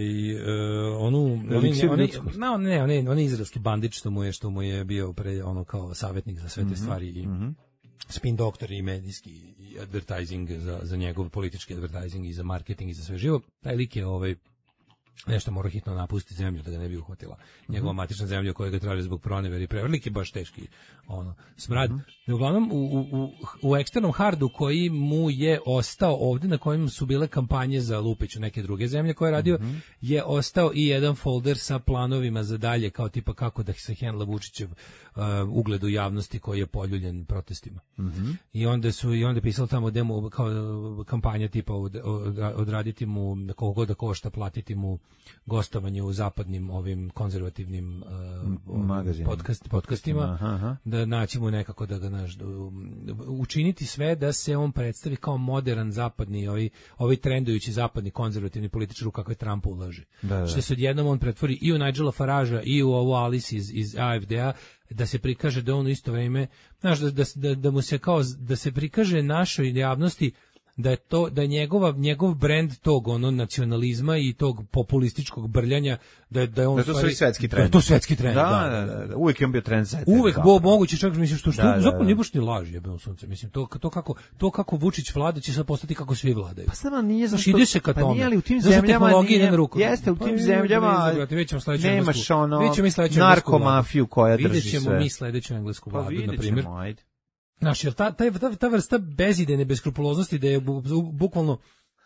on izraelski bandit što mu je bio kao savjetnik za sve te stvari i spin doktor i medijski i advertising za njegov politički advertising i za marketing i za sve živo. Taj lik je nešto mora hitno napustiti zemlju da ga ne bi uhvatila njegova matična zemlja koja ga traži zbog pronevere i prevarlike, baš teški smrad. Uglavnom u eksternom hardu koji mu je ostao ovdje, na kojem su bile kampanje za Lupiću neke druge zemlje koje je radio, je ostao i jedan folder sa planovima za dalje, kao tipa kako da se hendla Vučićev ugled u javnosti koji je poljuljen protestima. I onda pisalo tamo demo kao kampanja tipa odraditi mu koliko god da košta, platiti mu gostovanje u zapadnim ovim konzervativnim podcastima, da naći mu nekako da ga učiniti sve da se on predstavi kao modern zapadni, ovi trendujući zapadni konzervativni političar u kakve Trump ulaže. Što se odjednom on pretvori i u Nigela Faragea i u ovu Alice iz AFD-a, da se prikaže da on u isto vrijeme, znaš, da mu se kao, da se prikaže našoj javnosti da je njegov brend tog nacionalizma i tog populističkog brljanja da je on da to stvari svetski trend. Da to svetski trend. Da, uvek je on bio trendsetter. Uvek moguće čak mislim što zapravo nije baš ni laž jebeno sunce. Mislim to kako Vučić vlada će sad postati kako svi vladaju. Pa samo nije zašto. Ide se ka tome. Nije ali u tim zemljama jeste u tim zemljama. Nemaš ono narkomafiju koja drži sve. Videćemo mi sledeću englesku vladu na primjer. Znaš, jer ta vrsta bezidejne beskrupuloznosti da je bukvalno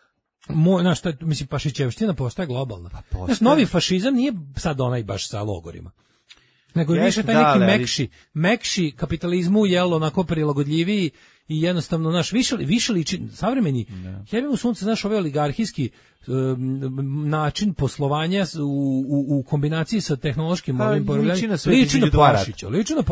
mislim, fašićevština postaje globalna. Znaš, novi fašizam nije sad onaj baš sa logorima. Nego je više taj neki mekši kapitalizmu, jel, onako prilagodljiviji i jednostavno, naš više liči, savremeni, jebim u sunce, znaš, ovaj oligarhijski način poslovanja u kombinaciji sa tehnološkim ovim poravljanjem, liči na Pašića.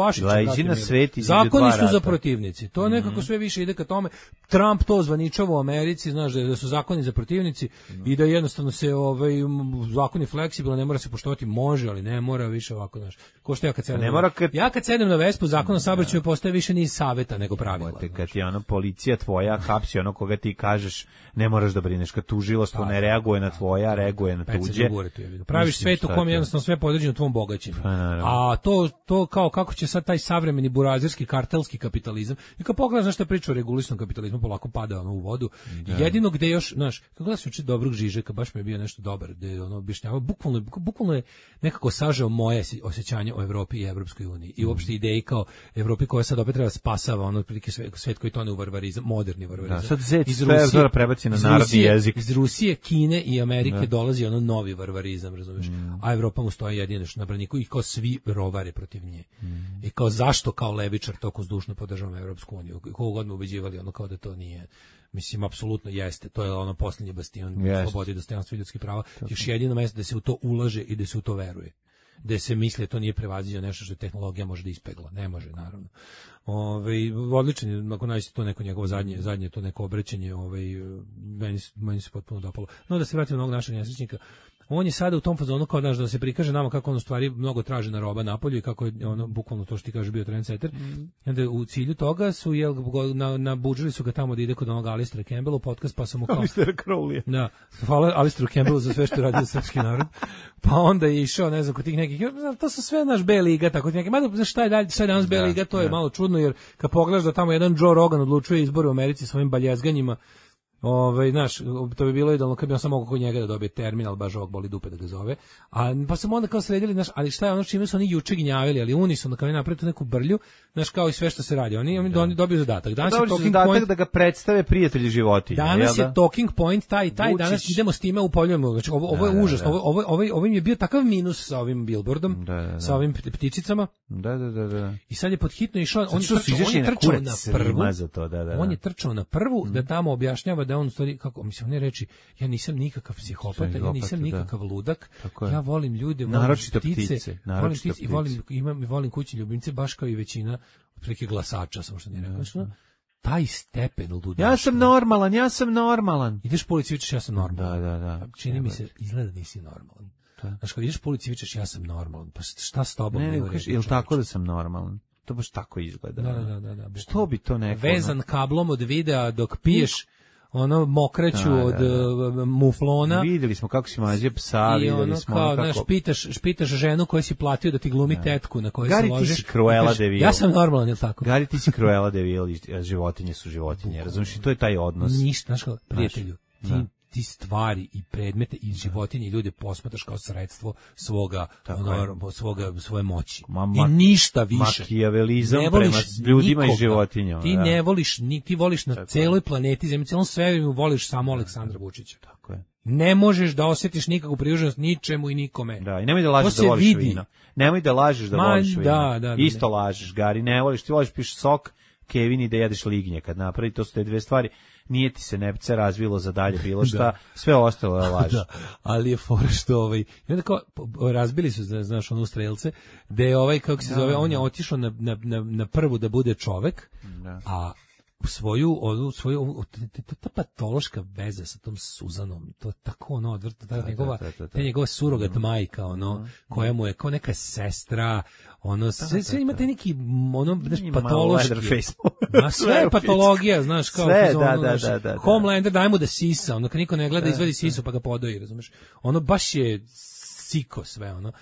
Zakoni su za protivnici. To nekako sve više ide ka tome. Trump to zvaničava u Americi, znaš, da su zakoni za protivnici i da jednostavno se zakon je fleksibilan, ne mora se poštovati, može, ali ne mora više ovako, znaš. Ko što ja kad sedem na Vespu, zakon o saobraćaju postaje više ni saveta nego pravila. Kad ti ono policija tvoja hapsi ono koga ti kažeš ne moraš da brineš, kad tužilaštvo ne reaguje na tvoja, reaguje na tuđe. Praviš svet u kom jednostavno sve podređeno tvom bogaćenju. A to kao kako će sad taj savremeni burazirski kartelski kapitalizam. I kad pogledaš na šta priča o regulisnom kapitalizmu, polako pada ono u vodu. Jedino gde još, znaš, kako gledaš uči dobrog Žižeka, baš mi je bio nešto dobar, gde ono objašnjava, bukvalno je nekako sažeo moje osjećanje o Evropi i Evropskoj uniji. I uopšte ideji kao Evropi koja sad opet treba spasava ono otprilike svet koji tone u varvarizam, moderni varvarizam. Sad sve prebaci na narodni jezik. Iz Rusije, Kine i Amerike dolazi ono novi varvarizam, razumiješ? A Evropa mu stoji jedino na braniku i kao svi rovare protiv nje. I kao zašto kao levičar toliko zdušno podržavam Evropsku uniju? Koliko god me ubeđivali ono kao da to nije. Mislim, apsolutno jeste. To je ono posljednji bastion slobode, dostojanstva i ljudskih prava. Još jedino mesto da se u to ulaže i da se u to veruje. Da se misle to nije prevaziđeno nešto što tehnologija može da ispegla. Ne može, naravno. Odličan je, ako nađete to neko njegovo zadnje to neko obraćanje, meni se potpuno dopalo. No, da se vratimo na ovog našeg nesrećnika. On je sada u tom fazonu kao da se prikaže nama kako on u stvari mnogo traži na roba napolju i kako je ono bukvalno to što ti kaže bio trendsetter. Onda u cilju toga su nabuđili su ga tamo da ide kod onog Alistera Campbella u podcast, pa sam mu kao Alistera Crowley. Da, hvala Alisteru Campbellu za sve što radi za srpski narod. Pa onda je išao, ne znam, kod tih nekih, to su sve naš B liga, tako neki. Mada šta je dalje, sad danas B liga, to je malo čudno jer kad pogledaš da tamo jedan Joe Rogan odlučuje izbore u Americi svojim baljezganjima. Znaš, to bi bilo idealno kad bi on samo oko njega da dobije terminal, baš ovog boli dupe da ga zove. Pa sam onda kao sredili, znaš, ali šta je ono čime su oni juče gnjavili, ali unisono kao je napraviti neku brlju, znaš, kao i sve što se radi. Oni dobiju zadatak. Danas je talking point da ga predstave prijatelji životinja. Danas je talking point taj danas idemo s time upoljujemo. Znači ovo je užas. Ovo im je bio takav minus sa ovim billboardom, sa ovim ptičicama. Da. I sad je pod hitno išao, on je trčao na prvu da tamo objašnjava da on stvari kako mislim ne reči ja nisam nikakav psihopata, ja nisam nikakav ludak, ja volim ljude, volim ptice, volim kućne ljubimce baš kao i većina otprilike glasača, samo što ne rekao. Taj stepen ludaštva. Ja sam normalan. Ideš po ulici vičeš ja sam normalan. Da. Čini mi se izgleda nisi normalan. Znaš, kad ideš po ulici vičeš ja sam normalan, pa šta s tobom? Ne, jel tako da sam normalan? To baš tako izgleda. Da. Što bi to neko? Vezan kablom od videa dok piješ ono mokraću od muflona. Videli smo kako si mazio psa, videli smo kao, kako... Pitaš ženu koju si platio da ti glumi tetku na kojoj se ložiš. Gari, ti si Cruella de Vil. Ja sam normalan, je li tako? Gari, ti si Cruella de Vil, životinje su životinje, razumiješ, to je taj odnos. Ništa, znaš kao, prijatelju, ti stvari i predmete i životinje i ljude posmatraš kao sredstvo svoje moći. I ništa više. Makijavelizam prema ljudima i životinjama. Ti ne voliš, ti voliš na celoj planeti Zemlji, celom svemiru voliš samo Aleksandra Vučića. Tako je. Ne možeš da osjetiš nikakvu privrženost ničemu i nikome. Da, i nemoj da lažeš da voliš vino. Nemoj da lažeš da voliš vino. Isto lažeš, Gari, ne voliš, ti voliš piš sok, Kevin i da jedeš lignje kad napravi, to su te dve stvari. Nije ti se nepce razvilo za dalje bilo šta, sve ostalo je laž. Ali je fora što i onda kao, razbili su, znaš, onu strelce, gde je kako se zove, on je otišao na prvu da bude čovek, a ta patološka veza sa tom Suzanom, to tako ono odvrtno, ta njegova surogat majka, ono, koja mu je kao neka sestra, ono, sve ima te neki, ono, patološki, sve je patologija, znaš, kao, Homelander, daj mu da sisa, ono, kad niko ne gleda, izvadi sisu pa ga podoji, razumeš, ono, baš je siko sve, ono,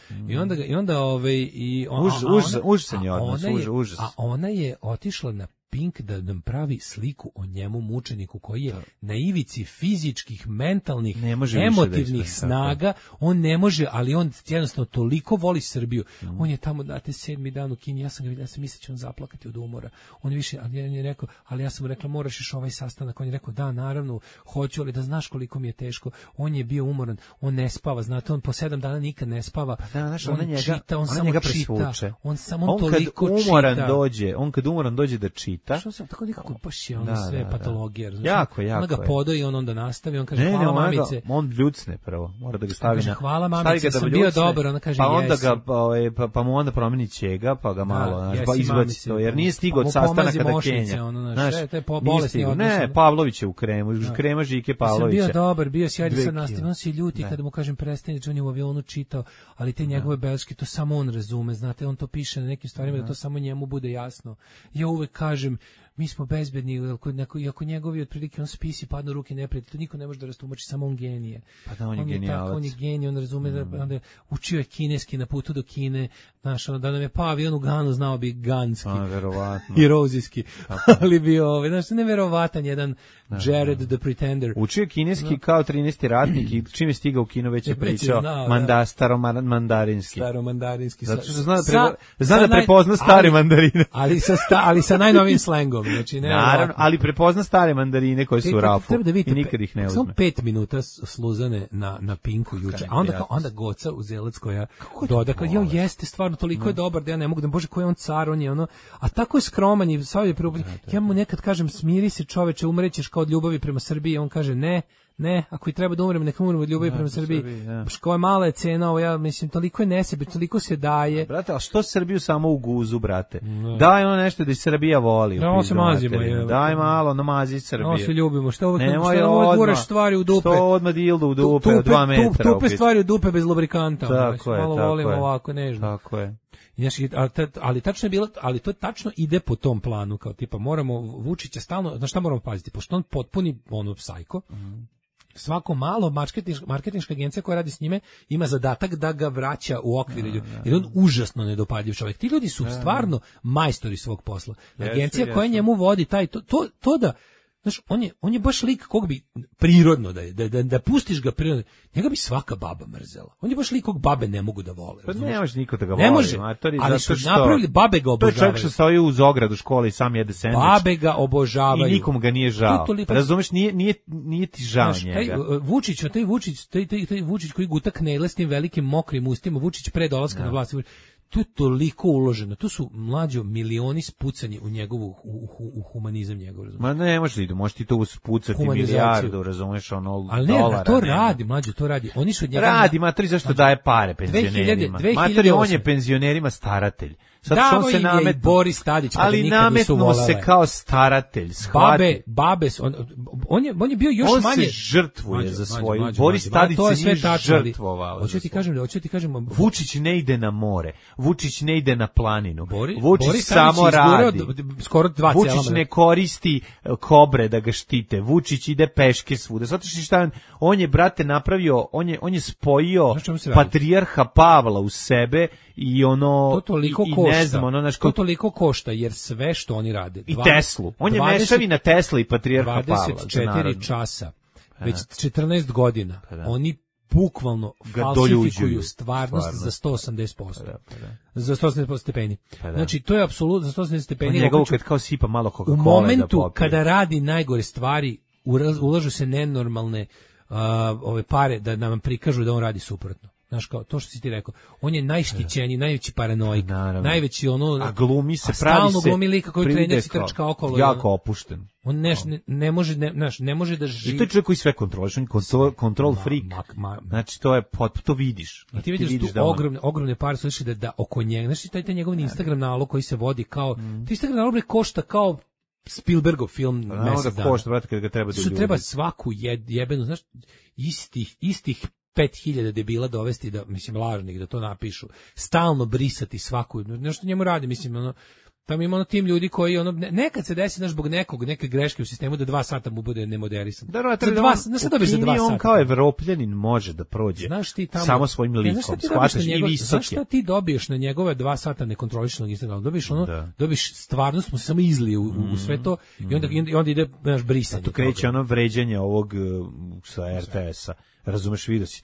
a ona je otišla na Pink da nam pravi sliku o njemu, mučeniku koji je na ivici fizičkih, mentalnih, emotivnih snaga. On ne može, ali on jednostavno toliko voli Srbiju. On je tamo, date, 7. dan u Kini, ja sam ga vidio, ja sam mislio će on zaplakati od umora. On je više, ali on je rekao, ali ja sam mu rekla, moraš još ovaj sastanak. On je rekao, da, naravno, hoću, ali da znaš koliko mi je teško. On je bio umoran, on ne spava, znate, on po 7 dana nikad ne spava. On čita, on samo čita. On toliko čita. On kad umoran dođe da čita, što se tako nekako baš je ono sve patologija, znači jako ona ga podoji, on onda nastavi, on kaže hvala mamice, on ljucne prvo, mora da ga stavi na hvala mamice, sam bio dobar, ona kaže pa onda ga pa mu onda promeni ćega, pa ga malo pa izbaci to, jer nije stigao od sastanaka da Kenja, znaš, to je bolesni odnos. Ne, Pavlović je u kremu, krema Žike Pavlovića. Bio dobar, bio sjedi sa nastavim, on se ljuti kada mu kažem prestani, on je u avionu čitao, ali te njegove beleške to samo on razume, znate, on to piše na nekim stvarima da to samo njemu bude jasno. Ja uvek kažem, mi smo bezbedni, ako njegovi otprilike on spisi padnu ruke neprijatelja, to niko ne može da rastumači, samo on genije. Pa da, on je genijalac. On je genije, on razume da onda učio je kineski na putu do Kine, znaš, da nam je pao avion u Ganu, znao bi ganski. Verovatno. I rozijski. Ali bio, znaš, neverovatan jedan Jared the Pretender. Učio je kineski kao 13. ratnik i čim je stigao u kino već je pričao staromandarinski. Staromandarinski. Zato što zna da prepozna stare mandarine. Ali sa najnovim slengom. Znači, naravno, ali prepozna stare mandarine koje su u rafu i nikad ih ne uzme. Samo 5 minuta sluzane na Pinku juče, a onda Goca Uzelac koja doda, kao, jeste stvarno, toliko je dobar da ja ne mogu da, bože, koji je on car, on je ono, a tako je skroman i sad je ja mu nekad kažem, smiri se čoveče, umrećeš kao od ljubavi prema Srbiji, on kaže ne, ako i treba da umrem, neka umrem od ljubavi prema Srbiji. Koja mala je cena, ovo, ja mislim, toliko je nesebe, toliko se daje. Brate, a što Srbiju samo u guzu, brate? Daj ono nešto da i Srbija voli. Ovo se mazimo. Daj malo, namazi Srbije. Ovo se ljubimo. Što uvek guraš stvari u dupe? Što odmah dildo u dupe od 2 metra? Tupe stvari u dupe bez lubrikanta. Tako je, malo volimo ovako, nežno. Tako je. Ali tačno je bilo, ali to tačno ide po tom planu, kao tipa moramo Vučića stalno, na šta moramo paziti, pošto on potpuni ono psajko. Svako malo marketinška agencija koja radi s njime ima zadatak da ga vraća u okvir, jer on užasno nedopadljiv čovjek. Ti ljudi su stvarno majstori svog posla. Agencija koja njemu vodi to da, znaš, on je baš lik kog bi prirodno da pustiš ga prirodno, njega bi svaka baba mrzela. On je baš lik kog babe ne mogu da vole. Pa ne može niko da ga voli. Ne može, ali su napravili, babe ga obožavaju. To je čovjek što stoji uz ogradu škole i sam jede sendvič. Babe ga obožavaju. I nikom ga nije žao. Razumeš, nije ti žao njega. Taj Vučić koji guta knele s tim velikim mokrim ustima, Vučić pre dolaska na vlast, tu je toliko uloženo, tu su mlađo milioni spucani u njegovu u humanizam njegov, razumiješ? Ma ne možeš ti to spucati milijardu, razumiješ, ono ali dolara. Ali to radi, mlađo, to radi. Oni su od njega radi, matori, zašto daje pare penzionerima? Matori, on je penzionerima staratelj. Davo im je i Boris Tadić, kada ali nikad nisu volele. Ali nametnuo se kao staratelj, babe, on je bio još on manje. On se žrtvuje za svoju. Boris Tadić se nije žrtvovao. Hoću ti kažem, Vučić ne ide na more, Vučić ne ide na planinu, Vučić samo radi. Skoro 2 cela. Vučić ne koristi kobre da ga štite, Vučić ide peške svuda. Zato što šta on je, brate, napravio, on je spojio patrijarha Pavla u sebe i ono to toliko košta. To toliko košta jer sve što oni rade. I Teslu. On je mešavina Tesla i patrijarha Pavla. 24 časa. Već 14 godina. Oni bukvalno falsifikuju stvarnost za 180%. Za 180 stepeni. Znači, to je apsolutno za 180 stepeni. On njegov kad kao sipa malo Coca-Cola. U momentu kada radi najgore stvari, ulažu se nenormalne ove pare da nam prikažu da on radi suprotno. Znaš, kao to što si ti rekao, on je najštićeniji, najveći paranoik, najveći ono, a glumi se, stalno glumi lika koji trenerci trčka okolo. Jako opušten. On ne može da živi. I to je čovjek koji sve kontroliš, on je control freak. Znači, to je, to vidiš. I ti vidiš tu ogromne pare su išli da oko njega, znači taj njegov Instagram nalog koji se vodi kao, ti Instagram nalog košta kao Spielbergov film mesec dana. Košta, brate, kad ga treba da ljudi. Treba svaku jebenu, znaš, istih 5000 debila dovesti da, mislim, lažnih, da to napišu. Stalno brisati svaku, nešto njemu radi, mislim, ono, tamo ima tim ljudi koji, ono, nekad se desi, znaš, zbog neke greške u sistemu da 2 sata mu bude nemoderisan. Da, on kao Evropljanin može da prođe samo svojim likom, shvataš i visoke. Znaš šta ti dobiješ na njegove 2 sata nekontrolišenog Instagrama? Dobiješ stvarno smo se samo izlije u sve to i onda ide, znaš, brisanje. To kreće ono vređanje ovog sa RTS-a. Razumeš, vidio si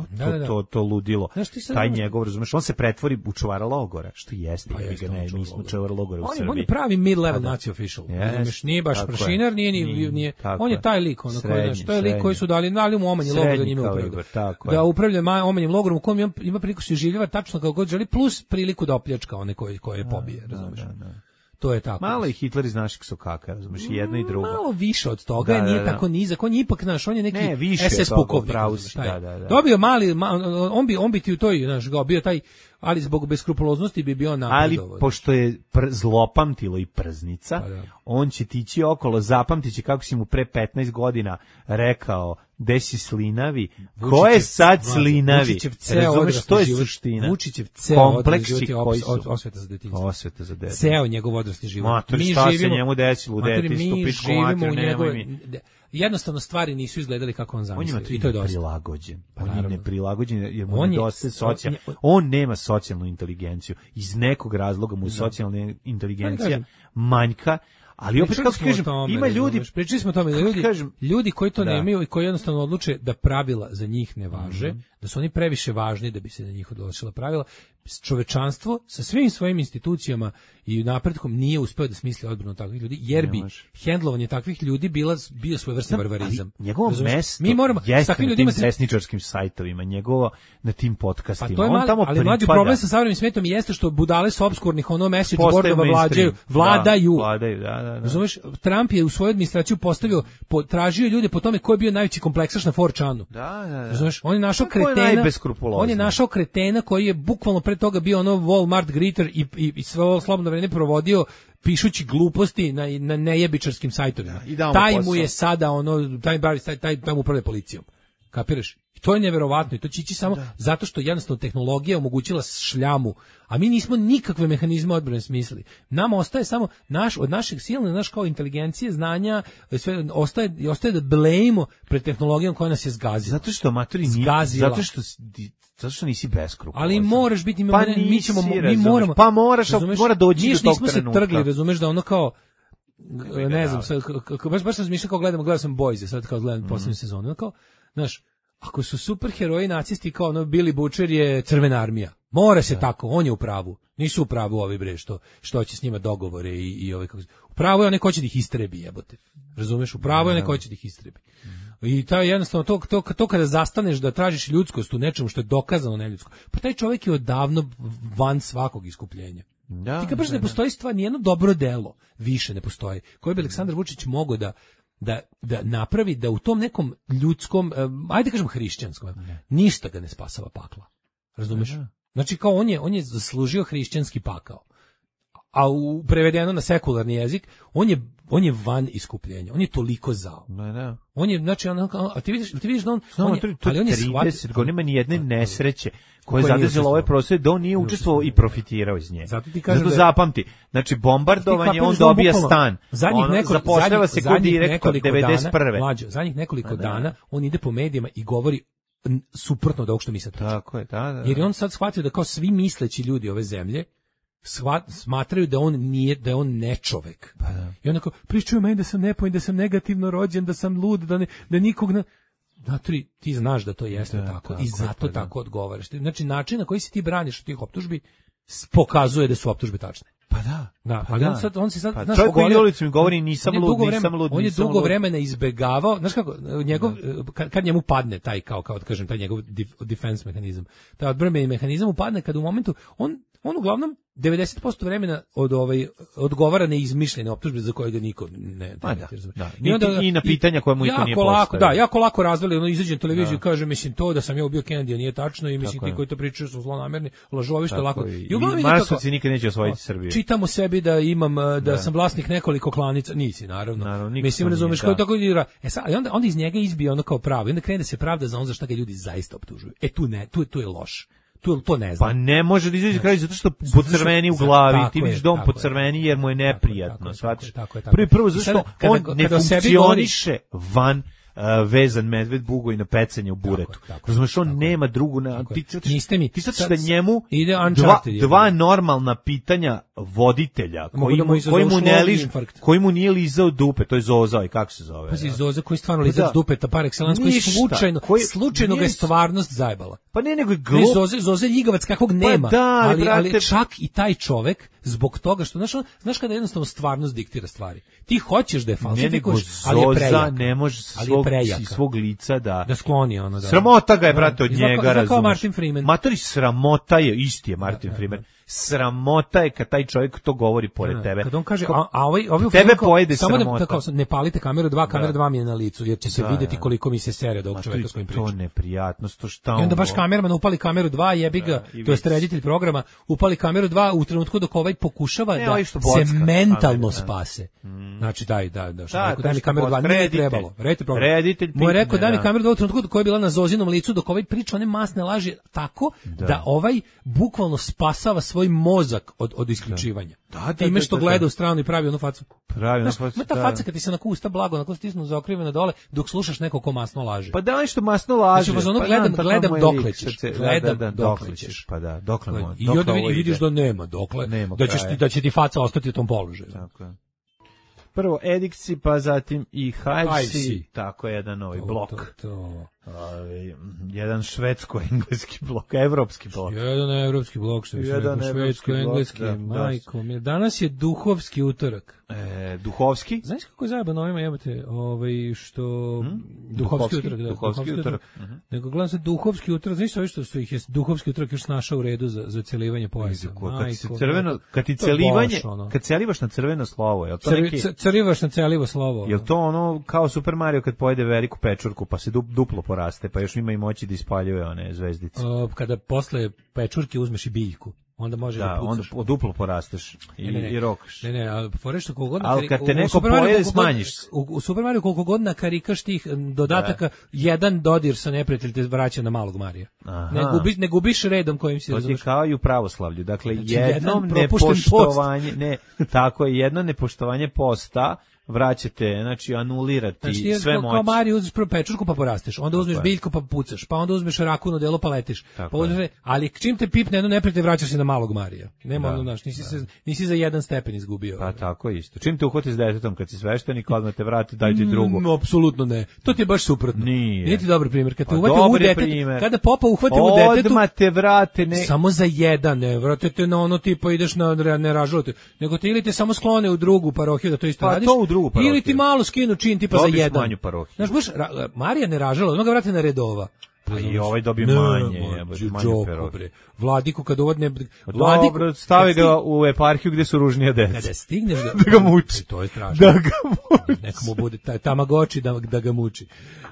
to ludilo, taj njegov, razumeš, on se pretvori u čuvara logora, što jeste, mi smo čuvar logora u Srbiji. On je pravi mid-level nazi official, razumeš, nije baš prašinar, nije, on je taj lik, to je lik koji su dali mu omanje logor da njime upravlja. Da upravlja omanjem logorom u kojem ima priliku se življava tačno kako god želi, plus priliku da opljačka one koje pobije, razumeš. To je tako. Malo i Hitler iz naših sokaka, razumiješ, i jedno i drugo. Malo više od toga, nije tako nizak, on je ipak, znaš, on je neki SS pukovnik. Dobio mali, on bi ti u toj, znaš, bio taj, ali zbog beskrupuloznosti bi bio napredovao. Ali pošto je zlopamtilo i prznica, on će tići okolo, zapamtit će kako si mu pre 15 godina rekao, gde si slinavi, ko je sad slinavi, razumeš, to je suština. Vučićev ceo odrasli život je osveta za detinjstvo. Ceo njegov odrasli život. Mater, šta se njemu desilo u detinjstvu, pičku mater, nemoj mi. Jednostavno stvari nisu izgledali kako on zamislio. I to je prilagođen. On je neprilagođen jer mu nedostaje socijalno. On nema socijalnu inteligenciju. Iz nekog razloga mu socijalna inteligencija manjka. Ali opet, kako kažem, ima ljudi... Pričali smo o tome da ljudi koji to nemaju i koji jednostavno odluče da pravila za njih ne važe, da su oni previše važni da bi se na njih odlučila pravila, čovečanstvo sa svim svojim institucijama i napretkom nije uspeo da smisli odbranu takvih ljudi, jer bi hendlovanje takvih ljudi bio svojevrstan barbarizam. Ali njegovo mesto jeste na tim desničarskim sajtovima, njegovo na tim podcastima. Pa on tamo ali mlađi problem sa savremenim svetom jeste što budale s obskurnih message boardova vladaju. Da. Razumeš, Trump je u svoju administraciju tražio ljude po tome ko je bio najveći kompleksaš na 4chanu. Da. Razumeš, on je našao kretena koji je bukvalno pre toga bio ono Walmart greeter i sve ovo slobodno vreme provodio pišući gluposti na nejebičarskim sajtovima. Taj mu je sada taj mu upravlja policijom. Kapiraš? I to je neverovatno i to će ići samo zato što jednostavno tehnologija omogućila šljamu, a mi nismo nikakve mehanizme odbrane smislili. Nama ostaje samo od našeg silne, naš kao inteligencije, znanja, sve ostaje da blejimo pred tehnologijom koja nas je zgazila. Zato što matori nije, zato što nisi beskrupulozan. Ali moraš biti, mi moramo. Pa mora doći do tog trenutka. Nismo se trgli, razumeš, da ono kao ne znam, baš sam zmišljao kao gledao sam Boyze, sad kao gledam poslednju sezonu, kao, znaš, ako su superheroji nacisti kao ono Billy Butcher je Crvena armija. Mora se tako, on je u pravu. Nisu u pravu ovi bre što će s njima dogovore i ovi kako. U pravu je onaj ko će da ih istrebi, jebote. Razumeš? U pravu je onaj ko će da ih istrebi. I taj jednostavno to kada zastaneš da tražiš ljudskost u nečemu što je dokazano neljudsko. Pa taj čovjek je odavno van svakog iskupljenja. Ti kad ne postoji stvar, nijedno dobro delo više ne postoji. Koje bi Aleksandar Vučić mogao da napravi da u tom nekom ljudskom, ajde kažem hrišćanskom, ništa ga ne spasava pakla. Razumeš? Znači kao on je zaslužio hrišćanski pakao. A prevedeno na sekularni jezik, on je van iskupljenja. On je toliko zao. On je, znači, a ti vidiš da on je 30 godina, nema ni jedne nesreće koja je zadržala ove prostore, da on nije učestvovao i profitirao iz nje. Zato zapamti. Znači, bombardovanje, on dobija stan. Zapošljava se kod direktor 91. Zadnjih nekoliko dana on ide po medijima i govori suprotno od ovog što mi sad pričamo. Tako je, da. Jer je on sad shvatio da kao svi misleći ljudi ove zemlje smatraju da on nije, da je on nečovek. I onda kao, pričaju meni da sam nepojen, da sam negativno rođen, da sam lud, da nikog ne... ti znaš da to jeste tako i zato tako odgovaraš. Znači, način na koji se ti braniš od tih optužbi pokazuje da su optužbe tačne. Pa da. Ali on se sad znaš, čovjek koji ulicu mi govori nisam lud. On je dugo vremena izbegavao, znaš kako, njegov kad njemu padne taj kao da kažem taj njegov defense mehanizam. Taj odbrambeni mehanizam upadne kad u momentu on uglavnom 90% vremena odgovara na izmišljene optužbe za koje ga niko ne razume. I na pitanja koje mu niko nije postavio. Jako lako razveli, izađe na televiziju i kaže, mislim, to da sam ja ubio Kennedy nije tačno i mislim ti koji to pričaju su zlonamerni, lažovi, što je lako. I Marsovci nikad neće osvojiti Srbiju. Čitamo sebi da imam, da sam vlasnik nekoliko klanica, nisi, naravno. Mislim, razumeš, koji tako dira. Onda iz njega izbije ono kao pravo, i onda krene da se pravda za ono za šta ga ljudi zaista optužuju. Tu je loš. To ne znam. Pa ne može da izađe kraj zato što pocrveni u glavi, ti vidiš da on pocrveni jer mu je neprijatno, shvatiš. Prvo zašto on ne funkcioniše van vezan medved Bugoj na pecanje u buretu. Razumeš, on nema drugu... Ti sad da njemu dva normalna pitanja voditelja koji mu nije lizao dupe, to je Zoza i kako se zove. Pazi, Zoza koji stvarno lizao dupeta par excellence, koji slučajno ga je stvarnost zajebala. Pa ne, nego je glup. Zoza ljigavac kakvog nema, ali čak i taj čovek zbog toga što, znaš kada jednostavno stvarnost diktira stvari. Ti hoćeš da je falsifikuješ, ali je prejak. Ne može svog lica da skloni ono. Sramota ga je, brate, od njega, razumeš. Martin Freeman. Matori, sramota je, isti je Martin Freeman. Sramota je kad taj čovjek to govori pored tebe. Kad on kaže, ovaj tebe pojede samo sramota. Samo da ne palite kameru 2, kamera 2 mi je na licu, jer će se vidjeti koliko mi se sere do ovog čovjeka s kojim pričam. To neprijatnost, to šta on... I onda baš kamerman upali kameru 2, jebi ga, to jest reditelj programa, upali kameru 2 u trenutku dok ovaj pokušava da se mentalno spase. Znači, daj mi kameru 2, nije trebalo. Reditelj mu je rekao, daj mi kameru 2 u trenutku dok ovaj bila na Zozinom licu, dok ovaj priča one masne laži tako da ovaj bukvalno spasava svoj mozak od isključivanja. Time što gleda u stranu i pravi onu facu. Ta faca kad ti se na usta blago, na stisnu zaokrivena dole, dok slušaš neko ko masno laže. Pa da nešto masno laže. Znači, gledam dokle ćeš. Gledam dokle ćeš. Pa da, dokle može. I onda vidiš da nema dokle, da će ti faca ostati u tom položaju. Tako je. Prvo Ediksi, pa zatim i Hivesi, tako je jedan novi blok. Jedan švedsko-engleski blok, evropski blok. Jedan evropski blok, što je švedsko-engleski, majko. Danas je duhovski utorak. Duhovski? Znaš kako je zajebano ovima jebate, što... Duhovski utorak, da. Duhovski utorak. Nego gledam se duhovski utorak, znaš što što ih je duhovski utorak još našao u redu za celivanje pojasa. Kad celivaš na crveno slovo, je li to neki... Celivaš na celivo slovo. Je li to ono kao Super Mario kad pojede veliku pečurku pa se duplo poraste, pa još ima i moći da ispaljuje one zvezdice? Kada posle pečurke uzmeš i biljku. Onda može da pucaš. Onda duplo porasteš i rokaš. Ali fore što koliko god... Ali kad te neko pojede, smanjiš. U Super Mario koliko god nakarikaš tih dodataka, jedan dodir sa neprijatelj te vraća na malog Marija. Ne gubiš redom kojim si razumeš. To je kao i u pravoslavlju. Dakle, jedno nepoštovanje... Tako je, jedno nepoštovanje posta vraćate, znači anulirati sve moći. Kao Mario uzmeš prvo pečurku pa porasteš, onda uzmeš biljku pa pucaš, pa onda uzmeš rakuno delo pa letiš. Ali čim te pipne jedno neprijatelj vraćaš se na malog Marija. Nema ono, znaš, nisi za jedan stepen izgubio. Pa tako isto. Čim te uhvati s detetom kad si sveštenik, odmah te vrati, daj ti drugu. Apsolutno ne. To ti je baš suprotno. Nije ti dobar primjer. Kad te uhvati u detetu, kada popa uhvati u detetu, odmah te vrate. Samo za jedan, ne vrate te na ono tipa ideš na neražalote, nego te ili te samo sklone u drugu parohiju da to isto radiš. Ili ti malo skinu čin tipa za jedan. Znaš, baš Marija ne ražala, ono ga vrati na redova. Pa i ovaj dobi manje. Vladiku kad uvodne... Dobro, stavi ga u eparhiju gde su ružnije deca. Kada stigneš da ga muči. To je strašno. Da ga muči. Neka mu bude Tamagoči da ga muči.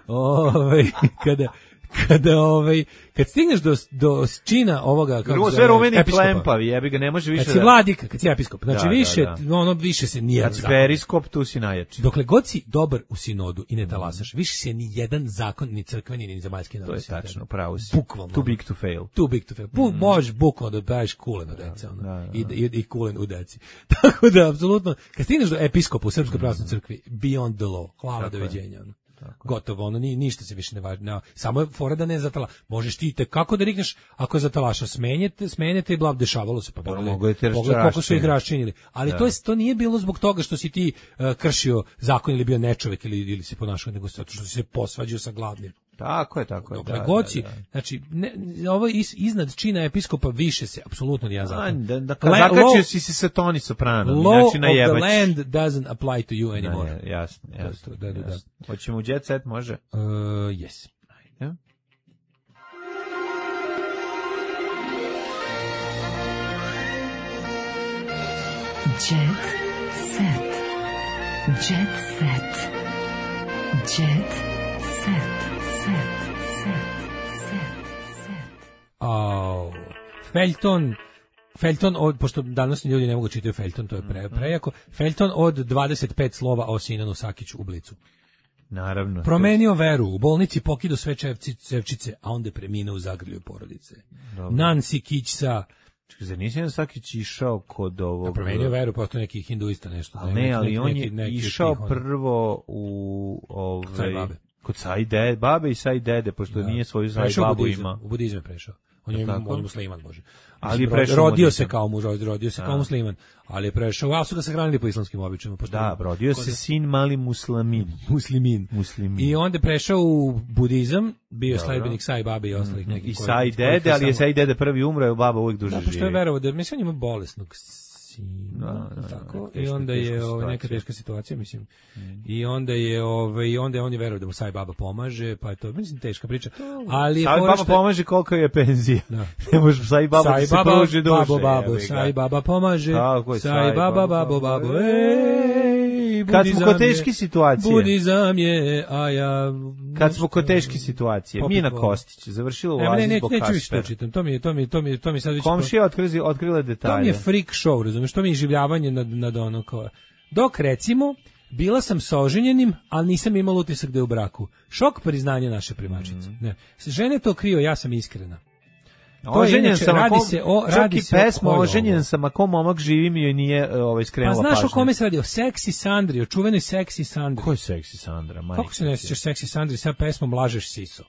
Kad stigneš do čina ovoga kako sve rumeni plempavi, jebi ga, ne može više. Kad si vladika, kad si episkop, znači više se nije. Kad si periskop, tu si najjači. Dokle god si dobar u sinodu i ne talasaš, više se ni jedan zakon ni crkveni ni zemaljski ne donosi. To je tačno, pravo si. Bukvalno. Too big to fail. Možeš bukvalno da daš kulen u deci, i kulen u deci. Tako da apsolutno, kad stigneš do episkopa u Srpskoj pravoslavnoj crkvi, beyond the law. Hvala, doviđenja. Gotovo, ništa se više ne važi. Samo je fora da ne zatala. Možeš ti kako da rikneš ako je zatalaša, smenjete i blav, dešavalo se, pa pogledaj koliko su ih raščinili. Ali to nije bilo zbog toga što si ti kršio zakon ili bio nečovek ili si ponašao, nego zato što si se posvađao sa glavnim. Tako je. Dokle god si, znači, ovo iznad čina episkopa više se, apsolutno nijedan zakon. Zakačio si se sa Toni Sopranom. Law of the land doesn't apply to you anymore. Jasno. Hoćemo u Jet Set, može? Yes. Jet set. Jet set. Jet set. Feljton od, pošto danas ljudi ne mogu čitati Feljton, to je prejako. Feljton od 25 slova o Sinanu Sakiću u Blicu. Naravno. Promenio veru, u bolnici pokido sve cevčice, a onda preminuo u zagrljaju porodice. Dobro. Nansi Kićsa. Zar nisi Sinan Sakić išao kod ovog... Promenio veru, posto neki hinduista nešto. Ali on je išao prvo u... Kod Saji babe i Saji dede, pošto nije svoju Saji babu ima. U budizmu je prešao. On je musliman, bože. Ali je prešao rodio se kao musliman, ali je prešao, a su ga sahranili po islamskim običajima. Da, rodio se sin mali muslimin. I onda je prešao u budizam, bio sledbenik Saji babe i ostalih nekih. I Saji dede, ali je Saji dede prvi umro, je baba uvijek duže živi. Da, pošto je verovao da mislim on ima bolesnog sina, tako. I onda je neka teška situacija, mislim. I onda je on je verovao da mu Saji baba pomaže, pa je to mislim teška priča. Ali Saji baba pomaže koliko je penzija. Ne može Saji baba se pruži duše. Saji baba pomaže. Saji baba babo. Kad smo kod teške situacije. Budizam je, a ja... Kad smo kod teške situacije. Mina Kostić završila u Aziji zbog Kaspera. Neću što čitam, to mi sad već... Komšija otkrila detalje. To mi je freak show, razumiješ, to mi je življavanje nad ono kao... Dok recimo, bila sam sa oženjenim, ali nisam imala utisak da je u braku. Šok priznanja naše primačice. Ne. Žene to krio, ja sam iskrena. Oženjen sam, čak i pesma Oženjen sam, ako momak živi mi joj nije skrenula pažnje. Pa znaš o kome se radi? O Seksi Sandri, o čuvenoj Seksi Sandri. Ko je Seksi Sandra? Kako se ne sjećaš Seksi Sandri sa pesmom Lažeš siso?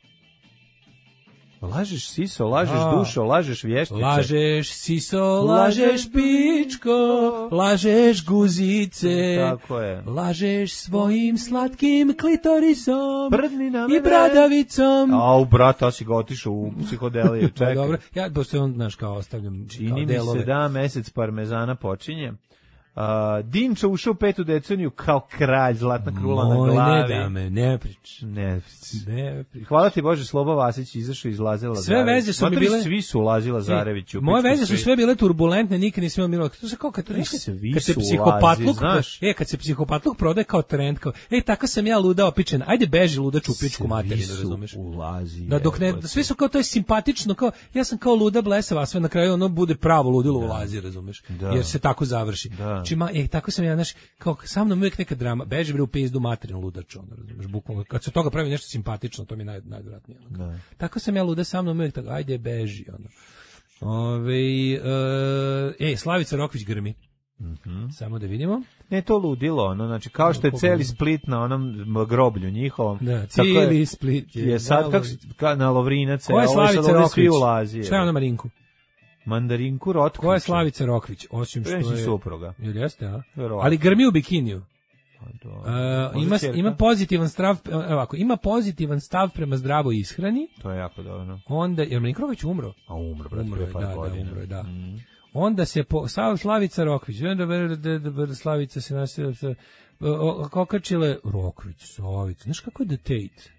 Lažeš siso, lažeš dušo, lažeš vještice. Lažeš siso, lažeš pičko, lažeš guzice. Tako je. Lažeš svojim slatkim klitorisom i bradavicom. Au, brat, a si ga otišao u psihodeliju, čekaj. Dobro, ja pošto on, znaš, kao ostavljam čini mi se da mesec parmezana počinje. Dinča ušao u 5. deceniju kao kralj, zlatna krula na glavi. Ne dame, ne prič. Hvala ti Bože, Sloba Vasić izašao iz Laze Lazarević. Sve veze su mi bile... Svi su ulazi Lazareviću. Moje veze su sve bile turbulentne, nikad nisam imao milo. To se kao kad se psihopatluk prodaje kao trend, kao, tako sam ja luda opičen, ajde beži ludač u pičku materinu, razumeš? Da dok ne, svi su kao, to je simpatično, kao, ja sam kao luda blesava, a sve na kraju ono bude pravo ludilo u Lazi, razumeš? Jer se tako završi. Tako sam ja, znaš, kao sa mnom uvijek neka drama, beži bre u pizdu materinu ludač, ono, razumiješ, bukvalno, kad se toga pravi nešto simpatično, to mi je najvjerojatnije. Tako sam ja luda sa mnom uvijek tako, ajde beži, ono. Slavica Rokvić grmi. Samo da vidimo. Ne, to ludilo, ono, znači, kao što je celi Split na onom groblju njihovom. Da, cijeli Split je sad, kako na Lovrinac, ko je Slavica Rokvić? Šta je ona Marinku? Mandarinku Rotkvić. Ko je Slavica Rokvić? Osim što je supruga. Jel jeste, a? Ali grmi u bikiniju. Ima pozitivan stav prema zdravoj ishrani. To je jako dobro. Onda je Marinko Rokvić umro. A umro je, da. Onda se Slavica Rokvić, Slavica se nasilila kokačile Rokvić, Slavica. Znaš kako je The Tate?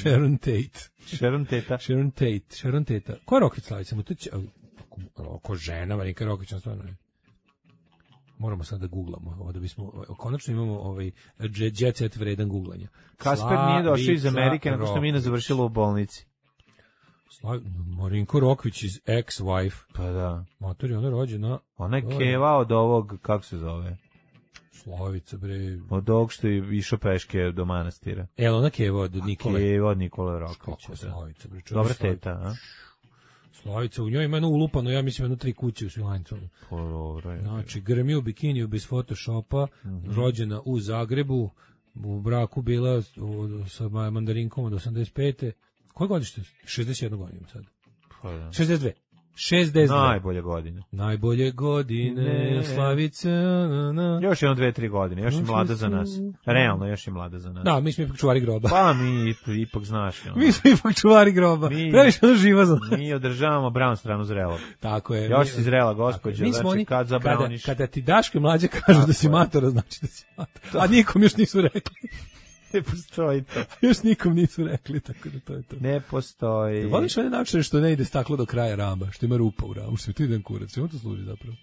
Sharon Tate. Ko je Rokvić Slavica? Oko žena, Marinka Rokvić, stvarno je. Moramo sad da googlamo, da bismo, konačno imamo jet set vredan googlanja. Kasper nije došao iz Amerike, nakon što mi ne završilo u bolnici. Marinko Rokvić iz ex-wife. Pa da. Matori, ona je rođena. Ona je keva od ovog, kako se zove? Slavica, bre. Od ovog što je išao peške do manastira. Ona keva od Nikole. Keva od Nikole Rokvića. Kako Slavica, bre. Dobra teta, a? Slavica, u njoj ima jedno ulupano, ja mislim, 3 kuće u Svilajncu. Znači, grmi u bikiniju bez Photoshopa, rođena u Zagrebu, u braku bila sa Mandarinkom od 85. Koje godište? 61 godinu sad. 62. 62. Najbolje godine, Slavica. Još jedno 2-3 godine, još je mlada za nas. Realno, još je mlada za nas. Da, mi smo ipak čuvari groba. Pa mi ipak znaš. Mi smo ipak čuvari groba. Previše ono živa za nas. Mi održavamo brown stranu zrelog. Tako je. Još si zrela, gospođa, znači kad zabraniš. Kada ti Daško i mlađe kažu da si matora, znači da si matora. A nikom još nisu rekli. Ne postoji to. Još nikom nisu rekli, tako da to je to. Ne postoji. Voliš one načine što ne ide staklo do kraja ramba, što ima rupa u rambu, što ti idem kurac, čemu to služi zapravo?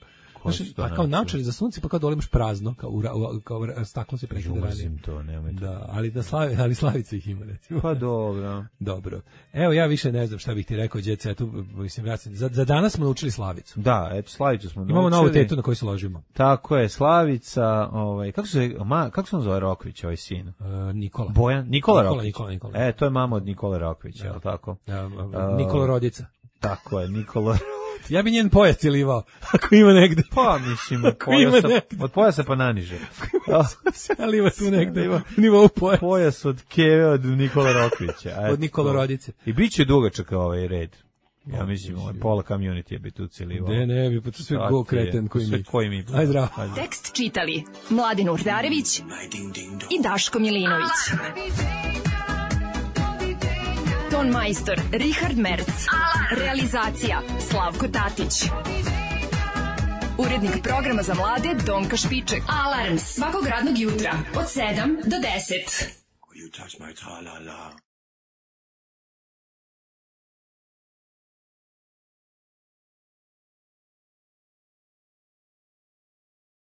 Pa kao naočari za sunce, pa kao dole imaš prazno, kao staklo se prekida ranije. To, nemoj to. Da, ali Slavica ih ima, recimo. Pa dobro. Dobro. Evo, ja više ne znam šta bih ti rekao, Đece, mislim, za danas smo naučili Slavicu. Da, eto, Slavicu smo naučili. Imamo novu tetu na koju se ložimo. Tako je, Slavica, kako se on zove Rokvić, ovaj sin? Nikola. Bojan? Nikola Rokvić. Nikola. To je mama od Nikole Rokvića, je li tako? Nikola Rodica. Tako je, Nikola. Ja bi njen pojas cilivao, ako ima negde. Pa, mislim, od pojasa pa naniže. Ali ima tu negde, ima nivou pojas. Pojas od Keve, od Nikola Rokvića. Od Nikola Rodice. I bit će dugačak ovaj red. Ja mislim, pola community bi tu cilivao. Ne bi, pa to sve go kreten koji mi. Aj zdravo. Tekst čitali Mladin Urdarević i Daško Milinović. Ton majstor Richard Merc. Realizacija Slavko Tatić. Urednik programa za mlade Donka Špiček. Alarms svakog radnog jutra od 7 do 10.